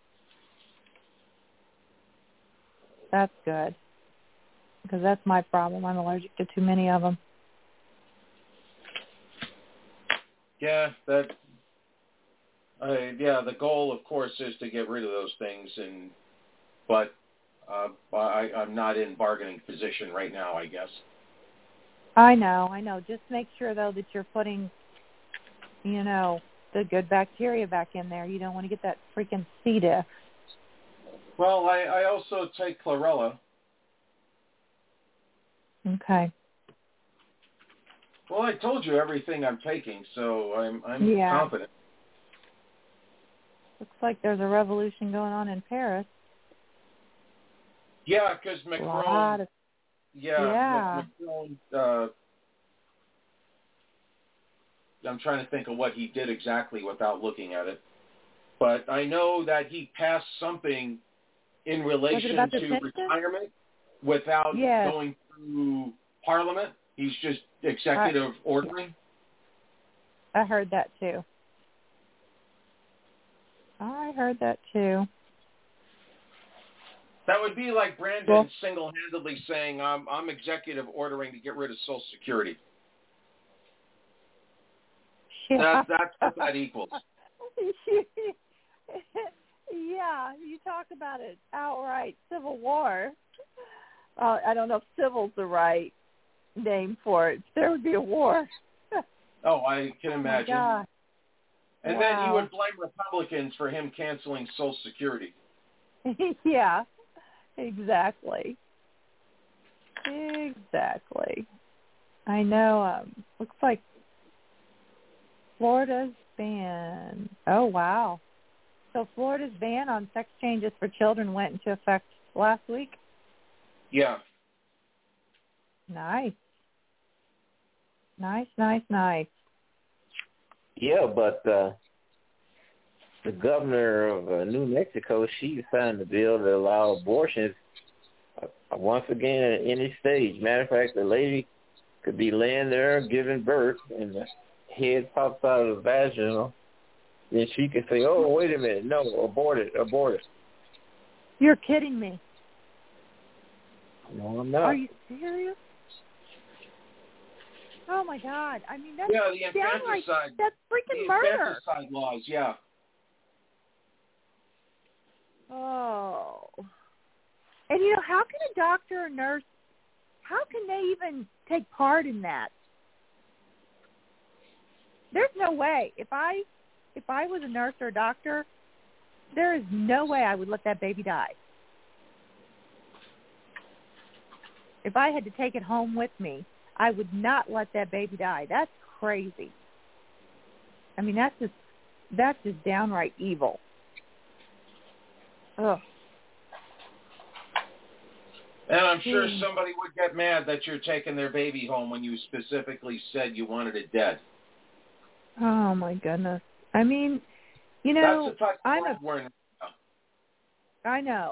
S14: That's good. Because that's my problem. I'm allergic to too many of them.
S13: Yeah, the goal, of course, is to get rid of those things, but I'm not in bargaining position right now, I guess.
S14: I know. Just make sure, though, that you're putting, the good bacteria back in there. You don't want to get that freaking C. diff.
S13: Well, I also take chlorella.
S14: Okay.
S13: Well, I told you everything I'm taking, so I'm confident.
S14: Looks like there's a revolution going on in Paris.
S13: Yeah, because Macron. Macron. I'm trying to think of what he did exactly without looking at it, but I know that he passed something in relation to retirement without going through Parliament. He's just executive ordering.
S14: I heard that too.
S13: That would be like Brandon single-handedly saying, I'm executive ordering to get rid of Social Security.
S14: Yeah.
S13: That's what that equals.
S14: Yeah, you talk about it outright civil war. I don't know if civil's the right name for it. There would be a war.
S13: Oh, I can imagine.
S14: God.
S13: And then you would blame Republicans for him canceling Social Security.
S14: Yeah, exactly. I know. Looks like Florida's ban. Oh, wow. So Florida's ban on sex changes for children went into effect last week?
S13: Yeah.
S14: Nice.
S21: Yeah, but the governor of New Mexico, she signed a bill that allow abortions once again at any stage. Matter of fact, the lady could be laying there giving birth and the head pops out of the vaginal. Then she could say, oh, wait a minute, no, abort it.
S14: You're kidding me.
S21: No, I'm not.
S14: Are you serious? Oh, my God. I mean, that's
S13: the infanticide.
S14: That's freaking murder.
S13: Infanticide laws, yeah.
S14: Oh. And, how can a doctor or nurse, how can they even take part in that? There's no way. If I was a nurse or a doctor, there is no way I would let that baby die. If I had to take it home with me, I would not let that baby die. That's crazy. I mean, that's just downright evil. Ugh.
S13: And I'm sure somebody would get mad that you're taking their baby home when you specifically said you wanted it dead.
S14: Oh my goodness. I mean, you know,
S13: that's the type of world we're in.
S14: I know.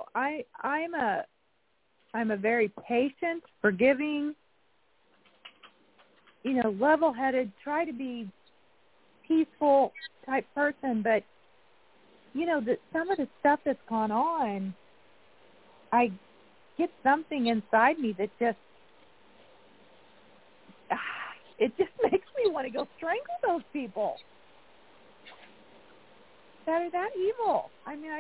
S14: I'm a very patient, forgiving, you know, level-headed, try to be peaceful type person, but you know, some of the stuff that's gone on, I get something inside me that just makes me want to go strangle those people that are that evil. I mean,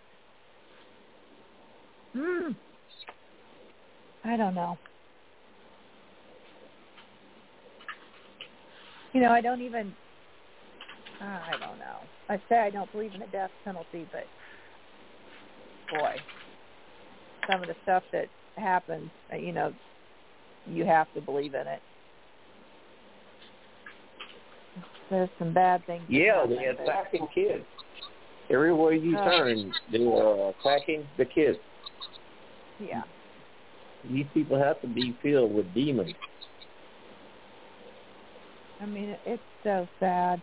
S14: I don't know. You know, I don't know. I say I don't believe in the death penalty, but boy, some of the stuff that happens, you know, you have to believe in it. There's some bad things.
S21: Yeah, they're attacking kids. Everywhere you turn, they are attacking the kids.
S14: Yeah.
S21: These people have to be filled with demons.
S14: I mean, it's so sad.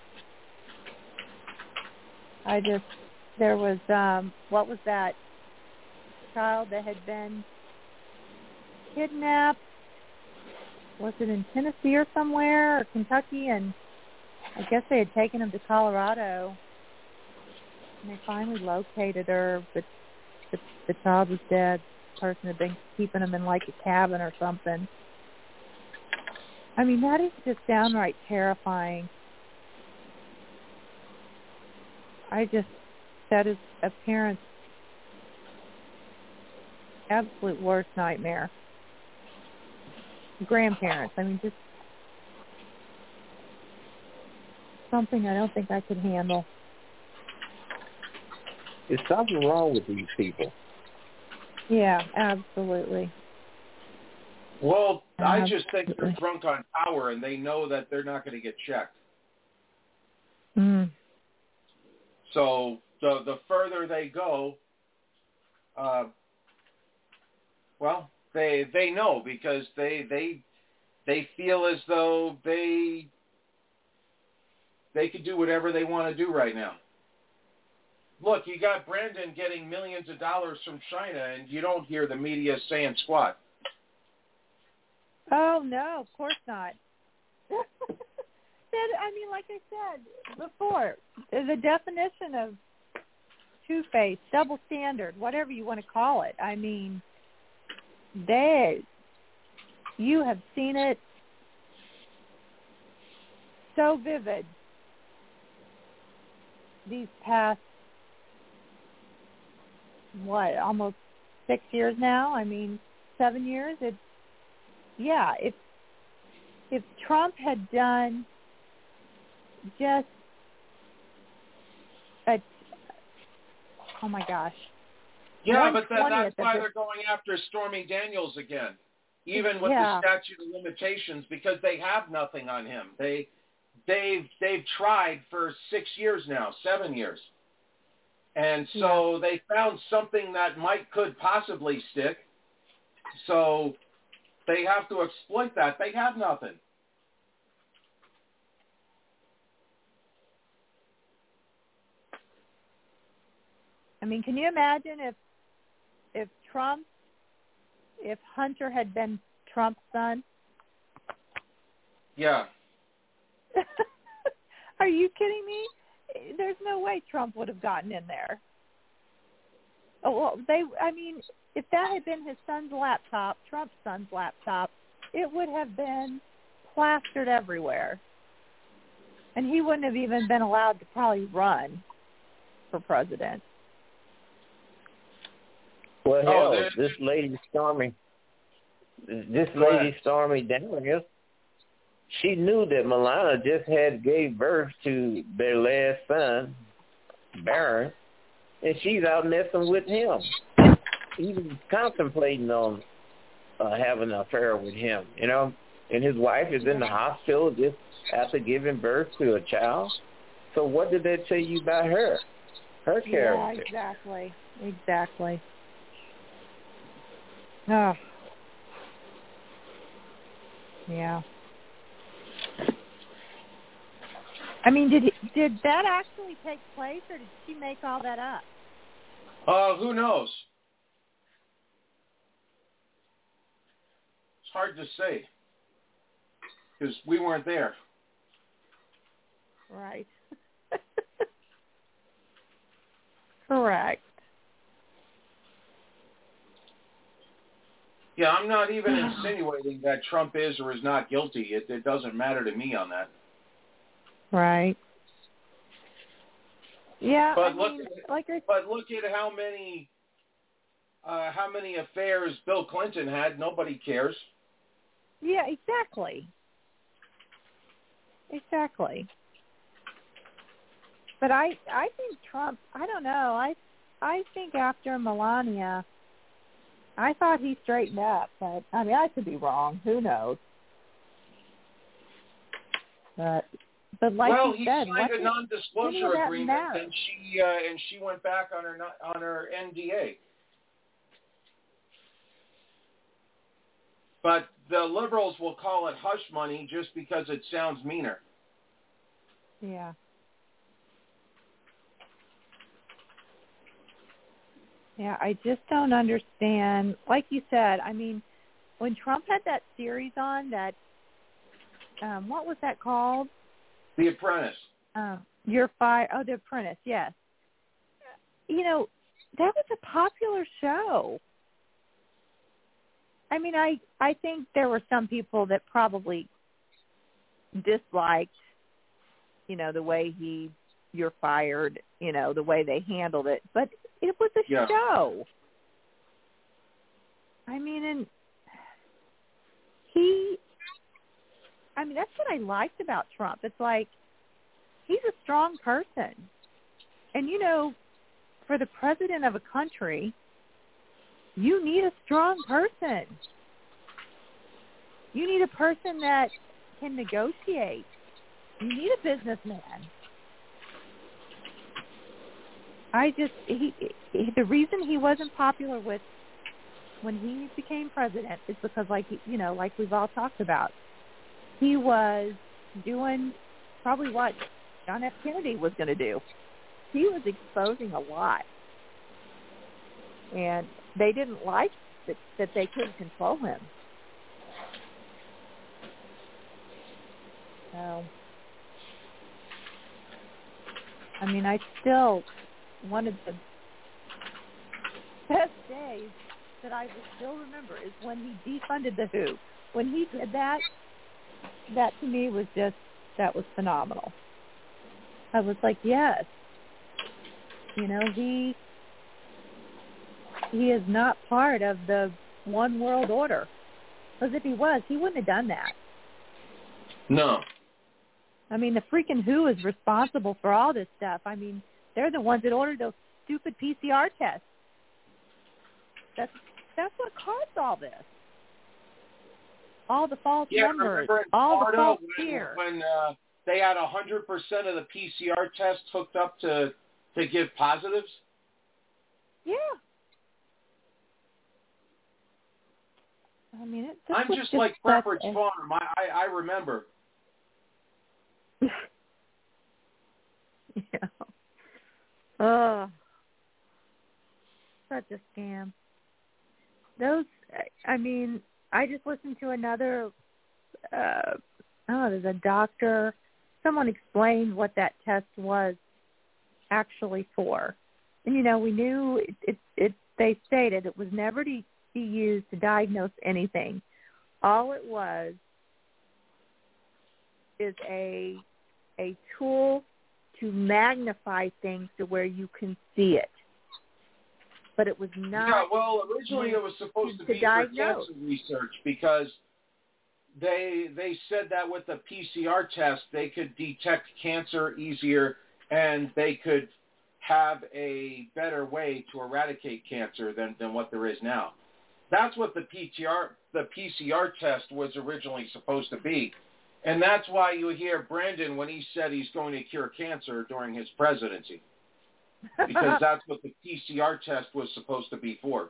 S14: There was, what was that child that had been kidnapped? Was it in Tennessee or somewhere, or Kentucky? And I guess they had taken him to Colorado, and they finally located her, but the child was dead. The person had been keeping him in like a cabin or something. I mean, that is just downright terrifying. That is a parent's absolute worst nightmare. Grandparents, I mean, just something I don't think I could handle.
S21: There's something wrong with these people.
S14: Yeah, absolutely.
S13: Well, I just think they're drunk on power, and they know that they're not going to get checked.
S14: Mm.
S13: So the further they go, well, they know, because they feel as though they could do whatever they want to do right now. Look, you got Brandon getting millions of dollars from China, and you don't hear the media saying squat.
S14: Oh, no, of course not. I mean, like I said before, the definition of two-faced, double standard, whatever you want to call it. I mean, you have seen it so vivid these past, almost 6 years now? I mean, 7 years? If Trump had done just oh my gosh.
S13: Yeah, but that's why they're going after Stormy Daniels again, even with the statute of limitations, because they have nothing on him. They've tried for 6 years now, 7 years. And so they found something that could possibly stick. So they have to exploit that. They have nothing.
S14: I mean, can you imagine if Hunter had been Trump's son?
S13: Yeah.
S14: Are you kidding me? There's no way Trump would have gotten in there. Oh, well, if that had been his son's laptop, Trump's son's laptop, it would have been plastered everywhere. And he wouldn't have even been allowed to probably run for president.
S21: Well, hell, this lady Stormy this lady, Stormy Daniels, she knew that Melania just gave birth to their last son, Barron, and she's out messing with him, even contemplating on having an affair with him, and his wife is in the hospital just after giving birth to a child. So what did that tell you about her character?
S14: Yeah, exactly. Oh. Yeah. I mean, did that actually take place, or did she make all that up?
S13: Who knows? It's hard to say because we weren't there.
S14: Right. Correct.
S13: Yeah, I'm not even insinuating that Trump is or is not guilty. It doesn't matter to me on that.
S14: Right. Yeah,
S13: but
S14: look
S13: at how many affairs Bill Clinton had. Nobody cares.
S14: Yeah, exactly. But I think Trump, I don't know. I think after Melania, I thought he straightened up, but I mean, I could be wrong. Who knows? But like you said,
S13: he signed a non-disclosure agreement, and she went back on her NDA. But the liberals will call it hush money just because it sounds meaner.
S14: Yeah. Yeah, I just don't understand. Like you said, I mean, when Trump had that series on, that, what was that called?
S13: The Apprentice.
S14: The Apprentice, yes. That was a popular show. I mean, I think there were some people that probably disliked, the way you're fired, the way they handled it. But it was a show. I mean, and that's what I liked about Trump. It's like, he's a strong person. And, for the president of a country, you need a strong person. You need a person that can negotiate. You need a businessman. The reason he wasn't popular when he became president is because, like we've all talked about, he was doing probably what John F. Kennedy was going to do. He was exposing a lot, and they didn't like that they couldn't control him. So, I mean, one of the best days that I will still remember is when he defunded the WHO. When he did that to me was phenomenal. I was like, yes, he is not part of the one world order. Because if he was, he wouldn't have done that.
S13: No.
S14: I mean, the freaking WHO is responsible for all this stuff. I mean, they're the ones that ordered those stupid PCR tests. That's what caused all this. All the false numbers, all the false fear.
S13: When they had 100% of the PCR tests hooked up to give positives?
S14: Yeah. I mean,
S13: I'm just like Pepperidge Farm. I remember.
S14: Yeah. Oh, such a scam. I just listened to another, there's a doctor, someone explained what that test was actually for. And, we knew they stated it was never to be used to diagnose anything. All it was is a tool to magnify things to where you can see it. but it was not.
S13: Yeah, well, originally it was supposed to be for cancer research because they said that with the PCR test they could detect cancer easier and they could have a better way to eradicate cancer than what there is now. That's what the PCR test was originally supposed to be. And that's why you hear Brandon when he said he's going to cure cancer during his presidency. Because that's what the PCR test was supposed to be for.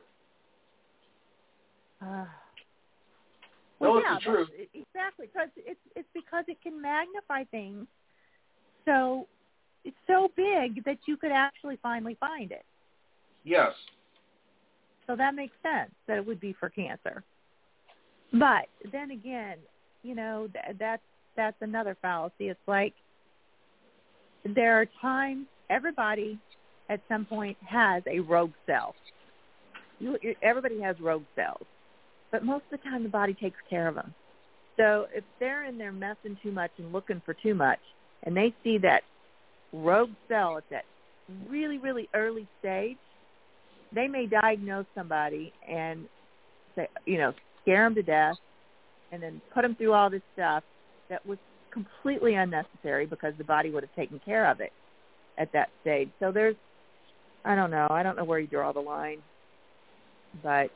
S14: Well, yeah, truth. Exactly. Because it's because it can magnify things. So it's so big that you could actually finally find it.
S13: Yes.
S14: So that makes sense that it would be for cancer. But then again, you know, that's another fallacy. It's like there are times everybody at some point has a rogue cell. Everybody has rogue cells. But most of the time the body takes care of them. So if they're in there messing too much and looking for too much and they see that rogue cell at that really, really early stage, they may diagnose somebody and say, you know, scare them to death and then put them through all this stuff that was completely unnecessary because the body would have taken care of it at that stage. So there's, I don't know where you draw the line, but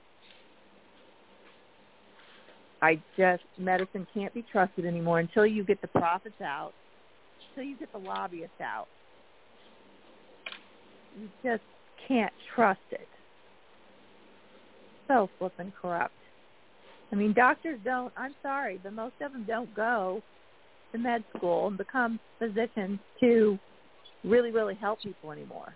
S14: medicine can't be trusted anymore until you get the prophets out, until you get the lobbyists out. You just can't trust it. So flippin' corrupt. I mean, doctors don't, I'm sorry, but most of them don't go to med school and become physicians to really, really help people anymore.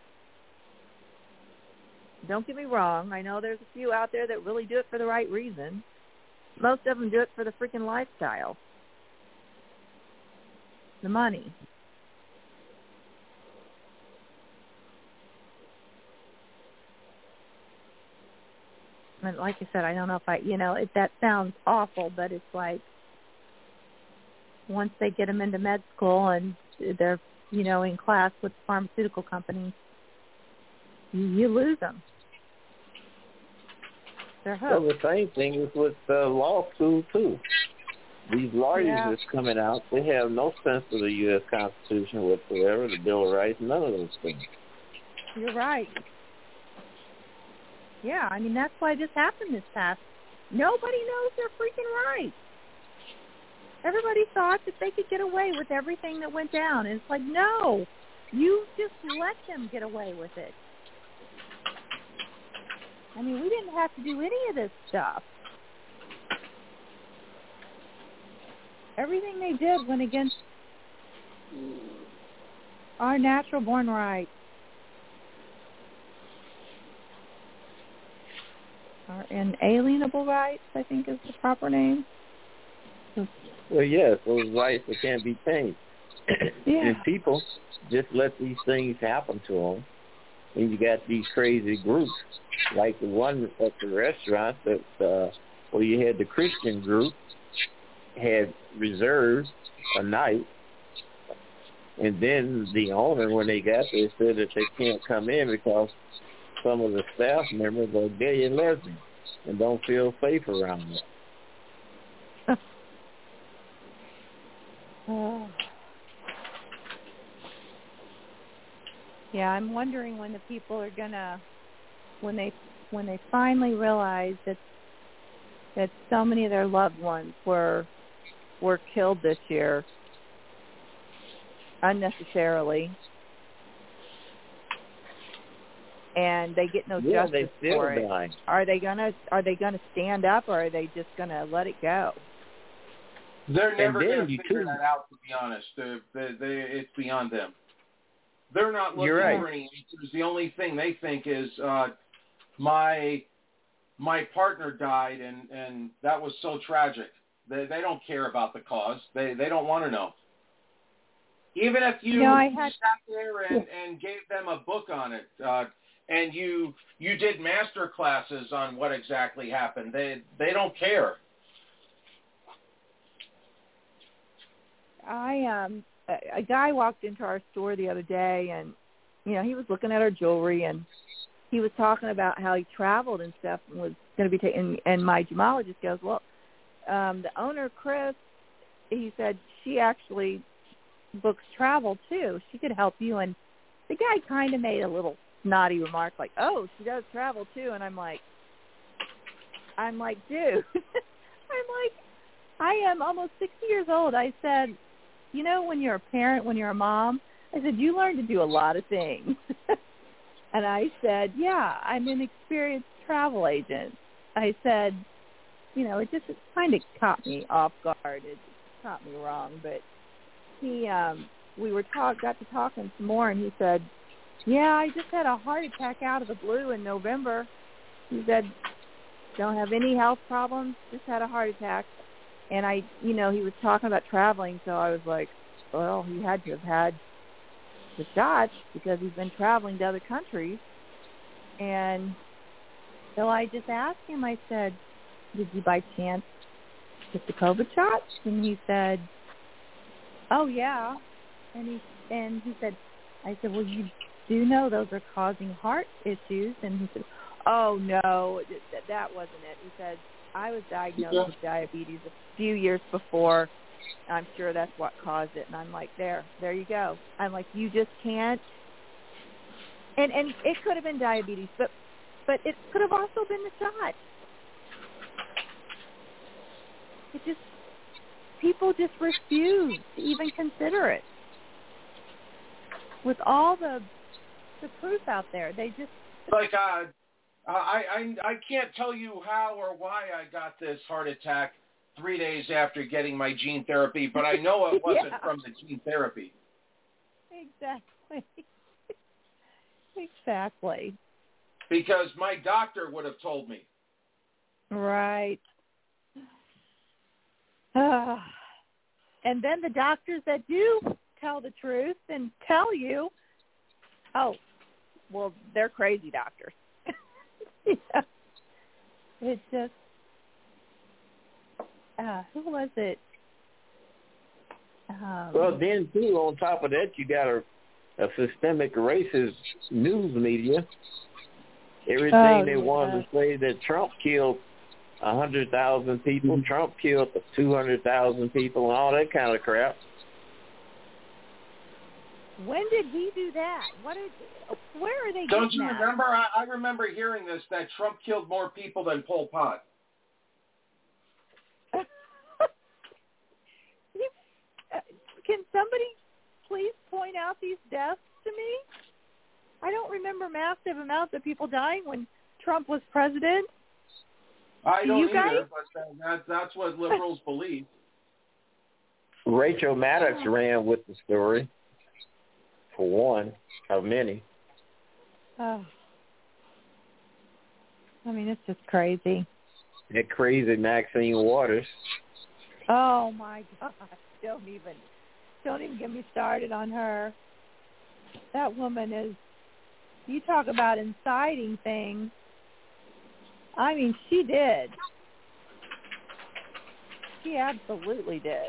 S14: Don't get me wrong. I know there's a few out there that really do it for the right reason. Most of them do it for the freaking lifestyle. The money. And like I said, I don't know if that sounds awful, but it's like once they get them into med school and they're, in class with pharmaceutical companies, you lose them. They're hooked.
S21: Well, the same thing is with law school, too. These lawyers that's coming out, they have no sense of the U.S. Constitution whatsoever, the Bill of Rights, none of those things.
S14: You're right. Yeah, I mean, that's why this happened this past. Nobody knows their freaking rights. Everybody thought that they could get away with everything that went down. And it's like, no, you just let them get away with it. I mean, we didn't have to do any of this stuff. Everything they did went against our natural-born rights. Our inalienable rights, I think is the proper name.
S21: Well, yes, those rights that can't be changed.
S14: Yeah.
S21: And people just let these things happen to them. And you got these crazy groups, like the one at the restaurant that, where you had the Christian group had reserved a night, and then the owner, when they got there, said that they can't come in because some of the staff members are gay and lesbian and don't feel safe around them.
S14: Yeah, I'm wondering when the people are gonna, when they finally realize that so many of their loved ones were killed this year unnecessarily, and they get no justice for it.
S21: Dying.
S14: Are they gonna stand up, or are they just gonna let it go?
S13: They're never going to figure that out, to be honest. It's beyond them. They're not looking for any answers. The only thing they think is my partner died, and that was so tragic. They don't care about the cause. They don't want to know. Even if you sat there and gave them a book on it, and you did master classes on what exactly happened, they don't care.
S14: A guy walked into our store the other day, and he was looking at our jewelry, and he was talking about how he traveled and stuff and was going to be taking, and my gemologist goes, well, the owner, Chris, he said she actually books travel too. She could help you. And the guy kind of made a little snotty remark like, oh, she does travel too. And I'm like, dude, I am almost 60 years old. I said, you know, when you're a parent, when you're a mom, I said, you learn to do a lot of things. And I said, yeah, I'm an experienced travel agent. I said, you know, it kind of caught me off guard. It caught me wrong. But we got to talking some more, and he said, yeah, I just had a heart attack out of the blue in November. He said, don't have any health problems, just had a heart attack. And he was talking about traveling, so I was like, well, he had to have had the shots because he's been traveling to other countries. And so I just asked him, I said, did you by chance get the COVID shots? And he said, oh, yeah. And he said, I said, well, you do know those are causing heart issues. And he said, oh, no, that wasn't it. He said, I was diagnosed with diabetes a few years before. I'm sure that's what caused it. And I'm like, there you go. I'm like, you just can't. And it could have been diabetes, but it could have also been the shot. People just refuse to even consider it. With all the proof out there, they just
S13: I can't tell you how or why I got this heart attack 3 days after getting my gene therapy, but I know it wasn't from the gene therapy.
S14: Exactly. Exactly.
S13: Because my doctor would have told me.
S14: Right. And then the doctors that do tell the truth and tell you, oh, well, they're crazy doctors. Yeah. It's just, who was it?
S21: Well, then, too, on top of that, you got a systemic racist news media. Everything they wanted to say that Trump killed 100,000 people, Trump killed 200,000 people, and all that kind of crap.
S14: When did he do that? Where are they?
S13: Don't you remember? I remember hearing this, that Trump killed more people than Pol Pot.
S14: Can somebody please point out these deaths to me? I don't remember massive amounts of people dying when Trump was president.
S13: I don't either, but that's what liberals believe.
S21: Rachel Maddox ran with the story, for one of many.
S14: Oh. I mean, it's just crazy.
S21: That crazy Maxine Waters.
S14: Oh, my God. Don't even get me started on her. That woman is, you talk about inciting things. I mean, she did. She absolutely did.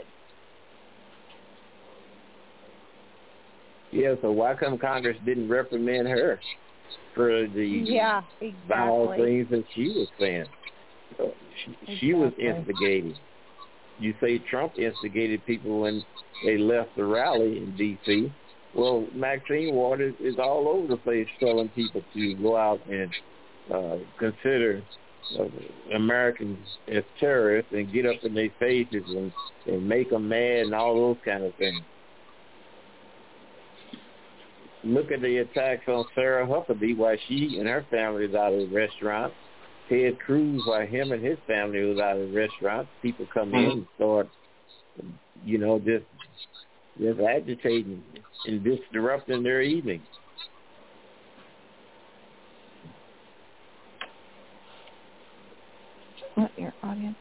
S21: Yeah, so why come Congress didn't reprimand her for the foul things that she was saying? She was instigating. You say Trump instigated people when they left the rally in D.C. Well, Maxine Waters is all over the place telling people to go out and consider Americans as terrorists and get up in their faces and make them mad and all those kind of things. Look at the attacks on Sarah Huckabee while she and her family is out of the restaurant. Ted Cruz, while him and his family was out of the restaurant. People come in and start, just agitating and disrupting their evening.
S14: What, your audience?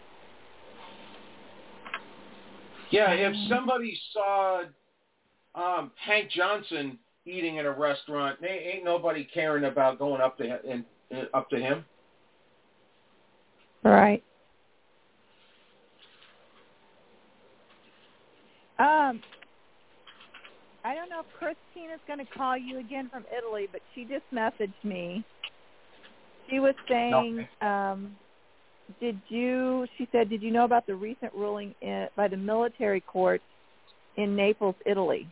S13: Yeah, if somebody saw Hank Johnson eating in a restaurant, ain't nobody caring about going up to him.
S14: Right. I don't know if Christina's going to call you again from Italy, but she just messaged me She was saying, did you know about the recent ruling by the military court in Naples, Italy?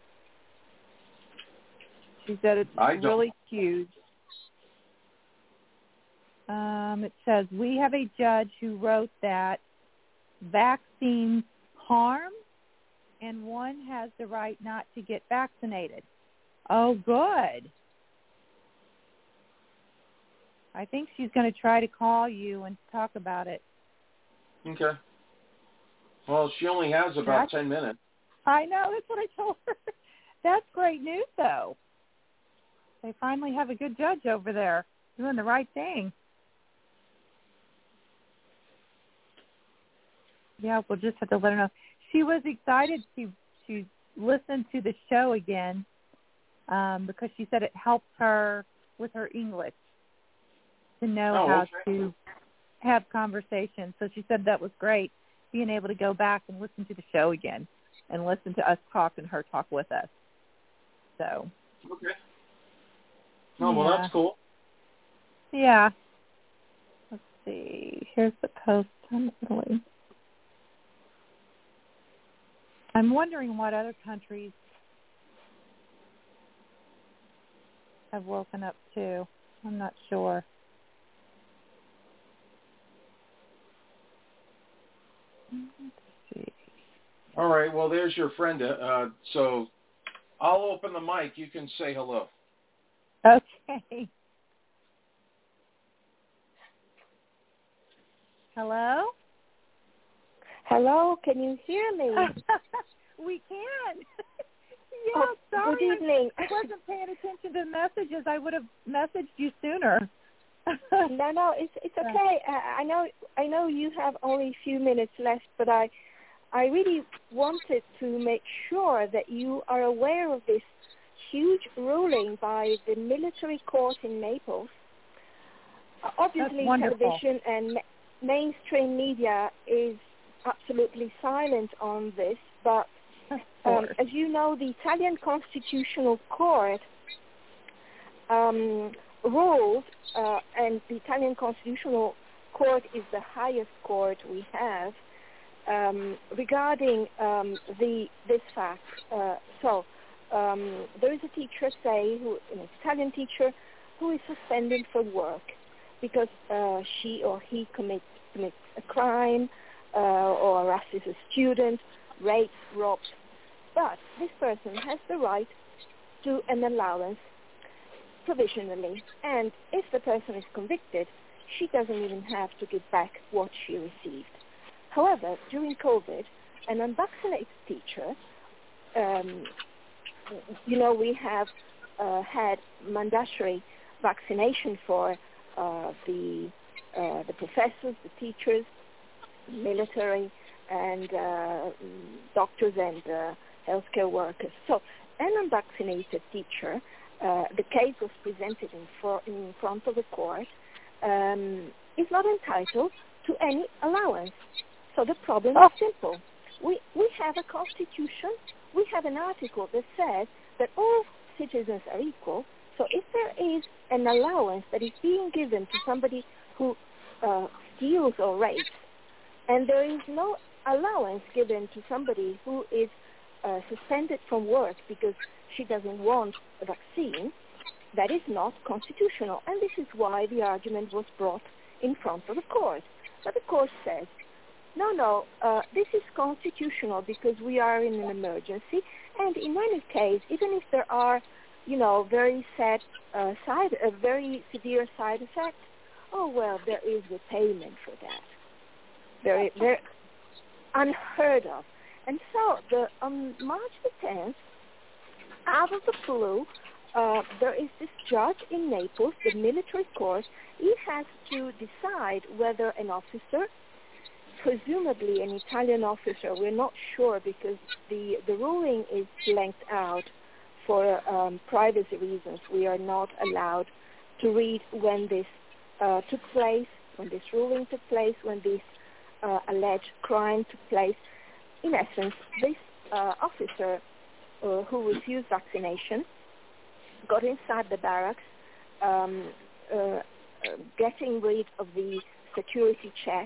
S14: She said it's really huge. It says, we have a judge who wrote that vaccines harm and one has the right not to get vaccinated. Oh, good. I think she's going to try to call you and talk about it.
S13: Okay. Well, she only has about 10 minutes.
S14: I know. That's what I told her. That's great news, though. They finally have a good judge over there doing the right thing. Yeah, we'll just have to let her know. She was excited to listen to the show again because she said it helped her with her English to know how to have conversations. So she said that was great, being able to go back and listen to the show again and listen to us talk and her talk with us. So.
S13: Okay. Oh, well, that's cool.
S14: Yeah. Let's see. Here's the post on Italy. I'm wondering what other countries have woken up to. I'm not sure. Let's see.
S13: All right. Well, there's your friend. So I'll open the mic. You can say hello.
S14: Okay. Hello?
S5: Hello, can you hear me?
S14: We can. Yeah, sorry.
S5: Good evening.
S14: I wasn't paying attention to the messages. I would have messaged you sooner.
S5: No, it's okay. I know you have only a few minutes left, but I really wanted to make sure that you are aware of this huge ruling by the military court in Naples. Obviously, television and mainstream media is absolutely silent on this, but as you know, the Italian Constitutional Court ruled, and the Italian Constitutional Court is the highest court we have, regarding this fact. There is a teacher, an Italian teacher, who is suspended from work because she or he commits a crime or harasses a student, rapes, robs. But this person has the right to an allowance provisionally. And if the person is convicted, she doesn't even have to give back what she received. However, during COVID, an unvaccinated teacher, we have had mandatory vaccination for the professors, the teachers, military, and doctors and healthcare workers. So, an unvaccinated teacher, the case was presented in front of the court, is not entitled to any allowance. So the problem is simple. We have a constitution. We have an article that says that all citizens are equal. So if there is an allowance that is being given to somebody who steals or rapes, and there is no allowance given to somebody who is suspended from work because she doesn't want a vaccine, that is not constitutional. And this is why the argument was brought in front of the court. But the court says, no, this is constitutional because we are in an emergency. And in any case, even if there are, very very severe side effects, there is repayment for that. They're unheard of. And so on March the 10th, out of the blue, there is this judge in Naples, the military court. He has to decide whether an officer, presumably an Italian officer, we're not sure because the ruling is blanked out for privacy reasons. We are not allowed to read when this took place, when this ruling took place, when this alleged crime took place. In essence, this officer who refused vaccination got inside the barracks, getting rid of the security check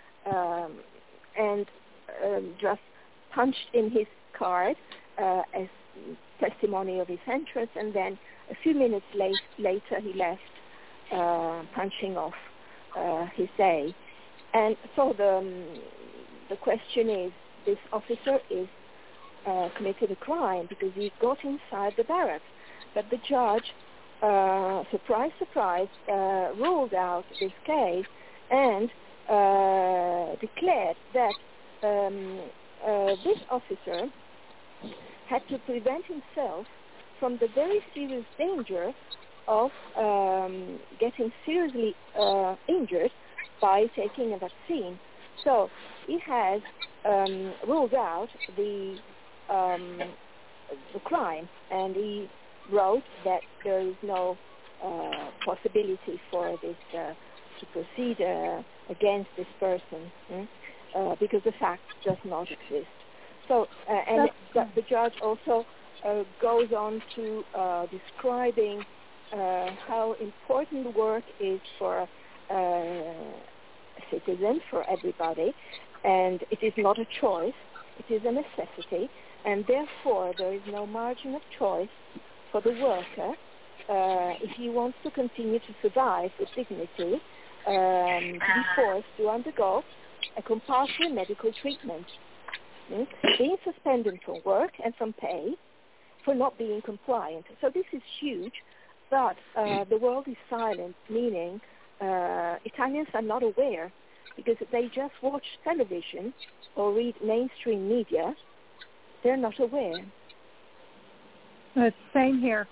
S5: and just punched in his card as testimony of his entrance, and then a few minutes later he left punching off his day. And so the question is, this officer is committed a crime because he got inside the barracks. But the judge, surprise, surprise, ruled out this case and declared that this officer had to prevent himself from the very serious danger of getting seriously injured by taking a vaccine. So he has ruled out the crime, and he wrote that there is no possibility for this to proceed against this person because the fact does not exist. So, and the judge also goes on to describing how important work is for citizens, for everybody, and it is not a choice, it is a necessity, and therefore there is no margin of choice for the worker if he wants to continue to survive with dignity, to be forced to undergo a compulsory medical treatment, being suspended from work and from pay for not being compliant. So this is huge, but the world is silent, meaning Italians are not aware because they just watch television or read mainstream media. They're not aware.
S14: It's same here.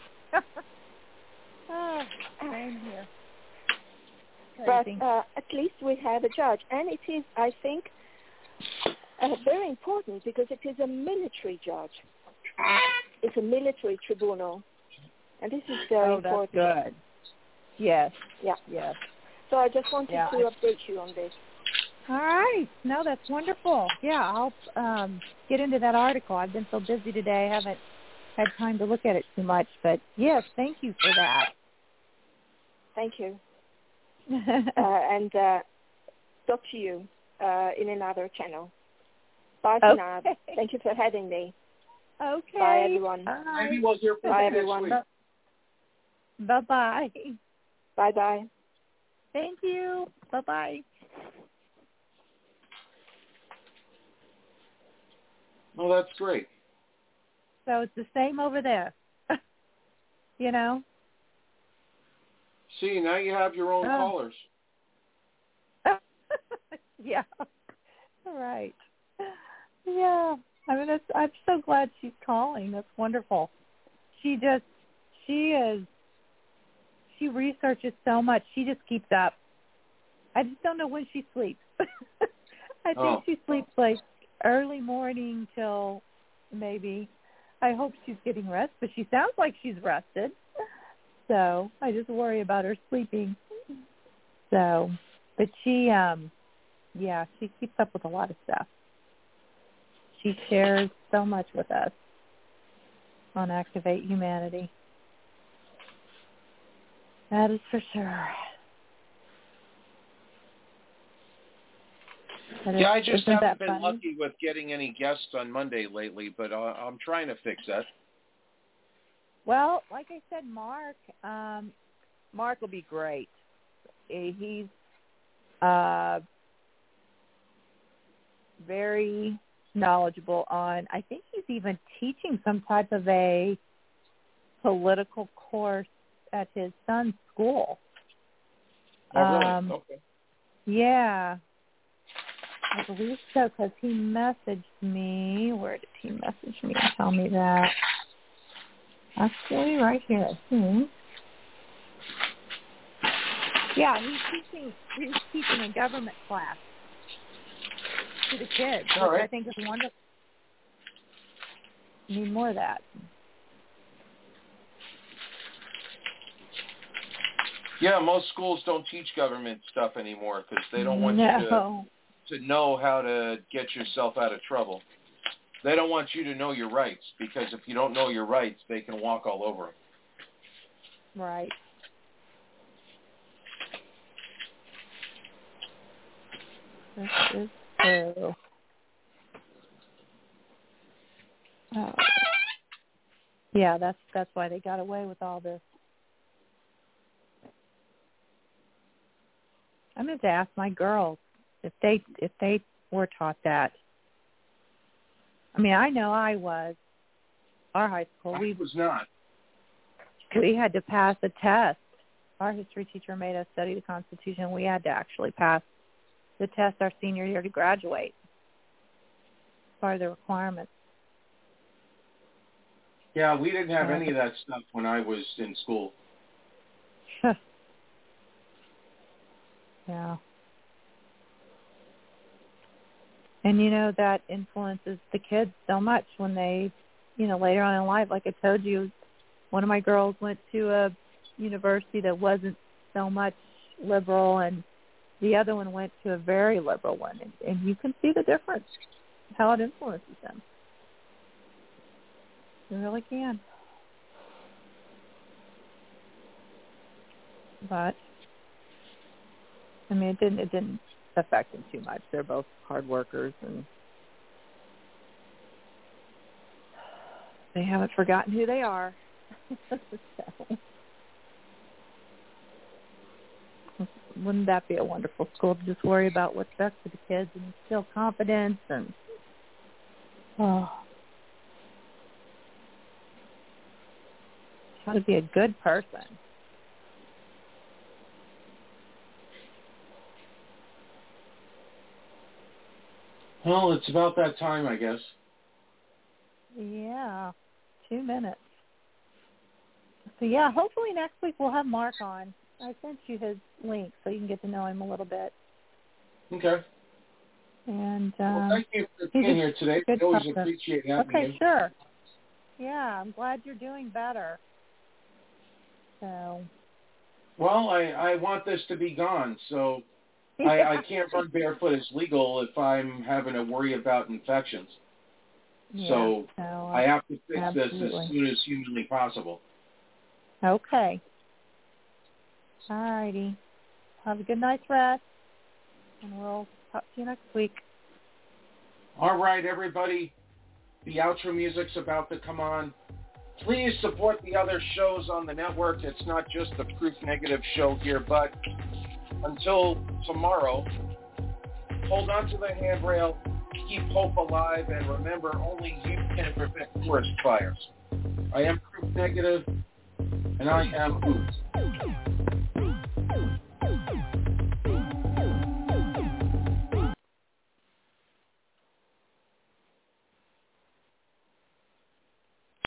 S14: Same here.
S5: But at least we have a judge, and it is, I think, very important because it is a military judge. It's a military tribunal, and this is very important.
S14: That's good. Yes.
S5: Yeah.
S14: Yes.
S5: So I just wanted to update you on this.
S14: All right. No, that's wonderful. Yeah, I'll get into that article. I've been so busy today, I haven't had time to look at it too much. But, yes, thank you for that.
S5: Thank you. And talk to you in another channel. Bye for now. Thank you for having me.
S14: Okay.
S5: Bye, everyone.
S13: Maybe we'll hear from
S5: Bye,
S13: you
S5: everyone.
S13: next week.
S14: Bye-bye.
S5: Bye-bye.
S14: Thank you. Bye-bye.
S13: Well, that's great.
S14: So it's the same over there. You know?
S13: See, now you have your own callers.
S14: Yeah. All right. Yeah. I mean, I'm so glad she's calling. That's wonderful. She researches so much. She just keeps up. I just don't know when she sleeps. I think she sleeps like early morning till maybe. I hope she's getting rest, but she sounds like she's rested. So I just worry about her sleeping. So, but she keeps up with a lot of stuff. She shares so much with us on Activate Humanity. That is for sure.
S13: Yeah, I just haven't been lucky with getting any guests on Monday lately, but I'm trying to fix that.
S14: Well, like I said, Mark will be great. He's very knowledgeable on, I think he's even teaching some type of a political course at his son's school.
S13: Oh, really? Okay.
S14: Yeah. I believe so, because he messaged me. Where did he message me and tell me that? Actually, right here, I think. Yeah, he's teaching a government class to the kids, which I think is wonderful. Need more of that.
S13: Yeah, most schools don't teach government stuff anymore because they don't want you to know how to get yourself out of trouble. They don't want you to know your rights, because if you don't know your rights, they can walk all over them.
S14: Right. This is true. Oh. Yeah, that's why they got away with all this. I meant to ask my girls if they were taught that. I mean, I know I was. Our high school,
S13: I was not.
S14: We had to pass a test. Our history teacher made us study the Constitution. We had to actually pass the test our senior year to graduate. Part of the requirements.
S13: Yeah, we didn't have any of that stuff when I was in school.
S14: Yeah. And, you know, that influences the kids so much when they, you know, later on in life, like I told you, one of my girls went to a university that wasn't so much liberal, and the other one went to a very liberal one. And you can see the difference, how it influences them. You really can. But, I mean, it didn't affect them too much. They're both hard workers, and they haven't forgotten who they are. So, wouldn't that be a wonderful school to just worry about what's best for the kids and instill confidence and how to be a good person.
S13: Well, it's about that time, I guess.
S14: Yeah, 2 minutes. So, yeah, hopefully next week we'll have Mark on. I sent you his link so you can get to know him a little bit.
S13: Okay.
S14: And
S13: well, thank you for being here today. I always appreciate having you.
S14: Okay, sure. Yeah, I'm glad you're doing better. So.
S13: Well, I want this to be gone, so I can't run Barefoot as legal if I'm having to worry about infections.
S14: Yeah,
S13: so I have to fix
S14: absolutely.
S13: this as soon as humanly possible.
S14: Okay. All righty. Have a good night's rest, and we'll talk to you next week.
S13: All right, everybody. The outro music's about to come on. Please support the other shows on the network. It's not just the Proof Negative show here, but until tomorrow, hold on to the handrail, keep hope alive, and remember, only you can prevent forest fires. I am Proof Negative, and I am Oops.